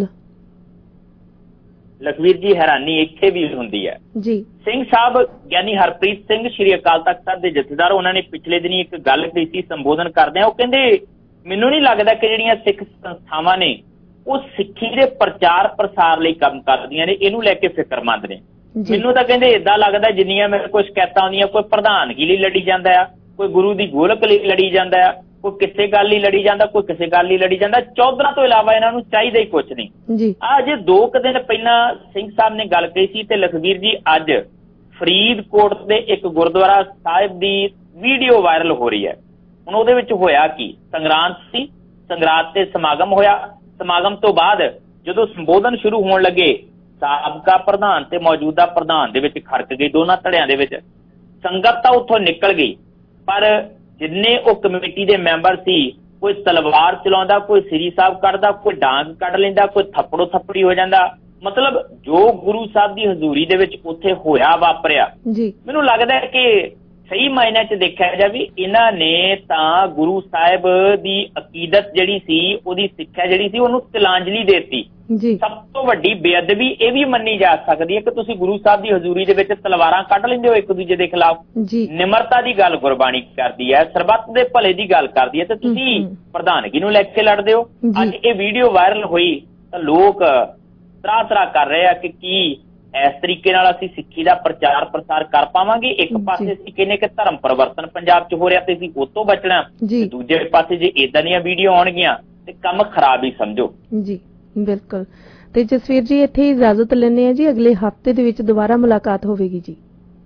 ਲਖਵੀਰ ਜੀ ਹੈਰਾਨੀ ਇੱਥੇ ਵੀ ਹੁੰਦੀ ਹੈ ਜੀ। ਸਿੰਘ ਸਾਹਿਬ ਯਾਨੀ ਹਰਪ੍ਰੀਤ ਸਿੰਘ ਸ਼੍ਰੀ ਅਕਾਲ ਤਖਤ ਸਾਹਿਬ ਦੇ ਜਥੇਦਾਰ, ਉਹਨਾਂ ਨੇ ਪਿਛਲੇ ਦਿਨੀ ਇੱਕ ਗੱਲ ਕਹੀ ਸੀ ਸੰਬੋਧਨ ਕਰਦੇ ਆ। ਉਹ ਕਹਿੰਦੇ ਮੈਨੂੰ ਨਹੀਂ ਲੱਗਦਾ ਕਿ ਜਿਹੜੀਆਂ ਸਿੱਖ ਸੰਸਥਾਵਾਂ ਨੇ ਉਹ ਸਿੱਖੀ ਦੇ ਪ੍ਰਚਾਰ ਪ੍ਰਸਾਰ ਲਈ ਕੰਮ ਕਰਦੀਆਂ ਨੇ, ਇਹਨੂੰ ਲੈ ਕੇ ਫਿਕਰਮੰਦ ਨੇ। ਮੈਨੂੰ ਤਾਂ ਕਹਿੰਦੇ ਏਦਾਂ ਲੱਗਦਾ ਜਿੰਨੀਆਂ ਮੇਰੇ ਕੋਲ ਸ਼ਿਕਾਇਤਾਂ ਆਉਂਦੀਆਂ, ਕੋਈ ਪ੍ਰਧਾਨਗੀ ਲਈ ਲੜੀ ਜਾਂਦਾ ਆ, ਕੋਈ ਗੁਰੂ ਦੀ ਗੋਲਕ ਲਈ ਲੜੀ ਜਾਂਦਾ ਆ, ਕੋਈ ਕਿਸੇ ਗੱਲ ਲਈ ਲੜੀ ਜਾਂਦਾ, ਕੋਈ ਕਿਸੇ ਗੱਲ ਲਈ ਲੜੀ ਜਾਂਦਾ। ਚੌਧਰਾਂ ਤੋਂ ਇਲਾਵਾ ਇਹਨਾਂ ਨੂੰ ਚਾਹੀਦਾ ਹੀ ਕੁਛ ਨਹੀਂ। ਆ ਜੇ ਦੋ ਕੁ ਦਿਨ ਪਹਿਲਾਂ ਸਿੰਘ ਸਾਹਿਬ ਨੇ ਗੱਲ ਕਹੀ ਸੀ ਤੇ ਲਖਵੀਰ ਜੀ ਅੱਜ ਫਰੀਦਕੋਟ ਦੇ ਇੱਕ ਗੁਰਦੁਆਰਾ ਸਾਹਿਬ ਦੀ ਵੀਡੀਓ ਵਾਇਰਲ ਹੋ ਰਹੀ ਹੈ। ਹੁਣ ਉਹਦੇ ਵਿੱਚ ਹੋਇਆ ਕੀ? ਸੰਗਰਾਂਦ ਸੀ, ਸੰਗਰਾਂਦ ਤੇ ਸਮਾਗਮ ਹੋਇਆ। ਸਮਾਗਮ ਤੋਂ ਬਾਅਦ ਜਦੋਂ ਸੰਬੋਧਨ ਸ਼ੁਰੂ ਹੋਣ ਲੱਗੇ, ਸਾਬਕਾ ਪ੍ਰਧਾਨ ਤੇ ਮੌਜੂਦਾ ਪ੍ਰਧਾਨ ਦੇ ਵਿੱਚ ਖੜਕ ਗਈ, ਦੋਨਾਂ ਧੜਿਆਂ ਦੇ ਵਿੱਚ। ਸੰਗਤ ਤਾਂ ਉੱਥੋਂ ਨਿਕਲ ਗਈ, ਪਰ ਜਿੰਨੇ ਉਹ ਕਮੇਟੀ ਦੇ ਮੈਂਬਰ ਸੀ, ਕੋਈ ਤਲਵਾਰ ਚਲਾਉਂਦਾ, ਕੋਈ ਸ੍ਰੀ ਸਾਹਿਬ ਕੱਢਦਾ, ਕੋਈ ਡਾਂਗ ਕੱਢ ਲੈਂਦਾ, ਕੋਈ ਥੱਪੜੋ ਥੱਪੜੀ ਹੋ ਜਾਂਦਾ। ਮਤਲਬ ਜੋ ਗੁਰੂ ਸਾਹਿਬ ਦੀ ਹਜ਼ੂਰੀ ਦੇ ਵਿੱਚ ਉੱਥੇ ਹੋਇਆ ਵਾਪਰਿਆ, ਮੈਨੂੰ ਲੱਗਦਾ ਕਿ ਸਹੀ ਮਾਇਨੇ 'ਚ ਦੇਖਿਆ ਜਾਵੇ ਇਹਨਾਂ ਨੇ ਤਾਂ ਗੁਰੂ ਸਾਹਿਬ ਦੀ ਅਕੀਦਤ ਜਿਹੜੀ ਸੀ, ਉਹਦੀ ਸਿੱਖਿਆ ਜਿਹੜੀ ਸੀ, ਉਹਨੂੰ ਤਿਲਾਂਜਲੀ ਦੇ ਦਿੱਤੀ। ਸਭ ਤੋਂ ਵੱਡੀ ਬੇਅਦਬੀ ਇਹ ਵੀ ਮੰਨੀ ਜਾ ਸਕਦੀ ਹੈ ਕਿ ਤੁਸੀਂ ਗੁਰੂ ਸਾਹਿਬ ਦੀ ਹਜ਼ੂਰੀ ਦੇ ਵਿੱਚ ਤਲਵਾਰਾਂ ਕੱਢ ਲੈਂਦੇ ਹੋ ਇੱਕ ਦੂਜੇ ਦੇ ਖਿਲਾਫ। ਨਿਮਰਤਾ ਦੀ ਗੱਲ ਗੁਰਬਾਣੀ ਕਰਦੀ ਹੈ, ਸਰਬੱਤ ਦੇ ਭਲੇ ਦੀ ਗੱਲ ਕਰਦੀ ਹੈ, ਤੇ ਤੁਸੀਂ ਪ੍ਰਧਾਨਗੀ ਨੂੰ ਲੈ ਕੇ ਲੜਦੇ ਹੋ। ਅੱਜ ਇਹ ਵੀਡੀਓ ਵਾਇਰਲ ਹੋਈ ਤਾਂ ਲੋਕ ਤਰਾ ਤਰਾ ਕਰ ਰਹੇ ਆ ਕਿ ਕੀ ਇਸ ਤਰੀਕੇ ਨਾਲ ਅਸੀਂ ਸਿੱਖੀ ਦਾ ਪ੍ਰਚਾਰ ਪ੍ਰਸਾਰ ਕਰ ਪਾਵਾਂਗੇ? ਇੱਕ ਪਾਸੇ ਅਸੀਂ ਕਹਿੰਦੇ ਕਿ ਧਰਮ ਪਰਿਵਰਤਨ ਪੰਜਾਬ 'ਚ ਹੋ ਰਿਹਾ ਤੇ ਅਸੀਂ ਉਹ ਤੋਂ ਬਚਣਾ, ਦੂਜੇ ਪਾਸੇ ਜੇ ਏਦਾਂ ਦੀਆਂ ਵੀਡੀਓ ਆਉਣਗੀਆਂ ਤੇ ਕੰਮ ਖਰਾਬ ਹੀ ਸਮਝੋ। ਜੀ ਬਿਲਕੁਲ। ਤੇ ਜਸਵੀਰ ਜੀ ਇੱਥੇ ਇਜਾਜ਼ਤ ਲੈਣੇ ਆ ਜੀ, ਅਗਲੇ ਹਫਤੇ ਦੇ ਵਿੱਚ ਦੁਬਾਰਾ ਮੁਲਾਕਾਤ ਹੋਵੇਗੀ ਜੀ।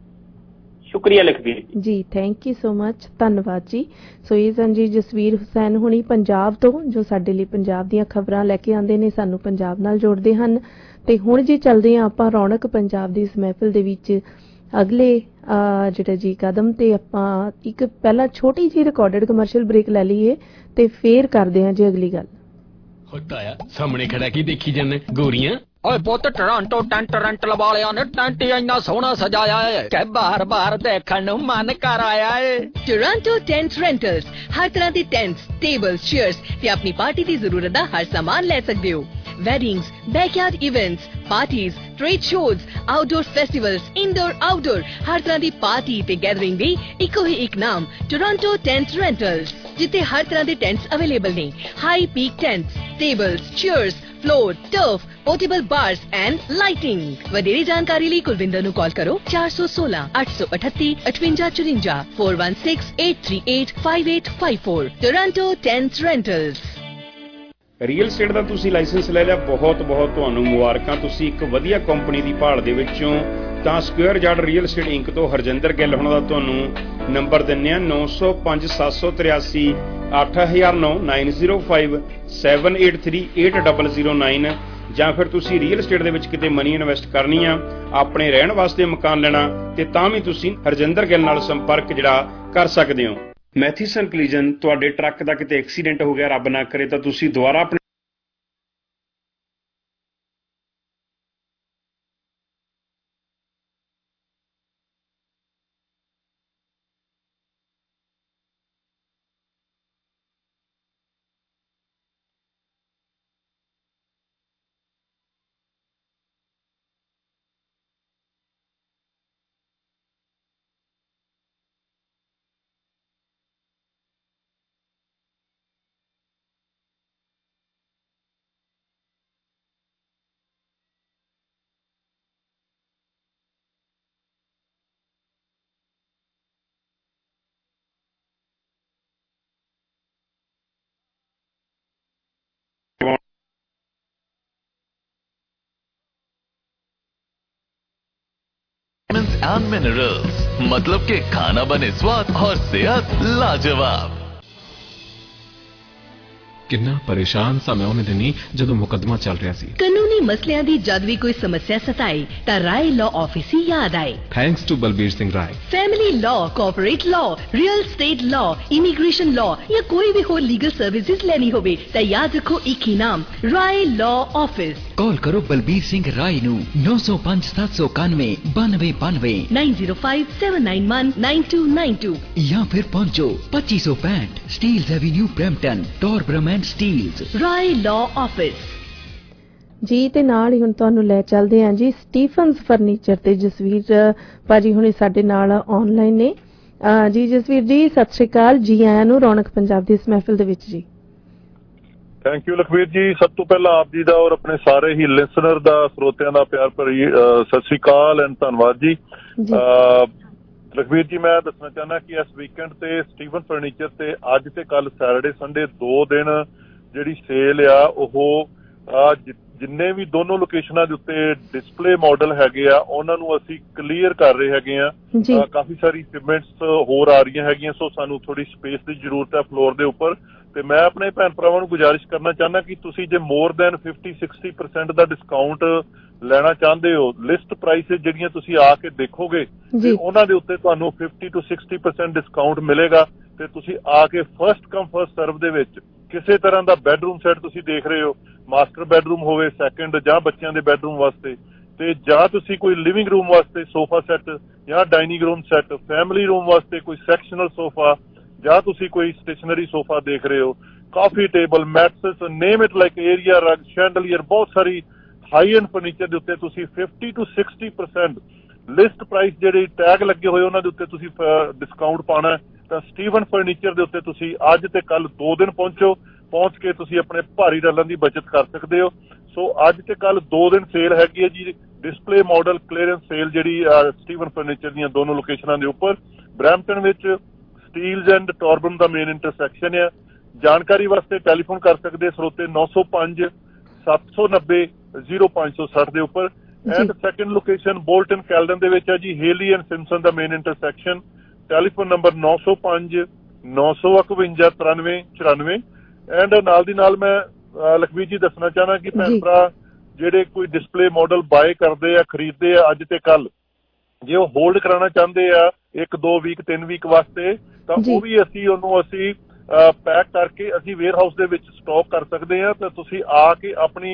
ਸ਼ੁਕਰੀਆ ਲਖਬੀਰ ਜੀ, ਥੈਂਕ ਯੂ ਸੋ ਮਚ, ਧੰਨਵਾਦ ਜੀ। ਸੋ ਇਹ ਸਨ ਜੀ ਜਸਵੀਰ ਹੁਸੈਨ ਹੁਣੀ ਪੰਜਾਬ ਤੋਂ, ਜੋ ਸਾਡੇ ਲਈ ਪੰਜਾਬ ਦੀਆਂ ਖਬਰਾਂ ਲੈ ਕੇ ਆਉਂਦੇ ਨੇ, ਸਾਨੂੰ ਪੰਜਾਬ ਨਾਲ ਜੋੜਦੇ ਹਨ। ਤੇ ਹੁਣ ਜੀ ਚੱਲਦੇ ਹਾਂ ਆਪਾਂ ਰੌਣਕ ਪੰਜਾਬ ਦੀ ਇਸ ਮਹਿਫਿਲ ਦੇ ਵਿੱਚ ਅਗਲੇ ਜਿਹੜਾ ਜੀ ਕਦਮ ਤੇ ਆਪਾਂ ਇੱਕ ਪਹਿਲਾਂ ਛੋਟੀ ਜਿਹੀ ਰਿਕਾਰਡਡ ਕਮਰਸ਼ੀਅਲ ਬ੍ਰੇਕ ਲੈ ਲਈਏ ਤੇ ਫੇਰ ਕਰਦੇ ਹਾਂ ਜੀ ਅਗਲੀ ਗੱਲ। ਹੋਤਾ ਆ ਸਾਹਮਣੇ ਖੜਾ ਕੀ ਦੇਖੀ ਜਾਂਦੇ? ਗੋਰੀਆਂ ਓਏ ਪੁੱਤ ਟੋਰਾਂਟੋ ਟੈਂਟ ਰੈਂਟ ਵਾਲਿਆਂ ਨੇ ਟੈਂਟ ਇੰਨਾ ਸੋਹਣਾ ਸਜਾਇਆ ਹੈ ਕਿ ਬਾਰ-ਬਾਰ ਦੇਖਣ ਨੂੰ ਮਨ ਕਰ ਆਇਆ ਹੈ। ਟੋਰਾਂਟੋ ਟੈਂਟ ਰੈਂਟਲਸ ਹਰ ਤਰ੍ਹਾਂ ਦੇ ਟੈਂਟਸ, ਟੇਬਲਸ, ਚੇਅਰਸ ਤੇ ਆਪਣੀ ਪਾਰਟੀ ਦੀ ਜ਼ਰੂਰਤ ਦਾ ਹਰ ਸਾਮਾਨ ਲੈ ਸਕਦੇ ਹੋ। Weddings, backyard events, parties, trade shows, outdoor festivals, indoor, outdoor, हर तरह दी पार्टी ते गैदरिंग दी इको ही एक नाम टोरंटो टेंट रेंटल्स, जिथे हर तरह दे टेंट्स अवेलेबल ने। High peak tents, tables, chairs, floor, turf, portable bars and lighting. वधेरे जानकारी ਲਈ ਕੁਲਵਿੰਦਰ ਨੂੰ ਕਾਲ ਕਰੋ चार सौ सोलह आठ सौ अठत्ती अठवंजा चुरंजा four one six eight three eight five eight five four. Toronto tent rentals. Real estate ਦਾ ਤੁਸੀਂ ਲਾਇਸੈਂਸ ਲੈ ਲਿਆ, ਬਹੁਤ ਬਹੁਤ ਤੁਹਾਨੂੰ ਮੁਬਾਰਕਾਂ। ਤੁਸੀਂ ਇੱਕ ਵਧੀਆ ਕੰਪਨੀ ਦੀ ਭਾਲ ਦੇ ਵਿੱਚੋਂ ਤਾਂ square yard real estate Inc ਤੋਂ ਹਰਜਿੰਦਰ ਗਿੱਲ ਹੋਣਾ ਦਾ ਤੁਹਾਨੂੰ ਨੰਬਰ ਦਿੰਦੇ ਆ ਨੌ ਸੌ ਪੰਜ ਸੱਤ ਸੌ ਤਰਿਆਸੀ ਅੱਠ ਹਜ਼ਾਰ ਨੌ nine zero five seven eight three eight double zero nine. ਜਾਂ ਫਿਰ ਤੁਸੀਂ ਰੀਅਲ ਸਟੇਟ ਦੇ ਵਿੱਚ ਕਿਤੇ ਮਨੀ ਇਨਵੈਸਟ ਕਰਨੀ ਆ, ਆਪਣੇ ਰਹਿਣ ਵਾਸਤੇ ਮਕਾਨ ਲੈਣਾ, ਤੇ ਤਾਂ ਵੀ ਤੁਸੀਂ ਹਰਜਿੰਦਰ ਗਿੱਲ ਨਾਲ ਸੰਪਰਕ ਜਿਹੜਾ ਕਰ ਸਕਦੇ ਹੋ। ਮੈਥੀਸਨ ਕਲੀਜਨ, ਤੁਹਾਡੇ ਟਰੱਕ ਦਾ ਕਿਤੇ ਐਕਸੀਡੈਂਟ ਹੋ ਗਿਆ, ਰੱਬ ਨਾ ਕਰੇ, ਤਾਂ ਤੁਸੀਂ ਦੁਬਾਰਾ ਆਪਣੇ एंड मिनरल्स, मतलब के खाना बने स्वाद और सेहत लाजवाब। किन्ना परेशान सा मैं उन्हें दिनी जदों मुकदमा चल रहा सी। कानूनी मसलियां दी जद भी कोई समस्या सताए ता राय लॉ ऑफिस ही याद आए। Thanks to Balbir Singh Rai. Family law, corporate law, real estate law, immigration law या कोई भी हो लीगल सर्विसेज लेनी होवे ता याद रखो एक ही नाम, राय लॉ ऑफिस। कॉल करो बलबीर सिंह राय नू नौ सौ पांच सात सौ इक्यानवे बानवे बानवे nine zero five seven nine one nine two nine two या फिर पहुंचो पच्चीस सौ पैंठ Steeles Avenue Brampton Torbram and Steeles. Rai law office ਜੀ। ਤੇ ਨਾਲ ਹੀ ਹੁਣ ਤੁਹਾਨੂੰ ਲੈ ਚੱਲਦੇ ਹਾਂ ਜੀ ਸਟੀਫਨਸ ਫਰਨੀਚਰ ਤੇ। ਜਸਵੀਰ ਭਾਜੀ ਹੁਣੇ ਸਾਡੇ ਨਾਲ ਆਨਲਾਈਨ ਨੇ ਜੀ। ਜਸਵੀਰ ਜੀ ਸਤਿ ਸ਼੍ਰੀ ਅਕਾਲ, ਜੀ ਆਇਆਂ ਨੂੰ ਰੌਣਕ ਪੰਜਾਬ ਦੀ ਇਸ ਮਹਿਫਿਲ ਦੇ ਵਿੱਚ ਜੀ। ਥੈਂਕ ਯੂ ਲਖਵੀਰ ਜੀ। ਸਭ ਤੋਂ ਪਹਿਲਾਂ ਆਪ ਜੀ ਦਾ ਔਰ ਆਪਣੇ ਸਾਰੇ ਹੀ ਲਿਸਨਰ ਦਾ, ਸਰੋਤਿਆਂ ਦਾ ਪਿਆਰ ਭਰੀ ਸਤਿ ਸ਼੍ਰੀ ਅਕਾਲ ਐਂਡ ਧੰਨਵਾਦ ਜੀ। ਲਖਵੀਰ ਜੀ ਮੈਂ ਦੱਸਣਾ ਚਾਹੁੰਦਾ ਕਿ ਇਸ ਵੀਕਐਂਡ ਤੇ ਸਟੀਫਨ ਫਰਨੀਚਰ ਤੇ ਅੱਜ ਤੇ ਕੱਲ ਸੈਟਰਡੇ ਸੰਡੇ ਦੋ ਦਿਨ ਜਿਹੜੀ ਸੇਲ ਆ ਉਹ ਜਿੰਨੇ ਵੀ ਦੋਨੋਂ ਲੋਕੇਸ਼ਨਾਂ ਦੇ ਉੱਤੇ ਡਿਸਪਲੇ ਮਾਡਲ ਹੈਗੇ ਆ ਉਹਨਾਂ ਨੂੰ ਅਸੀਂ ਕਲੀਅਰ ਕਰ ਰਹੇ ਹੈਗੇ ਆ। ਕਾਫੀ ਸਾਰੀ ਸਿਮੈਂਟਸ ਹੋਰ ਆ ਰਹੀਆਂ ਹੈਗੀਆਂ, ਸੋ ਸਾਨੂੰ ਥੋੜੀ ਸਪੇਸ ਦੀ ਜ਼ਰੂਰਤ ਹੈ ਫਲੋਰ ਦੇ ਉੱਪਰ। ਤੇ ਮੈਂ ਆਪਣੇ ਭੈਣ ਭਰਾਵਾਂ ਨੂੰ ਗੁਜ਼ਾਰਿਸ਼ ਕਰਨਾ ਚਾਹੁੰਦਾ ਕਿ ਤੁਸੀਂ ਜੇ more than fifty sixty percent ਦਾ ਡਿਸਕਾਊਂਟ ਲੈਣਾ ਚਾਹੁੰਦੇ ਹੋ, ਲਿਸਟ ਪ੍ਰਾਈਸਿਸ ਜਿਹੜੀਆਂ ਤੁਸੀਂ ਆ ਕੇ ਦੇਖੋਗੇ ਤੇ ਉਹਨਾਂ ਦੇ ਉੱਤੇ ਤੁਹਾਨੂੰ fifty to sixty percent discount ਮਿਲੇਗਾ। ਤੇ ਤੁਸੀਂ ਆ ਕੇ ਫਸਟ ਕਮ ਫਸਟ ਸਰਵ ਦੇ ਵਿੱਚ ਕਿਸੇ ਤਰ੍ਹਾਂ ਦਾ ਬੈਡਰੂਮ ਸੈੱਟ ਤੁਸੀਂ ਦੇਖ ਰਹੇ ਹੋ, ਮਾਸਟਰ ਬੈਡਰੂਮ ਹੋਵੇ, ਸੈਕੰਡ ਜਾਂ ਬੱਚਿਆਂ ਦੇ ਬੈਡਰੂਮ ਵਾਸਤੇ, ਤੇ ਜਾਂ ਤੁਸੀਂ ਕੋਈ ਲਿਵਿੰਗ ਰੂਮ ਵਾਸਤੇ ਸੋਫਾ ਸੈੱਟ ਜਾਂ dining room set, family room ਵਾਸਤੇ ਕੋਈ ਸੈਕਸ਼ਨਲ ਸੋਫਾ ਜਾਂ ਤੁਸੀਂ ਕੋਈ ਸਟੇਸ਼ਨਰੀ ਸੋਫਾ ਦੇਖ ਰਹੇ ਹੋ, coffee table, mattress, name it like area rug, chandelier, ਬਹੁਤ ਸਾਰੀ ਹਾਈ ਐਂਡ ਫਰਨੀਚਰ ਦੇ ਉੱਤੇ ਤੁਸੀਂ fifty to sixty percent list price ਜਿਹੜੇ ਟੈਗ ਲੱਗੇ ਹੋਏ ਉਹਨਾਂ ਦੇ ਉੱਤੇ ਤੁਸੀਂ ਡਿਸਕਾਊਂਟ ਪਾਉਣਾ। ਤਾਂ ਸਟੀਵਨ ਫਰਨੀਚਰ ਦੇ ਉੱਤੇ ਤੁਸੀਂ ਅੱਜ ਤੇ ਕੱਲ ਦੋ ਦਿਨ ਪਹੁੰਚੋ, ਪਹੁੰਚ ਕੇ ਤੁਸੀਂ ਆਪਣੇ ਭਾਰੀ ਡਾਲਰਾਂ ਦੀ ਬਚਤ ਕਰ ਸਕਦੇ ਹੋ। ਸੋ ਅੱਜ ਤੇ ਕੱਲ ਦੋ ਦਿਨ ਸੇਲ ਹੈਗੀ ਹੈ ਜੀ, ਡਿਸਪਲੇ ਮਾਡਲ ਕਲੀਅਰੈਂਸ ਸੇਲ ਜਿਹੜੀ ਸਟੀਵਨ ਫਰਨੀਚਰ ਦੀਆਂ ਦੋਨੋਂ ਲੋਕੇਸ਼ਨਾਂ ਦੇ ਉੱਪਰ। ਬਰੈਂਪਟਨ ਵਿੱਚ ਸਟੀਲਜ਼ ਐਂਡ ਟੋਰਬਨ ਦਾ ਮੇਨ ਇੰਟਰਸੈਕਸ਼ਨ ਹੈ। ਜਾਣਕਾਰੀ ਵਾਸਤੇ ਟੈਲੀਫੋਨ ਕਰ ਸਕਦੇ ਸਰੋਤੇ ਨੌ ਸੌ ਪੰਜ ਸੱਤ ਸੌ ਨੱਬੇ ਜ਼ੀਰੋ ਪੰਜ ਸੌ ਸੱਠ ਦੇ ਉੱਪਰ। And second location Bolton Caledon ਦੇ ਵਿੱਚ ਹੈ ਜੀ, ਹੇਲੀ ਐਂਡ ਸਿੰਪਸਨ ਦਾ ਮੇਨ ਇੰਟਰਸੈਕਸ਼ਨ। ਟੈਲੀਫੋਨ ਨੰਬਰ ਨੌ ਸੌ ਪੰਜ ਨੌ ਸੌ ਇਕਵੰਜਾ ਤਰਾਨਵੇਂ ਚੁਰਾਨਵੇਂ। ਐਂਡ ਨਾਲ ਦੀ ਨਾਲ ਮੈਂ ਲਖਵੀਰ ਜੀ ਦੱਸਣਾ ਚਾਹਣਾ ਕਿ ਭੈਣ ਭਰਾ ਜਿਹੜੇ ਕੋਈ ਡਿਸਪਲੇ ਮਾਡਲ ਬਾਏ ਕਰਦੇ ਆ, ਖਰੀਦਦੇ ਆ ਅੱਜ ਤੇ ਕੱਲ, ਜੇ ਉਹ ਹੋਲਡ ਕਰਾਉਣਾ ਚਾਹੁੰਦੇ ਆ ਇੱਕ ਦੋ ਵੀਕ ਤਿੰਨ ਵੀਕ ਵਾਸਤੇ, ਤਾਂ ਉਹ ਵੀ ਅਸੀਂ ਉਹਨੂੰ ਅਸੀਂ ਪੈਕ ਕਰਕੇ ਅਸੀਂ ਵੇਅਰ ਹਾਊਸ ਦੇ ਵਿੱਚ ਸਟਾਕ ਕਰ ਸਕਦੇ ਆ। ਤਾਂ ਤੁਸੀਂ ਆ ਕੇ ਆਪਣੀ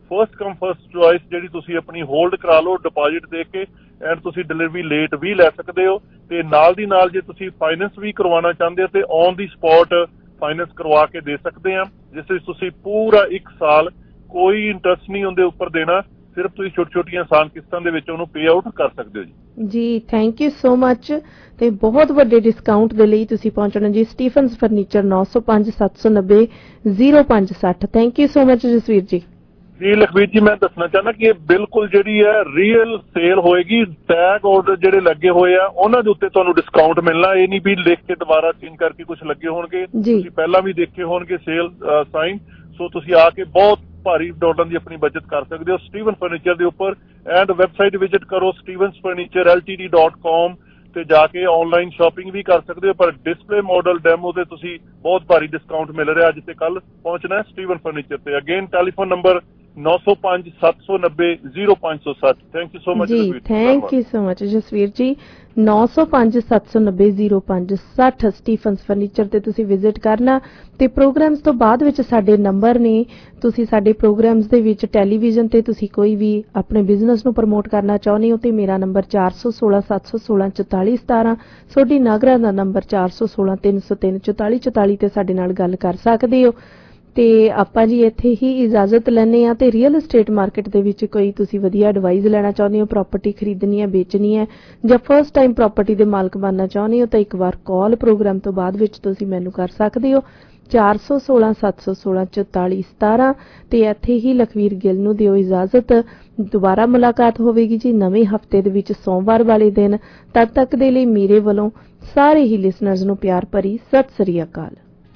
ਫਸਟ ਕਮ ਫਸਟ ਚੁਆਇਸ ਜਿਹੜੀ ਤੁਸੀਂ ਆਪਣੀ ਹੋਲਡ ਕਰਾ ਲਓ ਡਿਪੋਜ਼ਿਟ ਦੇ ਕੇ, ਐਂਡ ਤੁਸੀਂ ਡਿਲੀਵਰੀ ਲੇਟ ਵੀ ਲੈ ਸਕਦੇ ਹੋ। ਤੇ ਨਾਲ ਦੀ ਨਾਲ ਜੇ ਤੁਸੀਂ ਫਾਈਨੈਂਸ ਵੀ ਕਰਵਾਉਣਾ ਚਾਹੁੰਦੇ ਹੋ ਤੇ ਔਨ ਦੀ ਸਪੌਟ ਫਾਈਨੈਂਸ ਕਰਵਾ ਕੇ ਦੇ ਸਕਦੇ ਹਾਂ, ਜਿਸ ਵਿੱਚ ਤੁਸੀਂ ਪੂਰਾ ਇੱਕ ਸਾਲ ਕੋਈ ਇੰਟਰਸਟ ਨਹੀਂ ਉਹਦੇ ਉੱਪਰ ਦੇਣਾ, ਸਿਰਫ ਤੁਸੀਂ ਛੋਟੀ ਛੋਟੀਆਂ ਆਸਾਨ ਕਿਸ਼ਤਾਂ ਦੇ ਵਿੱਚ ਉਹਨੂੰ ਪੇ ਆਊਟ ਕਰ ਸਕਦੇ ਹੋ ਜੀ। ਜੀ ਥੈਂਕ ਯੂ ਸੋ ਮਚ। ਤੇ ਬਹੁਤ ਵੱਡੇ ਡਿਸਕਾਊਂਟ ਦੇ ਲਈ ਤੁਸੀਂ ਪਹੁੰਚਣਾ ਜੀ ਸਟੀਫਨਸ ਫਰਨੀਚਰ ਨੌ ਸੌ ਪੰਜ ਸੱਤ ਸੌ ਨੱਬੇ ਜ਼ੀਰੋ ਪੰਜ ਸੱਠ। Thank you so much Jasvir ji. ਜੀ ਲਖਵੀਰ ਜੀ, ਮੈਂ ਦੱਸਣਾ ਚਾਹੁੰਦਾ ਕਿ ਇਹ ਬਿਲਕੁਲ ਜਿਹੜੀ ਹੈ ਰੀਅਲ ਸੇਲ ਹੋਏਗੀ। ਟੈਗ ਆਰਡਰ ਜਿਹੜੇ ਲੱਗੇ ਹੋਏ ਆ ਉਹਨਾਂ ਦੇ ਉੱਤੇ ਤੁਹਾਨੂੰ ਡਿਸਕਾਊਂਟ ਮਿਲਣਾ, ਇਹ ਨਹੀਂ ਵੀ ਲਿਖ ਕੇ ਦੁਬਾਰਾ ਚੇਂਜ ਕਰਕੇ ਕੁਝ ਲੱਗੇ ਹੋਣਗੇ, ਤੁਸੀਂ ਪਹਿਲਾਂ ਵੀ ਦੇਖੇ ਹੋਣਗੇ ਸੇਲ ਸਾਈਨ। ਸੋ ਤੁਸੀਂ ਆ ਕੇ ਬਹੁਤ ਭਾਰੀ ਡਾਲਰਾਂ ਦੀ ਆਪਣੀ ਬਚਤ ਕਰ ਸਕਦੇ ਹੋ ਸਟੀਵਨ ਫਰਨੀਚਰ ਦੇ ਉੱਪਰ। ਐਂਡ ਵੈਬਸਾਈਟ ਵਿਜ਼ਿਟ ਕਰੋ Stevens furniture L T D dot com ਤੇ ਜਾ ਕੇ ਆਨਲਾਈਨ ਸ਼ਾਪਿੰਗ ਵੀ ਕਰ ਸਕਦੇ ਹੋ। ਪਰ ਡਿਸਪਲੇ ਮਾਡਲ ਡੈਮੋ ਤੇ ਤੁਸੀਂ ਬਹੁਤ ਭਾਰੀ ਡਿਸਕਾਊਂਟ ਮਿਲ ਰਿਹਾ। ਅੱਜ ਤੇ ਕੱਲ ਪਹੁੰਚਣਾ ਹੈ ਸਟੀਵਨ ਫਰਨੀਚਰ ਤੇ। ਅਗੇਨ ਟੈਲੀਫੋਨ ਨੰਬਰ ਨੌ ਸੌ ਪੰਜ ਸੱਤ ਸੌ ਨੱਬੇ ਜ਼ੀਰੋ ਪੰਜ ਸੌ ਸੱਠ। ਥੈਂਕ ਯੂ ਸੋ ਮਚ ਜੀ thank you so much Jasvir ji. ਨੌ ਸੌ ਪੰਜ ਸੱਤ ਸੌ ਨੱਬੇ ਜ਼ੀਰੋ ਪੰਜ ਸੱਠ ਸਟੀਫਨਸ ਫਰਨੀਚਰ ਤੇ ਤੁਸੀਂ ਵਿਜ਼ਿਟ ਕਰਨਾ। ਤੇ ਪ੍ਰੋਗਰਾਮਸ ਤੋਂ ਬਾਅਦ ਵਿੱਚ ਸਾਡੇ ਨੰਬਰ ਨੇ, ਤੁਸੀਂ ਸਾਡੇ ਪ੍ਰੋਗਰਾਮਸ ਦੇ ਵਿੱਚ ਟੈਲੀਵਿਜ਼ਨ ਤੇ ਤੁਸੀਂ ਕੋਈ ਵੀ ਆਪਣੇ ਬਿਜ਼ਨਸ ਨੂੰ ਪ੍ਰਮੋਟ ਕਰਨਾ ਚਾਹੁੰਦੇ ਹੋ ਤੇ ਮੇਰਾ ਨੰਬਰ ਚਾਰ ਸੌ ਸੋਲਾਂ ਸੱਤ ਸੌ ਸੋਲਾਂ ਚੁਤਾਲੀ ਸਤਾਰਾਂ, ਸੋਡੀ ਨਾਗਰਾ ਦਾ ਨੰਬਰ ਚਾਰ ਸੌ ਸੋਲਾਂ ਤਿੰਨ ਸੌ ਤਿੰਨ ਚੁਤਾਲੀ ਚੁਤਾਲੀ ਤੇ ਸਾਡੇ ਨਾਲ ਗੱਲ ਕਰ ਸਕਦੇ ਹੋ। ਤੇ ਆਪਾਂ ਜੀ ਇੱਥੇ ਹੀ ਇਜਾਜ਼ਤ ਲੈਂਦੇ ਹਾਂ। ਤੇ ਰੀਅਲ estate ਮਾਰਕੀਟ ਦੇ ਵਿੱਚ ਕੋਈ ਤੁਸੀਂ ਵਧੀਆ ਐਡਵਾਈਸ ਲੈਣਾ ਚਾਹੁੰਦੇ ਹੋ, ਪ੍ਰਾਪਰਟੀ ਖਰੀਦਣੀ ਹੈ, ਵੇਚਣੀ ਹੈ, ਜਾਂ ਫਸਟ ਟਾਈਮ ਪ੍ਰਾਪਰਟੀ ਦੇ ਮਾਲਕ ਬਣਨਾ ਚਾਹੁੰਦੇ ਹੋ ਤਾਂ ਇੱਕ ਵਾਰ ਕਾਲ ਪ੍ਰੋਗਰਾਮ ਤੋਂ ਬਾਅਦ ਵਿੱਚ ਤੁਸੀਂ ਮੈਨੂੰ ਕਰ ਸਕਦੇ ਹੋ ਚਾਰ ਸੌ ਸੋਲਾਂ ਸੱਤ ਸੌ ਸੋਲਾਂ ਚੁਤਾਲੀ ਸਤਾਰਾਂ। ਤੇ ਇੱਥੇ ਹੀ ਲਖਵੀਰ ਗਿੱਲ ਨੂੰ ਦਿਓ ਇਜਾਜ਼ਤ। ਦੁਬਾਰਾ ਮੁਲਾਕਾਤ ਹੋਵੇਗੀ ਜੀ ਨਵੇਂ ਹਫਤੇ ਦੇ ਵਿੱਚ ਸੋਮਵਾਰ ਵਾਲੇ ਦਿਨ। ਤਦ ਤੱਕ ਦੇ ਲਈ ਮੇਰੇ ਵੱਲੋਂ ਸਾਰੇ ਹੀ ਲਿਸਨਰਸ ਨੂੰ ਪਿਆਰ ਭਰੀ ਸਤਿ ਸ੍ਰੀ ਅਕਾਲ।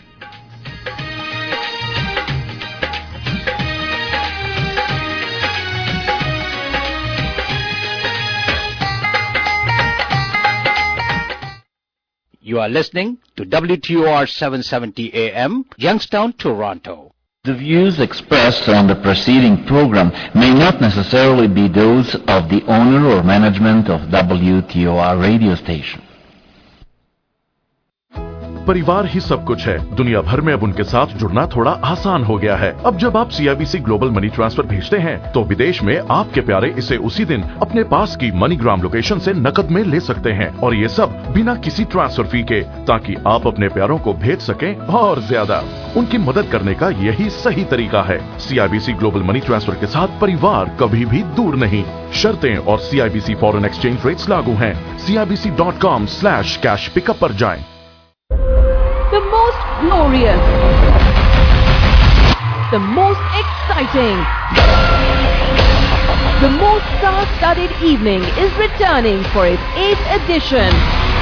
You are listening to W T O R seven seventy A M, Youngstown, Toronto. The views expressed on the preceding program may not necessarily be those of the owner or management of W T O R radio station. परिवार ही सब कुछ है। दुनिया भर में अब उनके साथ जुड़ना थोड़ा आसान हो गया है। अब जब आप C I B C global money transfer भेजते हैं तो विदेश में आपके प्यारे इसे उसी दिन अपने पास की मनीग्राम लोकेशन से नकद में ले सकते हैं, और ये सब बिना किसी ट्रांसफर फी के, ताकि आप अपने प्यारों को भेज सकें और ज्यादा। उनकी मदद करने का यही सही तरीका है। C I B C global money transfer के साथ परिवार कभी भी दूर नहीं। शर्तें और C I B C foreign exchange rates लागू हैं। C I B C dot com slash cash pickup पर जाएं। The most glorious, the most exciting, the most star-studded evening is returning for its eighth edition.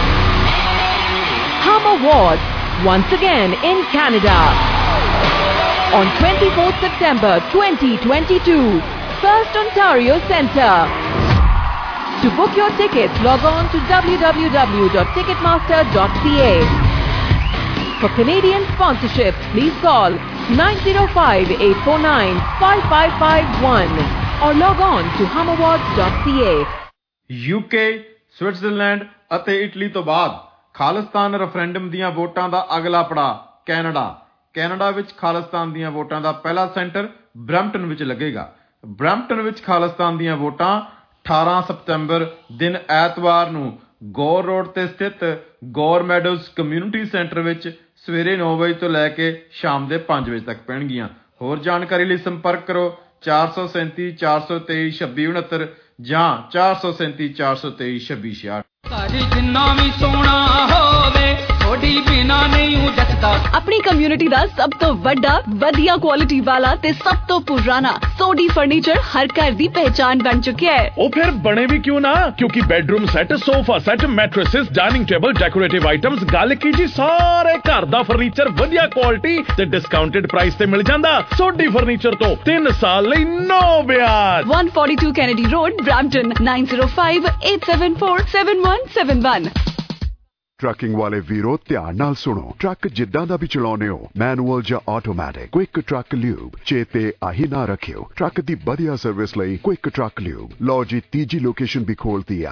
Hum Awards, once again in Canada. On twenty-fourth September twenty twenty-two, First Ontario Centre. To book your tickets, log on to w w w dot ticketmaster dot c a. For Canadian sponsorship, please call nine zero five eight four nine five five five one or log on to hum awards dot c a. UK, Switzerland ਅਤੇ Italy ਤੋਂ ਬਾਅਦ Khalistan referendum ਦੀਆਂ ਵੋਟਾਂ ਦਾ ਅਗਲਾ ਪੜਾਅ Canada. Canada ਵਿੱਚ ਖਾਲਿਸਤਾਨ ਦੀਆਂ ਵੋਟਾਂ ਦਾ ਪਹਿਲਾ ਸੈਂਟਰ ਬਰੈਂਪਟਨ ਵਿੱਚ ਲੱਗੇਗਾ। ਬਰੈਂਪਟਨ ਵਿੱਚ ਖਾਲਿਸਤਾਨ ਦੀਆਂ ਵੋਟਾਂ ਅਠਾਰਾਂ ਸਤੰਬਰ ਦਿਨ ਐਤਵਾਰ ਨੂੰ ਗੌਰ ਰੋਡ ਤੇ ਸਥਿਤ ਗੌਰ ਮੈਡੋਜ਼ ਕਮਿਊਨਿਟੀ ਸੈਂਟਰ ਵਿੱਚ ਸਵੇਰੇ ਨੌ ਵਜੇ ਤੋਂ ਲੈ ਕੇ ਸ਼ਾਮ ਦੇ ਪੰਜ ਵਜੇ ਤੱਕ ਪੈਣਗੀਆਂ। ਹੋਰ ਜਾਣਕਾਰੀ ਲਈ ਸੰਪਰਕ ਕਰੋ ਚਾਰ ਸੌ ਸੈਂਤੀ ਚਾਰ ਸੌ ਤੇਈ ਛੱਬੀ ਉਣੱਤਰ ਜਾਂ ਚਾਰ ਸੌ ਸੈਂਤੀ ਚਾਰ ਸੌ ਤੇਈ ਛੱਬੀ ਛਿਆਹਠ। ਜਿੰਨਾ ਵੀ ਸੋਹਣਾ ਹੋਵੇ ਥੋੜੀ ਬਿਨਾ ਨਹੀਂ ਜੱਟਦਾ। ਆਪਣੀ ਕਮਿਊਨਿਟੀ ਦਾ ਸਭ ਤੋਂ ਵੱਡਾ ਵਧੀਆ ਕੁਆਲਿਟੀ ਵਾਲਾ ਤੇ ਸਭ ਤੋਂ ਪੁਰਾਣਾ ਸੋਡੀ ਫਰਨੀਚਰ ਹਰ ਘਰ ਦੀ ਪਹਿਚਾਨ ਬਣ ਚੁੱਕਿਆ ਹੈ। ਉਹ ਫਿਰ ਬਣੇ ਵੀ ਕਿਉਂ ਨਾ, ਕਿਉਂਕਿ bedroom set, sofa set, mattresses, dining table, decorative items, ਗੱਲ ਕੀ ਜੀ ਸਾਰੇ ਘਰ ਦਾ ਫਰਨੀਚਰ ਵਧੀਆ ਕੁਆਲਿਟੀ ਤੇ ਡਿਸਕਾਊਂਟਡ ਪ੍ਰਾਈਸ ਤੇ ਮਿਲ ਜਾਂਦਾ। ਸੋਡੀ ਫਰਨੀਚਰ ਤੋਂ ਤਿੰਨ ਸਾਲ ਲਈ ਨੋ ਵਿਆਜ। one forty-two Kennedy Road, Brampton, nine zero five eight seven four seven one seven one। Trucking ਵਾਲੇ ਵੀਰੋ ਧਿਆਨ ਨਾਲ ਸੁਣੋ। ਟਰੱਕ ਜਿੱਦਾਂ ਦਾ ਵੀ ਚਲਾਉਨੇ ਹੋ, ਮੈਨੂਅਲ ਜਾਂ ਆਟੋਮੈਟਿਕ, ਕੁਇਕ ਟਰੱਕ ਲਿਊਬ ਚੇਤੇ ਆਹੀ ਨਾ ਰੱਖਿਓ। ਟਰੱਕ ਦੀ ਵਧੀਆ ਸਰਵਿਸ ਲਈ ਕੁਇਕ ਟਰੱਕ ਲਿਊਬ। ਲਓ ਜੀ ਤੀਜੀ ਲੋਕੇਸ਼ਨ ਵੀ ਖੋਲਤੀ ਆ